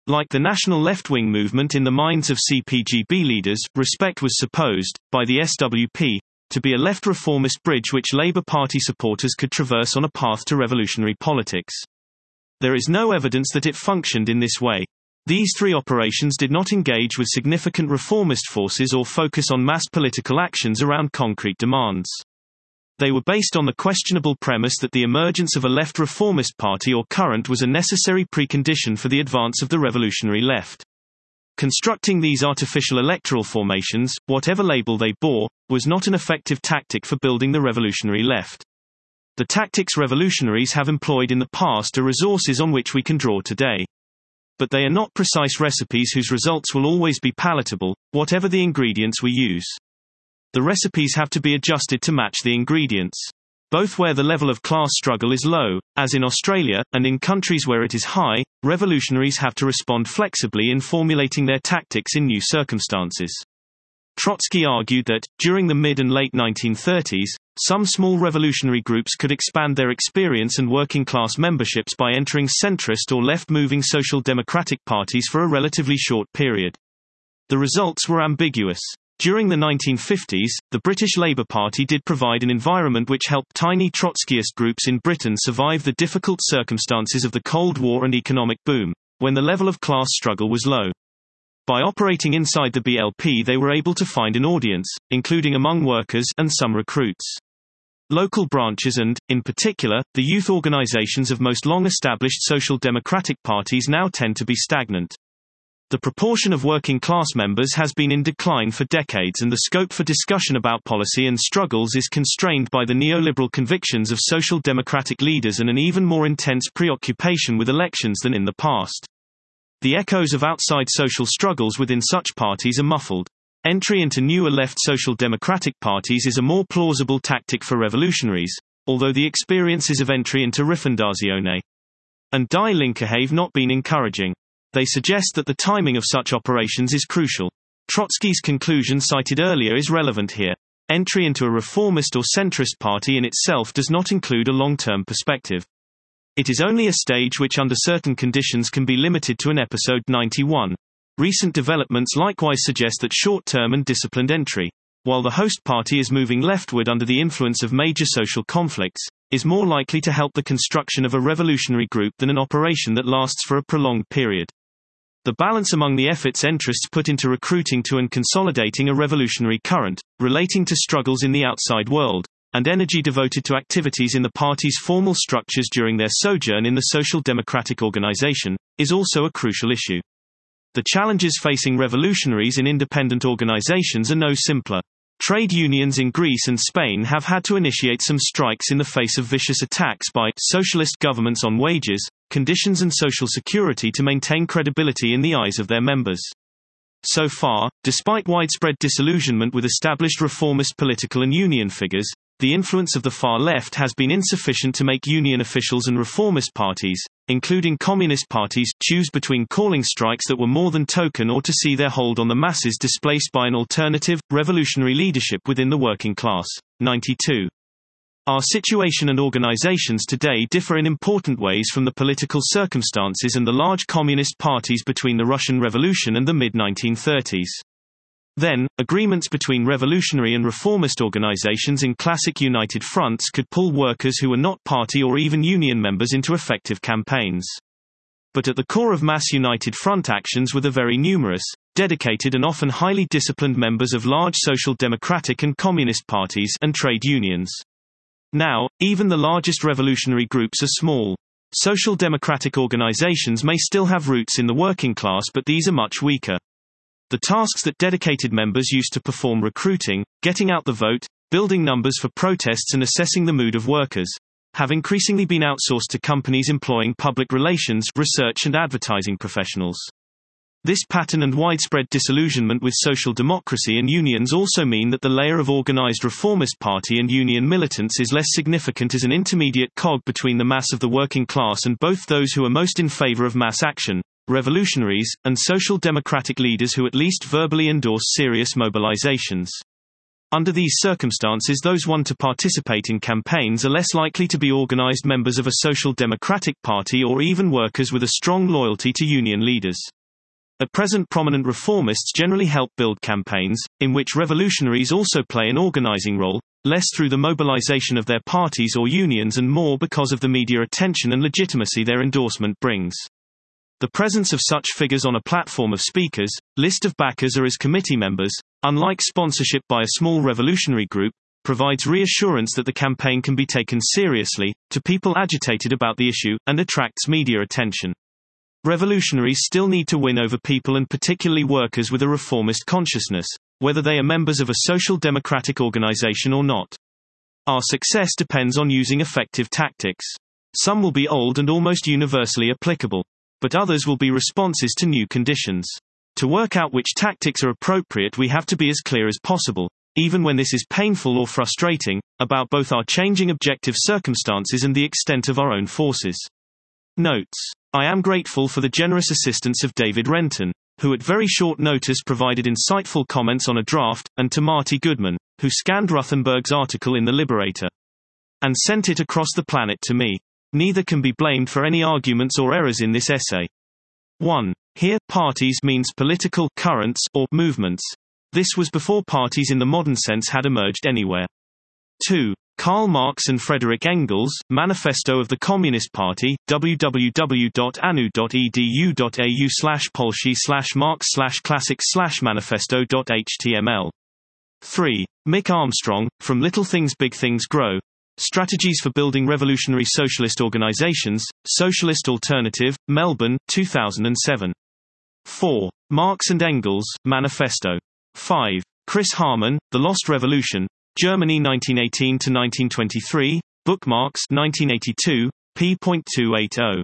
Like the national left-wing movement in the minds of C P G B leaders, Respect was supposed, by the S W P, to be a left reformist bridge which Labour Party supporters could traverse on a path to revolutionary politics. There is no evidence that it functioned in this way. These three operations did not engage with significant reformist forces or focus on mass political actions around concrete demands. They were based on the questionable premise that the emergence of a left reformist party or current was a necessary precondition for the advance of the revolutionary left. Constructing these artificial electoral formations, whatever label they bore, was not an effective tactic for building the revolutionary left. The tactics revolutionaries have employed in the past are resources on which we can draw today. But they are not precise recipes whose results will always be palatable, whatever the ingredients we use. The recipes have to be adjusted to match the ingredients. Both where the level of class struggle is low, as in Australia, and in countries where it is high, revolutionaries have to respond flexibly in formulating their tactics in new circumstances. Trotsky argued that, during the mid and late nineteen thirties, some small revolutionary groups could expand their experience and working-class memberships by entering centrist or left-moving social democratic parties for a relatively short period. The results were ambiguous. During the nineteen fifties, the British Labour Party did provide an environment which helped tiny Trotskyist groups in Britain survive the difficult circumstances of the Cold War and economic boom, when the level of class struggle was low. By operating inside the B L P they were able to find an audience, including among workers and some recruits. Local branches and, in particular, the youth organisations of most long-established social democratic parties now tend to be stagnant. The proportion of working-class members has been in decline for decades and the scope for discussion about policy and struggles is constrained by the neoliberal convictions of social democratic leaders and an even more intense preoccupation with elections than in the past. The echoes of outside social struggles within such parties are muffled. Entry into newer left social democratic parties is a more plausible tactic for revolutionaries, although the experiences of entry into Rifondazione and Die Linke have not been encouraging. They suggest that the timing of such operations is crucial. Trotsky's conclusion cited earlier is relevant here. Entry into a reformist or centrist party in itself does not include a long-term perspective. It is only a stage which under certain conditions can be limited to an episode ninety-one. Recent developments likewise suggest that short-term and disciplined entry, while the host party is moving leftward under the influence of major social conflicts, is more likely to help the construction of a revolutionary group than an operation that lasts for a prolonged period. The balance among the efforts interests put into recruiting to and consolidating a revolutionary current, relating to struggles in the outside world, and energy devoted to activities in the party's formal structures during their sojourn in the social democratic organization, is also a crucial issue. The challenges facing revolutionaries in independent organizations are no simpler. Trade unions in Greece and Spain have had to initiate some strikes in the face of vicious attacks by socialist governments on wages, conditions and social security to maintain credibility in the eyes of their members. So far, despite widespread disillusionment with established reformist political and union figures, the influence of the far left has been insufficient to make union officials and reformist parties, including communist parties, choose between calling strikes that were more than token or to see their hold on the masses displaced by an alternative, revolutionary leadership within the working class. ninety-two. Our situation and organizations today differ in important ways from the political circumstances and the large communist parties between the Russian Revolution and the mid nineteen thirties. Then, agreements between revolutionary and reformist organizations in classic united fronts could pull workers who were not party or even union members into effective campaigns. But at the core of mass united front actions were the very numerous, dedicated and often highly disciplined members of large social democratic and communist parties and trade unions. Now, even the largest revolutionary groups are small. Social democratic organizations may still have roots in the working class, but these are much weaker. The tasks that dedicated members used to perform, recruiting, getting out the vote, building numbers for protests and assessing the mood of workers, have increasingly been outsourced to companies employing public relations, research and advertising professionals. This pattern and widespread disillusionment with social democracy and unions also mean that the layer of organized reformist party and union militants is less significant as an intermediate cog between the mass of the working class and both those who are most in favor of mass action, revolutionaries, and social democratic leaders who at least verbally endorse serious mobilizations. Under these circumstances, those want to participate in campaigns are less likely to be organized members of a social democratic party or even workers with a strong loyalty to union leaders. At present, prominent reformists generally help build campaigns, in which revolutionaries also play an organizing role, less through the mobilization of their parties or unions and more because of the media attention and legitimacy their endorsement brings. The presence of such figures on a platform of speakers, list of backers or as committee members, unlike sponsorship by a small revolutionary group, provides reassurance that the campaign can be taken seriously, to people agitated about the issue, and attracts media attention. Revolutionaries still need to win over people and particularly workers with a reformist consciousness, whether they are members of a social democratic organization or not. Our success depends on using effective tactics. Some will be old and almost universally applicable, but others will be responses to new conditions. To work out which tactics are appropriate, we have to be as clear as possible, even when this is painful or frustrating, about both our changing objective circumstances and the extent of our own forces. Notes. I am grateful for the generous assistance of David Renton, who at very short notice provided insightful comments on a draft, and to Marty Goodman, who scanned Ruthenberg's article in The Liberator and sent it across the planet to me. Neither can be blamed for any arguments or errors in this essay. one. Here, parties means political currents or movements. This was before parties in the modern sense had emerged anywhere. two. Karl Marx and Frederick Engels, Manifesto of the Communist Party, w w w dot a n u dot e d u dot a u slash polshi slash marx slash classics slash manifesto dot h t m l. three. Mick Armstrong, From Little Things Big Things Grow, Strategies for Building Revolutionary Socialist Organizations, Socialist Alternative, Melbourne, two thousand seven. four. Marx and Engels, Manifesto. five. Chris Harman, The Lost Revolution, Germany nineteen eighteen to nineteen twenty-three, Bookmarks nineteen eighty-two, p. two eighty.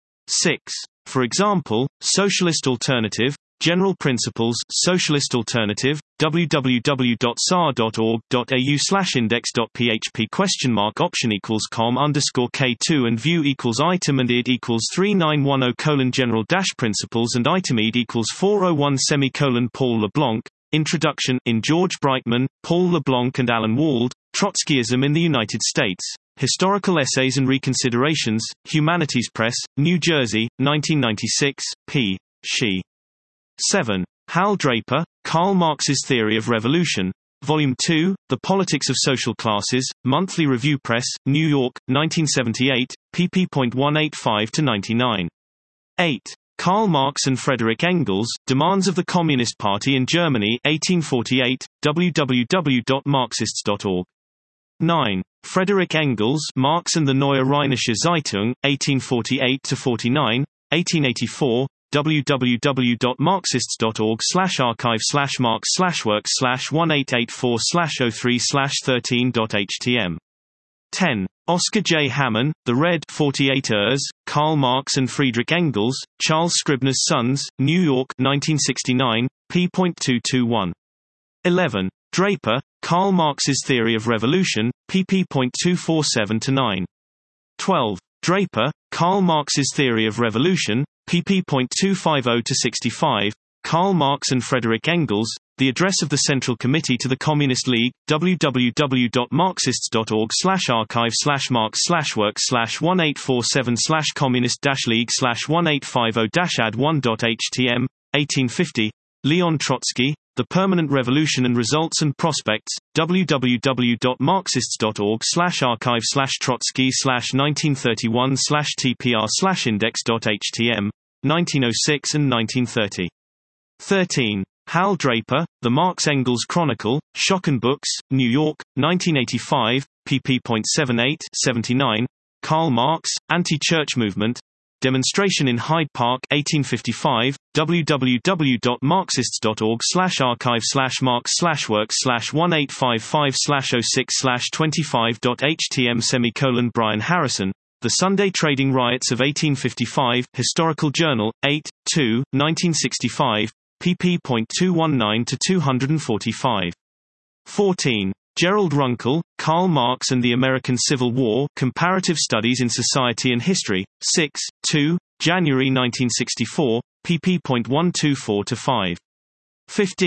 six. For example, Socialist Alternative, General Principles, Socialist Alternative, w w w dot s a r dot org dot a u slash index dot p h p question mark option equals com underscore k two and view equals item and id equals three nine one zero colon general dash principles and item id equals four oh one semicolon Paul LeBlanc. Introduction, in George Brightman, Paul LeBlanc and Alan Wald, Trotskyism in the United States, Historical Essays and Reconsiderations, Humanities Press, New Jersey, nineteen ninety-six, p. She. seven. Hal Draper, Karl Marx's Theory of Revolution, Volume two, The Politics of Social Classes, Monthly Review Press, New York, nineteen seventy-eight, pp. one eighty-five to ninety-nine. eight. Karl Marx and Frederick Engels, Demands of the Communist Party in Germany, eighteen forty-eight, w w w dot marxists dot org. nine. Frederick Engels, Marx and the Neue Rheinische Zeitung, eighteen forty-eight to forty-nine, eighteen eighty-four, w w w dot marxists dot org slash archive slash marx slash works slash one eight eight four slash oh three slash thirteen dot h t m. ten. Oscar J. Hamann, The Red forty-eight Ers, Karl Marx and Friedrich Engels, Charles Scribner's Sons, New York, nineteen sixty-nine, p. two twenty-one. eleven. Draper, Karl Marx's Theory of Revolution, pp. two forty-seven to nine. twelve. Draper, Karl Marx's Theory of Revolution, pp. two fifty to sixty-five. Karl Marx and Frederick Engels, The Address of the Central Committee to the Communist League, w w w dot marxists dot org slash archive slash marx slash works slash one eight four seven slash communist dash league slash one eight five zero dash add one dot h t m. eighteen fifty. Leon Trotsky, The Permanent Revolution and Results and Prospects, w w w dot marxists dot org slash archive slash Trotsky slash nineteen thirty-one slash t p r slash index dot h t m. nineteen oh six and nineteen thirty. thirteen. Hal Draper, The Marx-Engels Chronicle, Schocken Books, New York, nineteen eighty-five, pp. seventy-eight to seventy-nine. Karl Marx, Anti-Church Movement, Demonstration in Hyde Park, eighteen fifty-five, w w w dot marxists dot org slash archive slash marx slash works slash one eight five five slash oh six slash twenty-five dot h t m semicolon Brian Harrison, The Sunday Trading Riots of eighteen fifty-five, Historical Journal, eight, two, nineteen sixty-five, pp. two nineteen to two forty-five. fourteen. Gerald Runkle, Karl Marx and the American Civil War, Comparative Studies in Society and History, six, two, January nineteen sixty-four, pp. one twenty-four to five. fifteen.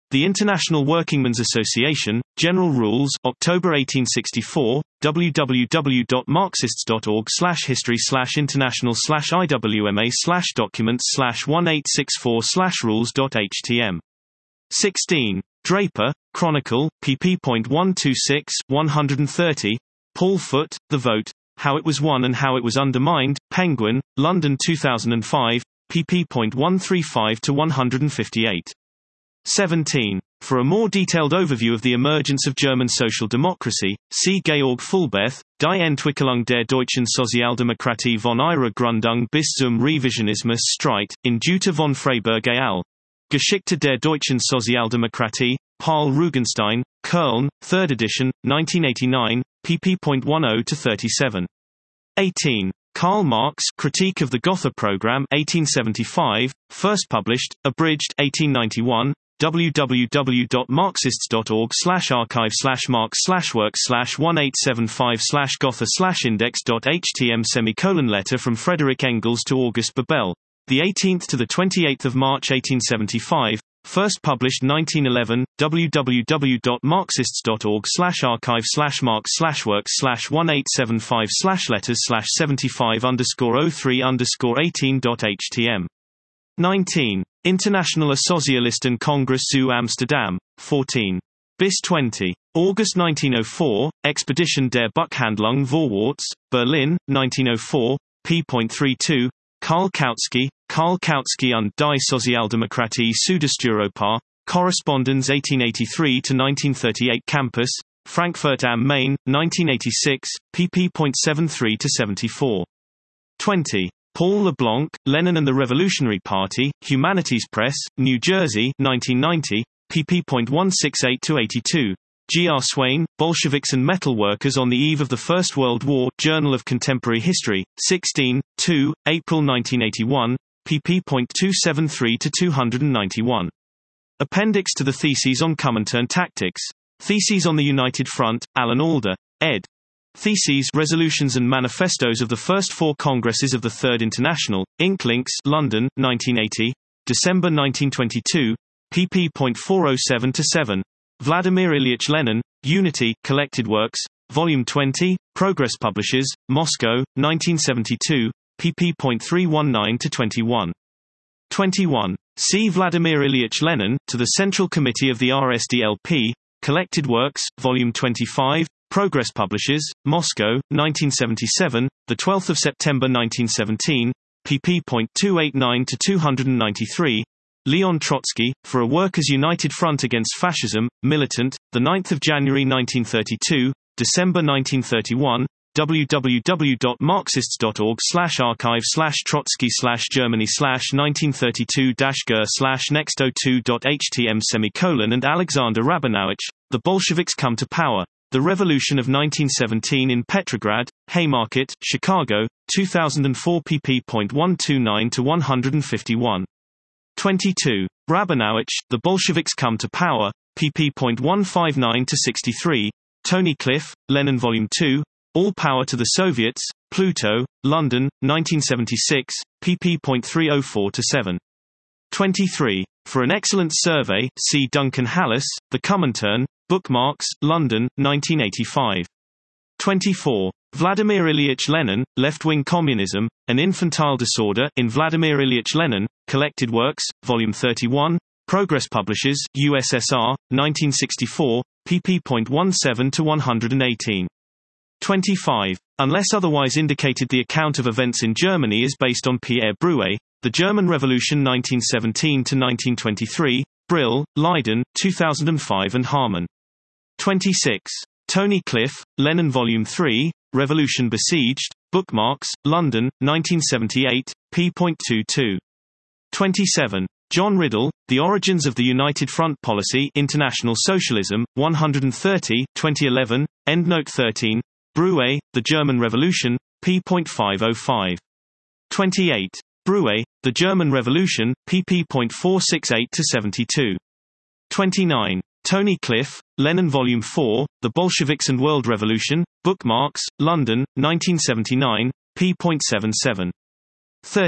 The International Workingmen's Association, General Rules, October eighteen sixty-four, w w w dot marxists dot org slash history slash international slash I W M A slash documents slash one eight six four slash rules dot h t m l. sixteen. Draper, Chronicle, pp. one twenty-six, one thirty. Paul Foot, The Vote, How It Was Won and How It Was Undermined, Penguin, London two thousand five, pp. one thirty-five to one fifty-eight. seventeen. For a more detailed overview of the emergence of German social democracy, see Georg Fulbeth, Die Entwicklung der deutschen Sozialdemokratie von ihrer Gründung bis zum Revisionismus Streit, in Jutta von Freiberg et al. Geschichte der deutschen Sozialdemokratie, Paul Rugenstein, Köln, third edition, nineteen eighty-nine, pp. ten to thirty-seven. eighteen. Karl Marx, Critique of the Gotha Programme, eighteen seventy-five, first published, abridged, eighteen ninety-one. w w w dot marxists dot org slash archive slash marx slash works slash one eight seven five slash gotha slash index dot h t m l semicolon letter from Frederick Engels to August Bebel, the eighteenth to the twenty-eighth of March eighteen seventy-five, first published nineteen eleven. w w w dot marxists dot org slash archive slash marx slash works slash one eight seven five slash letters slash seventy-five underscore oh three underscore eighteen dot h t m l. nineteen. Internationale Socialisten Kongress zu Amsterdam, fourteen. Bis twenty. August nineteen oh four, Expedition der Buchhandlung Vorwärts, Berlin, nineteen oh four, p. thirty-two. Karl Kautsky, Karl Kautsky und die Sozialdemokratie Südosteuropa, Correspondence eighteen eighty-three to nineteen thirty-eight. Campus, Frankfurt am Main, nineteen eighty-six, pp. seventy-three to seventy-four. twenty. Paul LeBlanc, Lenin and the Revolutionary Party, Humanities Press, New Jersey, nineteen ninety, pp. one sixty-eight to eighty-two. G. R. Swain, Bolsheviks and Metal Workers on the Eve of the First World War, Journal of Contemporary History, sixteen, two, April nineteen eighty-one, pp. two seventy-three to two ninety-one. Appendix to the Theses on Comintern Tactics. Theses on the United Front, Alan Alda, ed. Theses, Resolutions and Manifestos of the First Four Congresses of the Third International, Inklings, London, nineteen eighty, December nineteen twenty-two, pp. four oh seven to seven. Vladimir Ilyich Lenin, Unity, Collected Works, Volume twenty, Progress Publishers, Moscow, nineteen seventy-two, pp. three nineteen to twenty-one. twenty-one. See Vladimir Ilyich Lenin, to the Central Committee of the R S D L P, Collected Works, Volume twenty-five, Progress Publishers, Moscow, nineteen seventy-seven, the twelfth of September nineteen seventeen, pp. two eighty-nine to two ninety-three. Leon Trotsky, For a Workers' United Front Against Fascism, Militant, the ninth of January nineteen thirty-two, December nineteen thirty-one. w w w dot marxists dot org slash archive slash Trotsky slash Germany slash nineteen thirty-two dash G R slash next oh two dot h t m l semicolon and Alexander Rabinowitch, The Bolsheviks Come to Power. The Revolution of nineteen seventeen in Petrograd, Haymarket, Chicago, two thousand four pp. one twenty-nine to one fifty-one. twenty-two. Rabinowitch, The Bolsheviks Come to Power, pp. one fifty-nine to sixty-three. Tony Cliff, Lenin Volume two, All Power to the Soviets, Pluto, London, nineteen seventy-six, pp. three oh four to seven. twenty-three. For an excellent survey, see Duncan Hallis, The Comintern, Bookmarks, London, nineteen eighty-five. twenty-four. Vladimir Ilyich Lenin, Left-Wing Communism, An Infantile Disorder in Vladimir Ilyich Lenin, Collected Works, Volume thirty-one, Progress Publishers, U S S R, nineteen sixty-four, pp. seventeen to one eighteen. twenty-five. Unless otherwise indicated, the account of events in Germany is based on Pierre Brouet, The German Revolution nineteen seventeen to nineteen twenty-three, Brill, Leiden, two thousand five and Harman. twenty-six. Tony Cliff, Lenin Volume three, Revolution Besieged, Bookmarks, London, nineteen seventy-eight, p. twenty-two. twenty-seven. John Riddle, The Origins of the United Front Policy, International Socialism, one thirty, twenty eleven, Endnote thirteen, Brouet, The German Revolution, p. five oh five. twenty-eight. Brouet, The German Revolution, pp. four sixty-eight to seventy-two. twenty-nine. Tony Cliff, Lenin Volume four, The Bolsheviks and World Revolution, Bookmarks, London, nineteen seventy-nine, p. seventy-seven. thirty.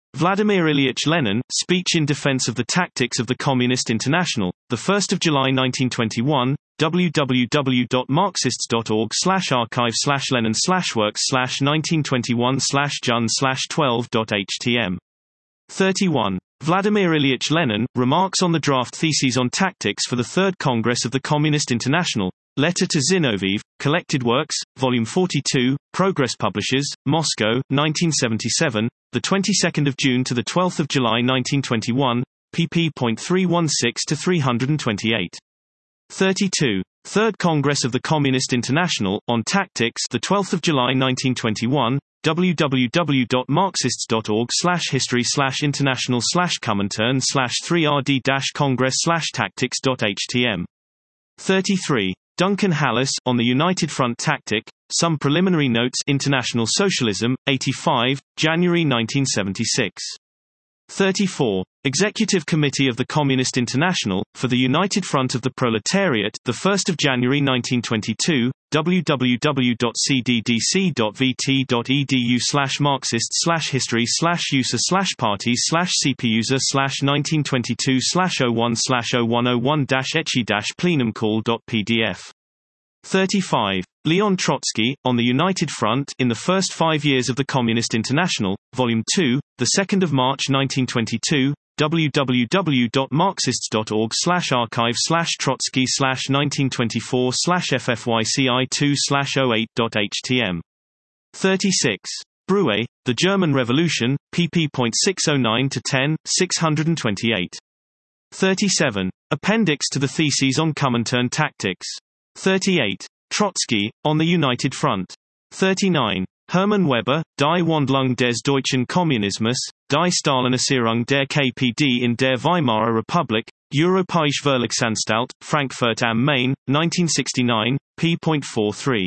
Vladimir Ilyich Lenin, Speech in Defense of the Tactics of the Communist International, the first of July nineteen twenty-one, w w w dot marxists dot org slash archive slash lenin slash works slash nineteen twenty-one slash jun slash twelve dot h t m. thirty-one. Vladimir Ilyich Lenin, Remarks on the Draft Theses on Tactics for the Third Congress of the Communist International, Letter to Zinoviev, Collected Works, Volume forty-two, Progress Publishers, Moscow, nineteen seventy-seven, the twenty-second of June to the twelfth of July nineteen twenty-one, pp. three sixteen to three twenty-eight. thirty-two. Third Congress of the Communist International, on Tactics, the twelfth of July nineteen twenty-one, w w w dot marxists dot org slash history slash international slash Comintern slash three r d dash congress slash tactics dot h t m. thirty-three. Duncan Hallis, on the United Front Tactic, Some Preliminary Notes, International Socialism, eighty-five, January nineteen seventy-six. thirty-four. Executive Committee of the Communist International, for the United Front of the Proletariat, the first of January nineteen twenty-two, w w w dot c d d c dot v t dot e d u slash marxist slash history slash user slash parties slash c p user slash nineteen twenty-two slash oh one slash oh one oh one dash etchy dash plenum call dot p d f. thirty-five. Leon Trotsky, on the United Front, in the First Five Years of the Communist International, Volume two, the second of March nineteen twenty-two, w w w dot marxists dot org slash archive slash Trotsky slash nineteen twenty-four slash f f y c i two slash oh eight dot h t m. thirty-six. Bruet, The German Revolution, pp. six oh nine to ten, six twenty-eight. thirty-seven. Appendix to the Theses on Comintern Tactics. thirty-eight. Trotsky, on the United Front. thirty-nine. Hermann Weber, Die Wandlung des deutschen Kommunismus, Die Stalinisierung der K P D in der Weimarer Republik, Europäische Verlagsanstalt, Frankfurt am Main, nineteen sixty-nine, p. forty-three.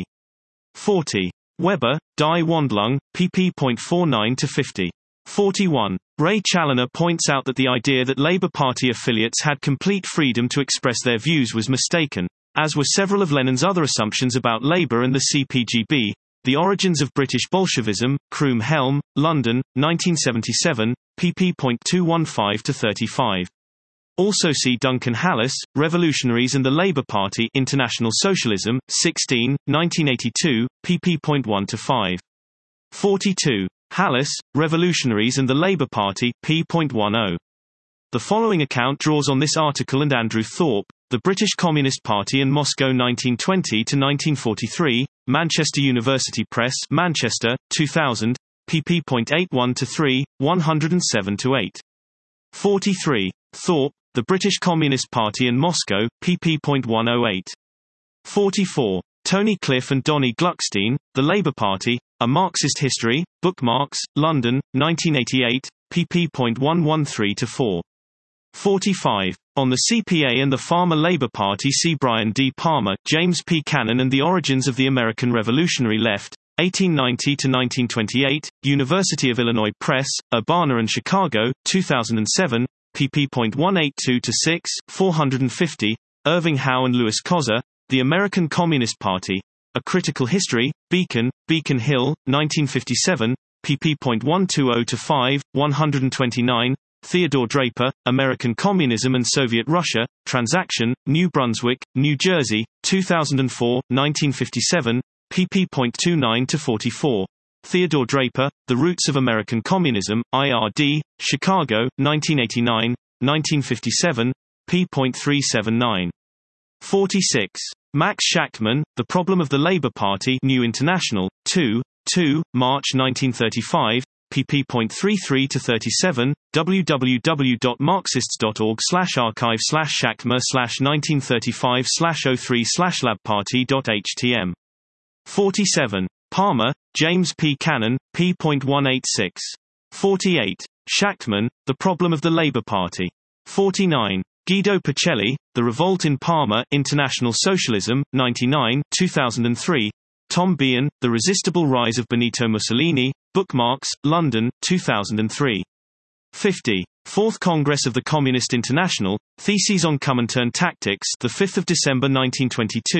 forty. Weber, Die Wandlung, pp. forty-nine to fifty. forty-one. Ray Challoner points out that the idea that Labour Party affiliates had complete freedom to express their views was mistaken, as were several of Lenin's other assumptions about Labour and the C P G B. The Origins of British Bolshevism, Croom Helm, London, nineteen seventy-seven, pp. two fifteen to thirty-five. Also see Duncan Hallis, Revolutionaries and the Labour Party, International Socialism, sixteen, nineteen eighty-two, pp. one to five. forty-two. Hallis, Revolutionaries and the Labour Party, p. ten. The following account draws on this article and Andrew Thorpe, The British Communist Party and Moscow nineteen twenty to nineteen forty-three, Manchester University Press, Manchester, two thousand, pp. eighty-one to three, one oh seven to eight. forty-three. Thorpe, The British Communist Party and Moscow, pp. one oh eight. forty-four. Tony Cliff and Donnie Gluckstein, The Labour Party, A Marxist History, Bookmarks, London, nineteen eighty-eight, pp. one thirteen to four. forty-five. On the C P A and the Farmer Labour Party, see Brian D. Palmer, James P. Cannon and the Origins of the American Revolutionary Left, eighteen ninety to nineteen twenty-eight, University of Illinois Press, Urbana and Chicago, two thousand seven, pp. one eighty-two to six, four fifty, Irving Howe and Louis Koza, The American Communist Party, A Critical History, Beacon, Beacon Hill, nineteen fifty-seven, pp. one twenty to five, one twenty-nine, Theodore Draper, American Communism and Soviet Russia, Transaction, New Brunswick, New Jersey, two thousand four, nineteen fifty-seven, pp. twenty-nine to forty-four. Theodore Draper, The Roots of American Communism, I R D, Chicago, nineteen eighty-nine, nineteen fifty-seven, p. three seventy-nine. forty-six. Max Shachtman, The Problem of the Labour Party, New International, two, two, March nineteen thirty-five, pp. thirty-three to thirty-seven, w w w dot marxists dot org slash archive slash shachtman slash nineteen thirty-five slash oh three slash labparty dot h t m. forty-seven. Palmer, James P. Cannon, p. one eighty-six. forty-eight. Shachtman, The Problem of the Labour Party. forty-nine. Guido Pacelli, The Revolt in Parma, International Socialism, ninety-nine, two thousand three. Tom Behan, The Resistible Rise of Benito Mussolini, Bookmarks, London, two thousand three. fifty. Fourth Congress of the Communist International, Theses on Comintern Tactics, the fifth of December nineteen twenty-two,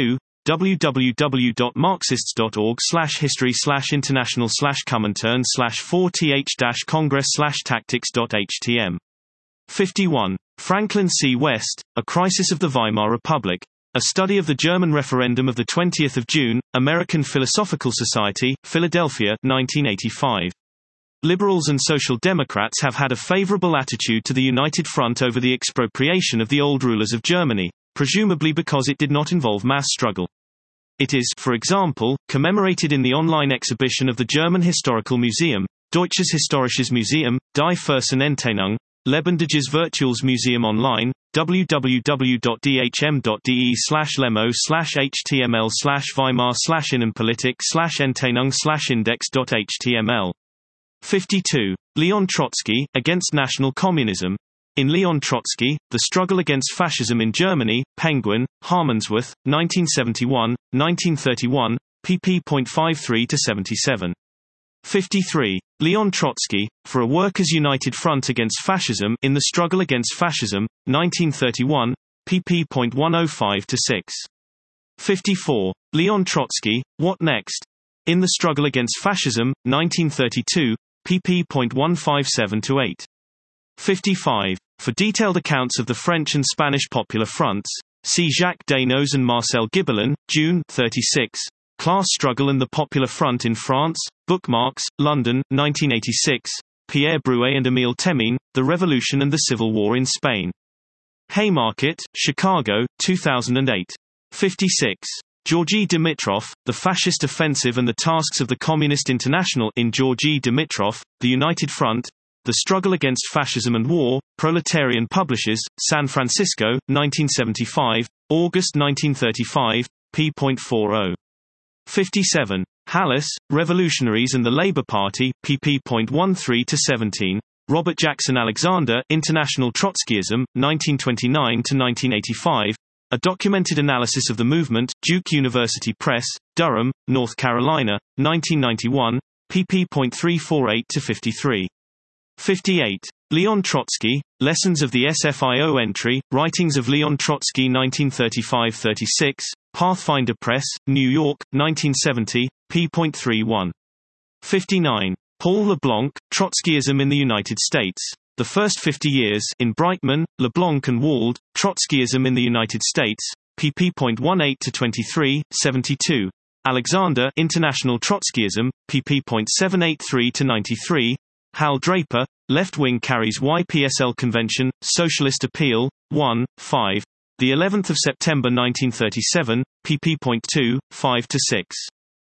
w w w dot marxists dot org slash history slash international slash comintern slash four t h dash congress slash tactics dot h t m. fifty-one. Franklin C. West, A Crisis of the Weimar Republic. A Study of the German Referendum of the twentieth of June, American Philosophical Society, Philadelphia, nineteen eighty-five. Liberals and Social Democrats have had a favorable attitude to the United Front over the expropriation of the old rulers of Germany, presumably because it did not involve mass struggle. It is, for example, commemorated in the online exhibition of the German Historical Museum, Deutsches Historisches Museum, Die Fürstenentennung, Lebendiges Virtuals-Museum online, w w w dot d h m dot d e slash lemo slash h t m l slash Weimar slash Innenpolitik slash Entennung slash index dot h t m l. fifty-two. Leon Trotsky, Against National Communism. In Leon Trotsky, The Struggle Against Fascism in Germany, Penguin, Harmondsworth, nineteen seventy-one, nineteen thirty-one, pp. fifty-three to seventy-seven. fifty-three. Leon Trotsky, For a Workers' United Front Against Fascism in the Struggle Against Fascism, nineteen thirty-one, pp. one oh five to six. fifty-four. Leon Trotsky, What Next? In the Struggle Against Fascism, nineteen thirty-two, pp. one fifty-seven to eight. fifty-five. For detailed accounts of the French and Spanish Popular Fronts, see Jacques Desnos and Marcel Gibelin, June, thirty-six. Class Struggle and the Popular Front in France, Bookmarks, London, nineteen eighty-six, Pierre Brouet and Émile Temine, The Revolution and the Civil War in Spain. Haymarket, Chicago, two thousand eight. fifty-six. Georgy Dimitrov, The Fascist Offensive and the Tasks of the Communist International in Georgy Dimitrov, The United Front, The Struggle Against Fascism and War, Proletarian Publishers, San Francisco, nineteen seventy-five, August nineteen thirty-five, p. forty. fifty-seven. Hallis, Revolutionaries and the Labour Party, pp. thirteen to seventeen. Robert Jackson Alexander, International Trotskyism, nineteen twenty-nine to nineteen eighty-five. A Documented Analysis of the Movement, Duke University Press, Durham, North Carolina, nineteen ninety-one, pp. three forty-eight to fifty-three. fifty-eight. Leon Trotsky, Lessons of the S F I O Entry, Writings of Leon Trotsky nineteen thirty-five to thirty-six, Pathfinder Press, New York, nineteen seventy, p. thirty-one. fifty-nine. Paul LeBlanc, Trotskyism in the United States. The First Fifty Years in Brightman, LeBlanc and Wald, Trotskyism in the United States, pp. eighteen to twenty-three, seventy-two. Alexander, International Trotskyism, pp. seven eighty-three to ninety-three. Hal Draper, Left-Wing Carries Y P S L Convention, Socialist Appeal, one, five. The eleventh of September nineteen thirty-seven, pp. two, five to six.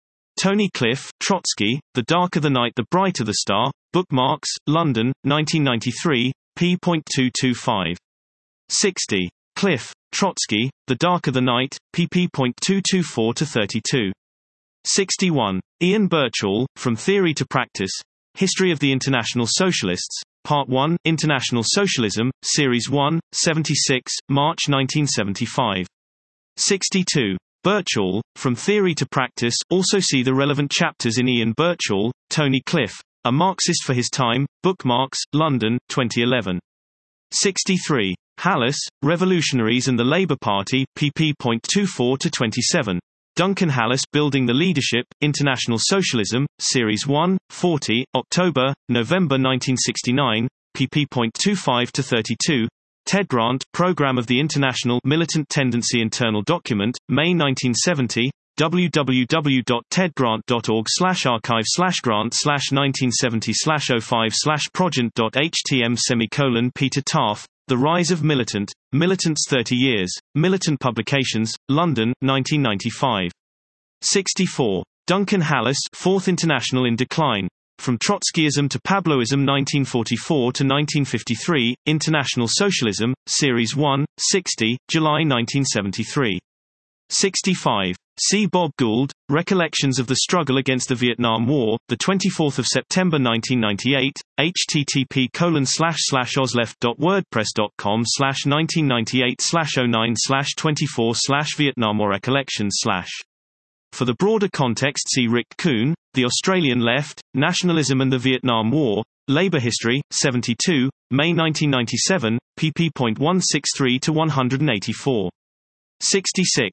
Tony Cliff, Trotsky, The Darker the Night the Brighter the Star, Bookmarks, London, nineteen ninety-three, p. two twenty-five. sixty. Cliff, Trotsky, The Darker the Night, pp. two twenty-four to thirty-two. sixty-one. Ian Birchall, From Theory to Practice, History of the International Socialists, Part one, International Socialism, Series one, seventy-six, March nineteen seventy-five. sixty-two. Birchall, From Theory to Practice. Also see the relevant chapters in Ian Birchall, Tony Cliff, A Marxist for His Time, Bookmarks, London, twenty eleven. sixty-three. Hallis, Revolutionaries and the Labour Party, pp. twenty-four to twenty-seven. Duncan Hallis, Building the Leadership, International Socialism, Series one, forty, October, November nineteen sixty-nine, pp. twenty-five to thirty-two. Ted Grant, Program of the International Militant Tendency Internal Document, May nineteen seventy, w w w dot ted grant dot org slash archive slash grant slash nineteen seventy slash oh five slash progent dot h t m semicolon Peter Taff, The Rise of Militant, Militants thirty years, Militant Publications, London, nineteen ninety-five. sixty-four. Duncan Hallis, Fourth International in Decline. From Trotskyism to Pabloism nineteen forty-four to nineteen fifty-three, International Socialism, Series one, sixty, July nineteen seventy-three. sixty-five. See Bob Gould, Recollections of the Struggle Against the Vietnam War, the twenty-fourth of September nineteen ninety-eight, http colon slash slash osleft dot wordpress dot com slash nineteen ninety-eight slash oh nine slash twenty-four slash Vietnam War Recollections slash. For the broader context see Rick Kuhn, The Australian Left, Nationalism and the Vietnam War, Labour History, seventy-two, May nineteen ninety-seven, pp. one sixty-three to one eighty-four. sixty-six.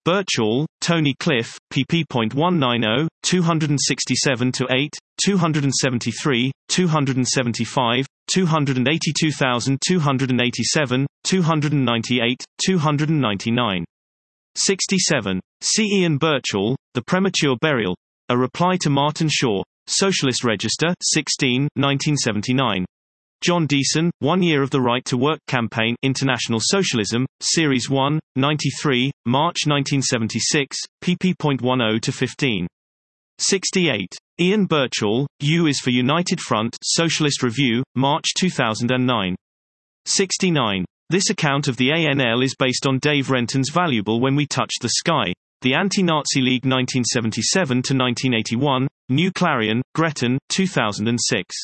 Birchall, Tony Cliff, pp. one ninety, two sixty-seven to eight, two seventy-three, two seventy-five, two eighty-two two eighty-seven, two ninety-eight, two ninety-nine. sixty-seven. C. Ian Birchall, The Premature Burial. A Reply to Martin Shaw. Socialist Register, sixteen, nineteen seventy-nine. John Deason, One Year of the Right to Work Campaign, International Socialism, Series one, ninety-three, March nineteen seventy-six, pp. ten to fifteen. sixty-eight. Ian Birchall, U is for United Front, Socialist Review, March two thousand nine. sixty-nine. This account of the A N L is based on Dave Renton's valuable When We Touched the Sky, The Anti-Nazi League nineteen seventy-seven to nineteen eighty-one, New Clarion, Gretton, two thousand six.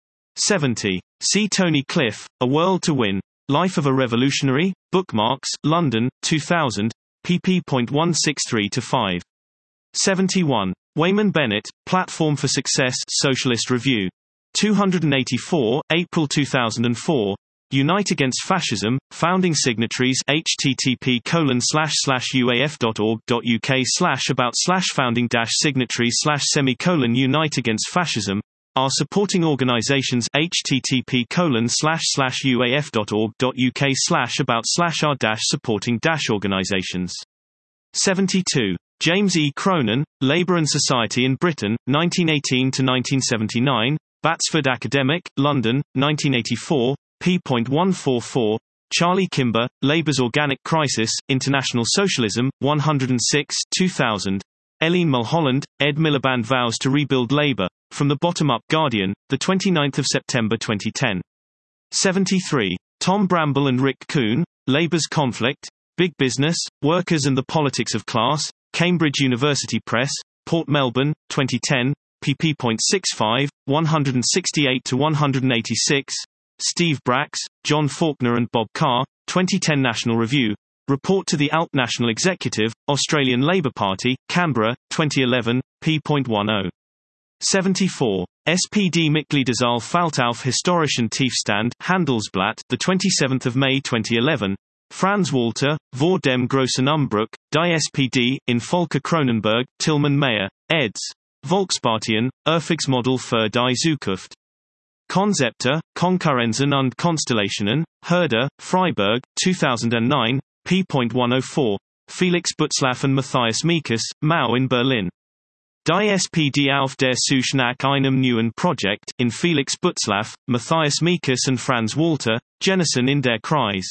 seventy. See Tony Cliff, A World to Win. Life of a Revolutionary, Bookmarks, London, two thousand, pp. one sixty-three to five. seventy-one. Wayman Bennett, Platform for Success, Socialist Review. two eighty-four, April two thousand four. Unite Against Fascism, Founding Signatories, http colon slash slash uaf.org.uk slash about slash founding dash signatories slash semicolon Unite Against Fascism. Our supporting organizations, http colon slash slash uaf.org.uk slash about slash our dash supporting dash organizations. seventy-two. James E. Cronin, Labour and Society in Britain, nineteen eighteen to nineteen seventy-nine, Batsford Academic, London, nineteen eighty-four, p. one forty-four. Charlie Kimber, Labour's Organic Crisis, International Socialism, one oh six, two thousand. Eileen Mulholland, Ed Miliband Vows to Rebuild Labour. From the Bottom-Up Guardian, the twenty-ninth of September twenty ten. seventy-three. Tom Bramble and Rick Kuhn, Labour's Conflict, Big Business, Workers and the Politics of Class, Cambridge University Press, Port Melbourne, twenty ten, pp. sixty-five, one sixty-eight to one eighty-six. Steve Brax, John Faulkner and Bob Carr, twenty ten National Review. Report to the A L P National Executive, Australian Labour Party, Canberra, twenty eleven, p. ten. seventy-four. S P D Mitgliederzahl Falt auf historischen Tiefstand, Handelsblatt, the twenty-seventh of May twenty eleven. Franz Walter, Vor dem großen Umbruch, Die S P D, in Volker Kronenberg, Tilman Meyer, eds. Volksparteien, Erfolgsmodell für die Zukunft. Konzepte, Konkurrenzen und Konstellationen, Herder, Freiburg, two thousand nine, p. one oh four. Felix Butzlaff and Matthias Mekas, Mau in Berlin. Die S P D auf der Suche nach einem neuen Projekt, in Felix Butzlaff, Matthias Mekas and Franz Walter, Jennison in der Kreis.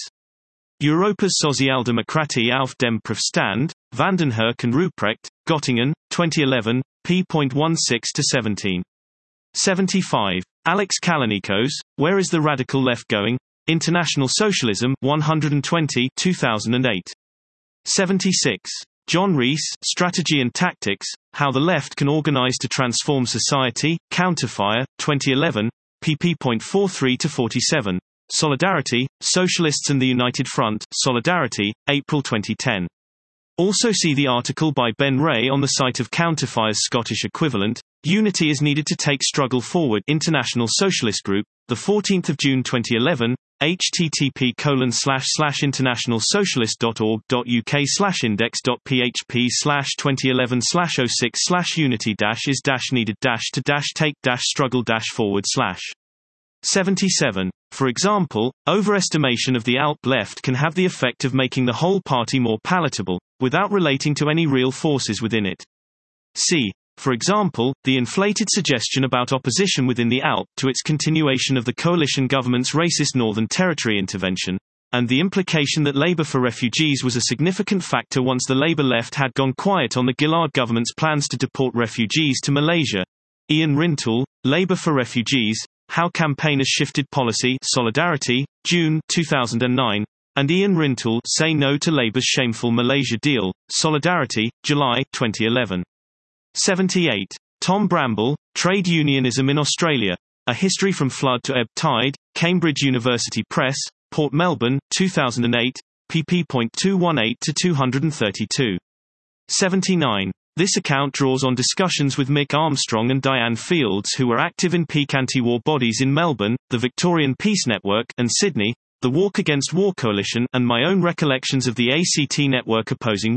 Europas Sozialdemokratie auf dem Prüfstand, Vandenherk and Ruprecht, Göttingen, twenty eleven, p. sixteen to seventeen. seventy-five. Alex Kalanikos, Where is the Radical Left Going? International Socialism, one twenty, two thousand eight. seventy-six. John Rees, Strategy and Tactics, How the Left Can Organize to Transform Society, Counterfire, twenty eleven, pp. forty-three to forty-seven. Solidarity, Socialists and the United Front, Solidarity, April twenty ten. Also see the article by Ben Ray on the site of Counterfire's Scottish equivalent, Unity is Needed to Take Struggle Forward, International Socialist Group, the fourteenth of June twenty eleven, http colon slash slash internationalsocialist.org.uk slash index.php slash 2011 slash 06 slash unity dash is dash needed dash to dash take dash struggle dash forward slash. seventy-seven. For example, overestimation of the A L P left can have the effect of making the whole party more palatable, without relating to any real forces within it. See, for example, the inflated suggestion about opposition within the A L P to its continuation of the coalition government's racist Northern Territory intervention, and the implication that Labour for Refugees was a significant factor once the Labour left had gone quiet on the Gillard government's plans to deport refugees to Malaysia. Ian Rintoul, Labour for Refugees, How Campaigners Shifted Policy, Solidarity, June two thousand nine, and Ian Rintoul, Say No to Labour's Shameful Malaysia Deal, Solidarity, July twenty eleven. seventy-eight. Tom Bramble, Trade Unionism in Australia, A History from Flood to Ebb Tide, Cambridge University Press, Port Melbourne, two thousand eight, pp. two eighteen to two thirty-two. seventy-nine. This account draws on discussions with Mick Armstrong and Diane Fields, who were active in peak anti-war bodies in Melbourne, the Victorian Peace Network, and Sydney, the Walk Against War Coalition, and my own recollections of the A C T network opposing war,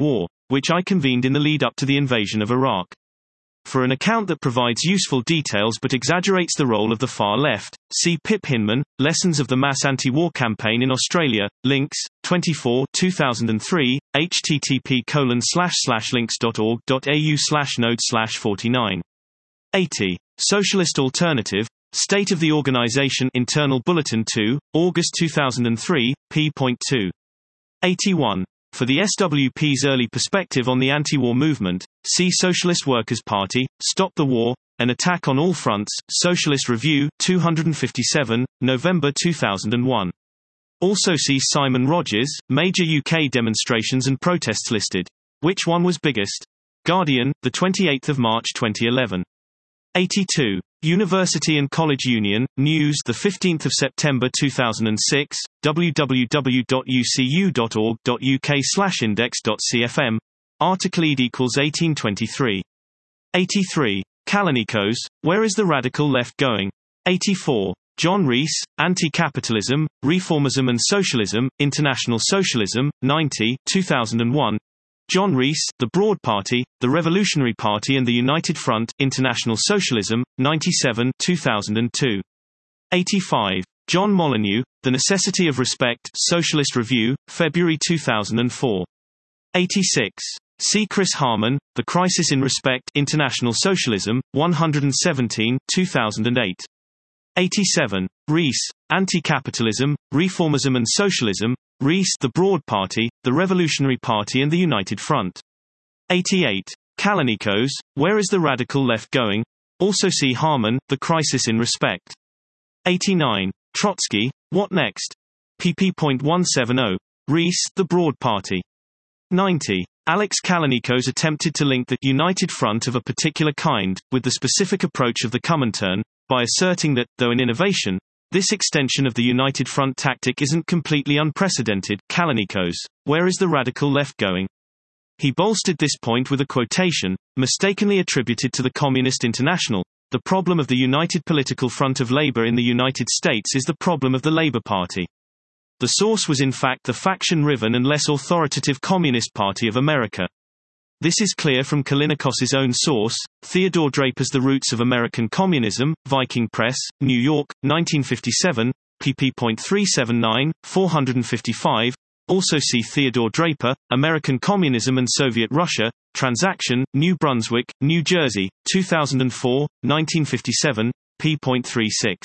which I convened in the lead up to the invasion of Iraq. For an account that provides useful details but exaggerates the role of the far left, see Pip Hinman, Lessons of the Mass Anti-War Campaign in Australia, Links, twenty-four two thousand three, http colon slash slash links dot org dot au slash node slash forty-nine. eighty. Socialist Alternative, State of the Organization Internal Bulletin two, August two thousand three, p. two. eighty-one. For the S W P's early perspective on the anti-war movement, see Socialist Workers' Party, Stop the War, An Attack on All Fronts, Socialist Review, two fifty-seven, November two thousand one. Also see Simon Rogers, Major U K Demonstrations and Protests Listed. Which one was biggest? Guardian, the twenty-eighth of March twenty eleven. eighty-two. University and College Union, News, the fifteenth of September two thousand six, w w w dot u c u dot org dot u k slash index dot c f m, article ed equals eighteen twenty-three. eighty-three. Kalanikos, Where is the Radical Left Going? eighty-four. John Rees, Anti-Capitalism, Reformism and Socialism, International Socialism, ninety, two thousand one. John Rees, The Broad Party, The Revolutionary Party and the United Front, International Socialism, ninety-seven, two thousand two. eighty-five. John Molyneux, The Necessity of Respect, Socialist Review, February two thousand four. eighty-six. See Chris Harman, The Crisis in Respect, International Socialism, one seventeen, two thousand eight. eighty-seven. Rees, Anti-Capitalism, Reformism and Socialism, Rees, The Broad Party, The Revolutionary Party and the United Front. eighty-eight. Kalanikos, Where is the Radical Left Going? Also see Harman, The Crisis in Respect. eighty-nine. Trotsky, What Next? pp. one seventy. Rees, The Broad Party. ninety. Alex Kalanikos attempted to link the United Front of a particular kind with the specific approach of the Comintern, by asserting that, though an innovation, this extension of the United Front tactic isn't completely unprecedented. Kalanikos, Where is the Radical Left Going? He bolstered this point with a quotation, mistakenly attributed to the Communist International. The problem of the United Political Front of Labor in the United States is the problem of the Labor Party. The source was in fact the faction-riven and less authoritative Communist Party of America. This is clear from Kalinikos's own source, Theodore Draper's The Roots of American Communism, Viking Press, New York, nineteen fifty-seven, pp. three seventy-nine, four fifty-five. Also see Theodore Draper, American Communism and Soviet Russia, Transaction, New Brunswick, New Jersey, two thousand four, nineteen fifty-seven, p. thirty-six.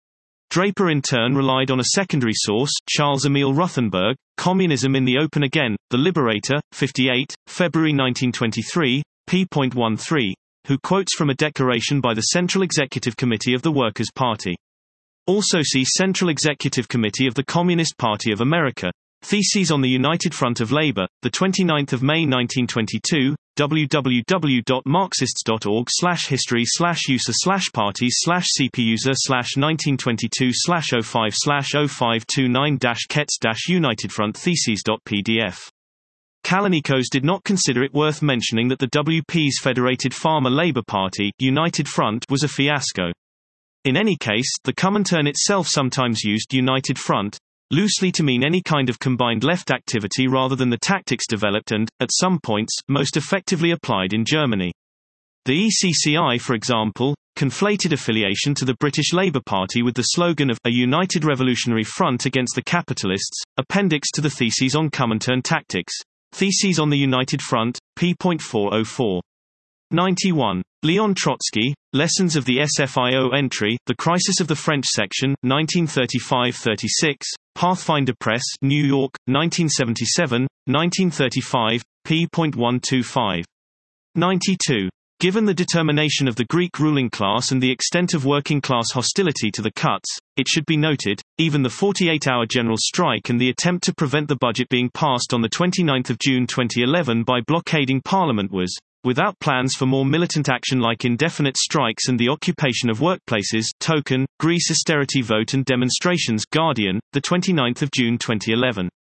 Draper in turn relied on a secondary source, Charles Emile Rothenberg, Communism in the Open Again, The Liberator, fifty-eight, February nineteen twenty-three, p. thirteen, who quotes from a declaration by the Central Executive Committee of the Workers' Party. Also see Central Executive Committee of the Communist Party of America, Theses on the United Front of Labor, the twenty-ninth of May nineteen twenty-two, w w w dot marxists dot org slash history slash user slash parties slash cpuser slash nineteen twenty-two slash oh five slash oh five twenty-nine dash kets dash unitedfront theses dot p d f. Kalanikos did not consider it worth mentioning that the W P's Federated Farmer Labor Party, United Front, was a fiasco. In any case, the Comintern itself sometimes used United Front loosely to mean any kind of combined left activity rather than the tactics developed and, at some points, most effectively applied in Germany. The E C C I, for example, conflated affiliation to the British Labour Party with the slogan of a United Revolutionary Front against the Capitalists, appendix to the Theses on Comintern Tactics, Theses on the United Front, p. four oh four. ninety-one. Leon Trotsky, Lessons of the S F I O Entry, The Crisis of the French Section, nineteen thirty-five thirty-six, Pathfinder Press, New York, nineteen seventy-seven, nineteen thirty-five, p. one twenty-five. ninety-two. Given the determination of the Greek ruling class and the extent of working-class hostility to the cuts, it should be noted, even the forty-eight hour general strike and the attempt to prevent the budget being passed on the twenty-ninth of June twenty eleven by blockading Parliament was, without plans for more militant action like indefinite strikes and the occupation of workplaces, token, Greece austerity vote and demonstrations. Guardian, the twenty-ninth of June twenty eleven.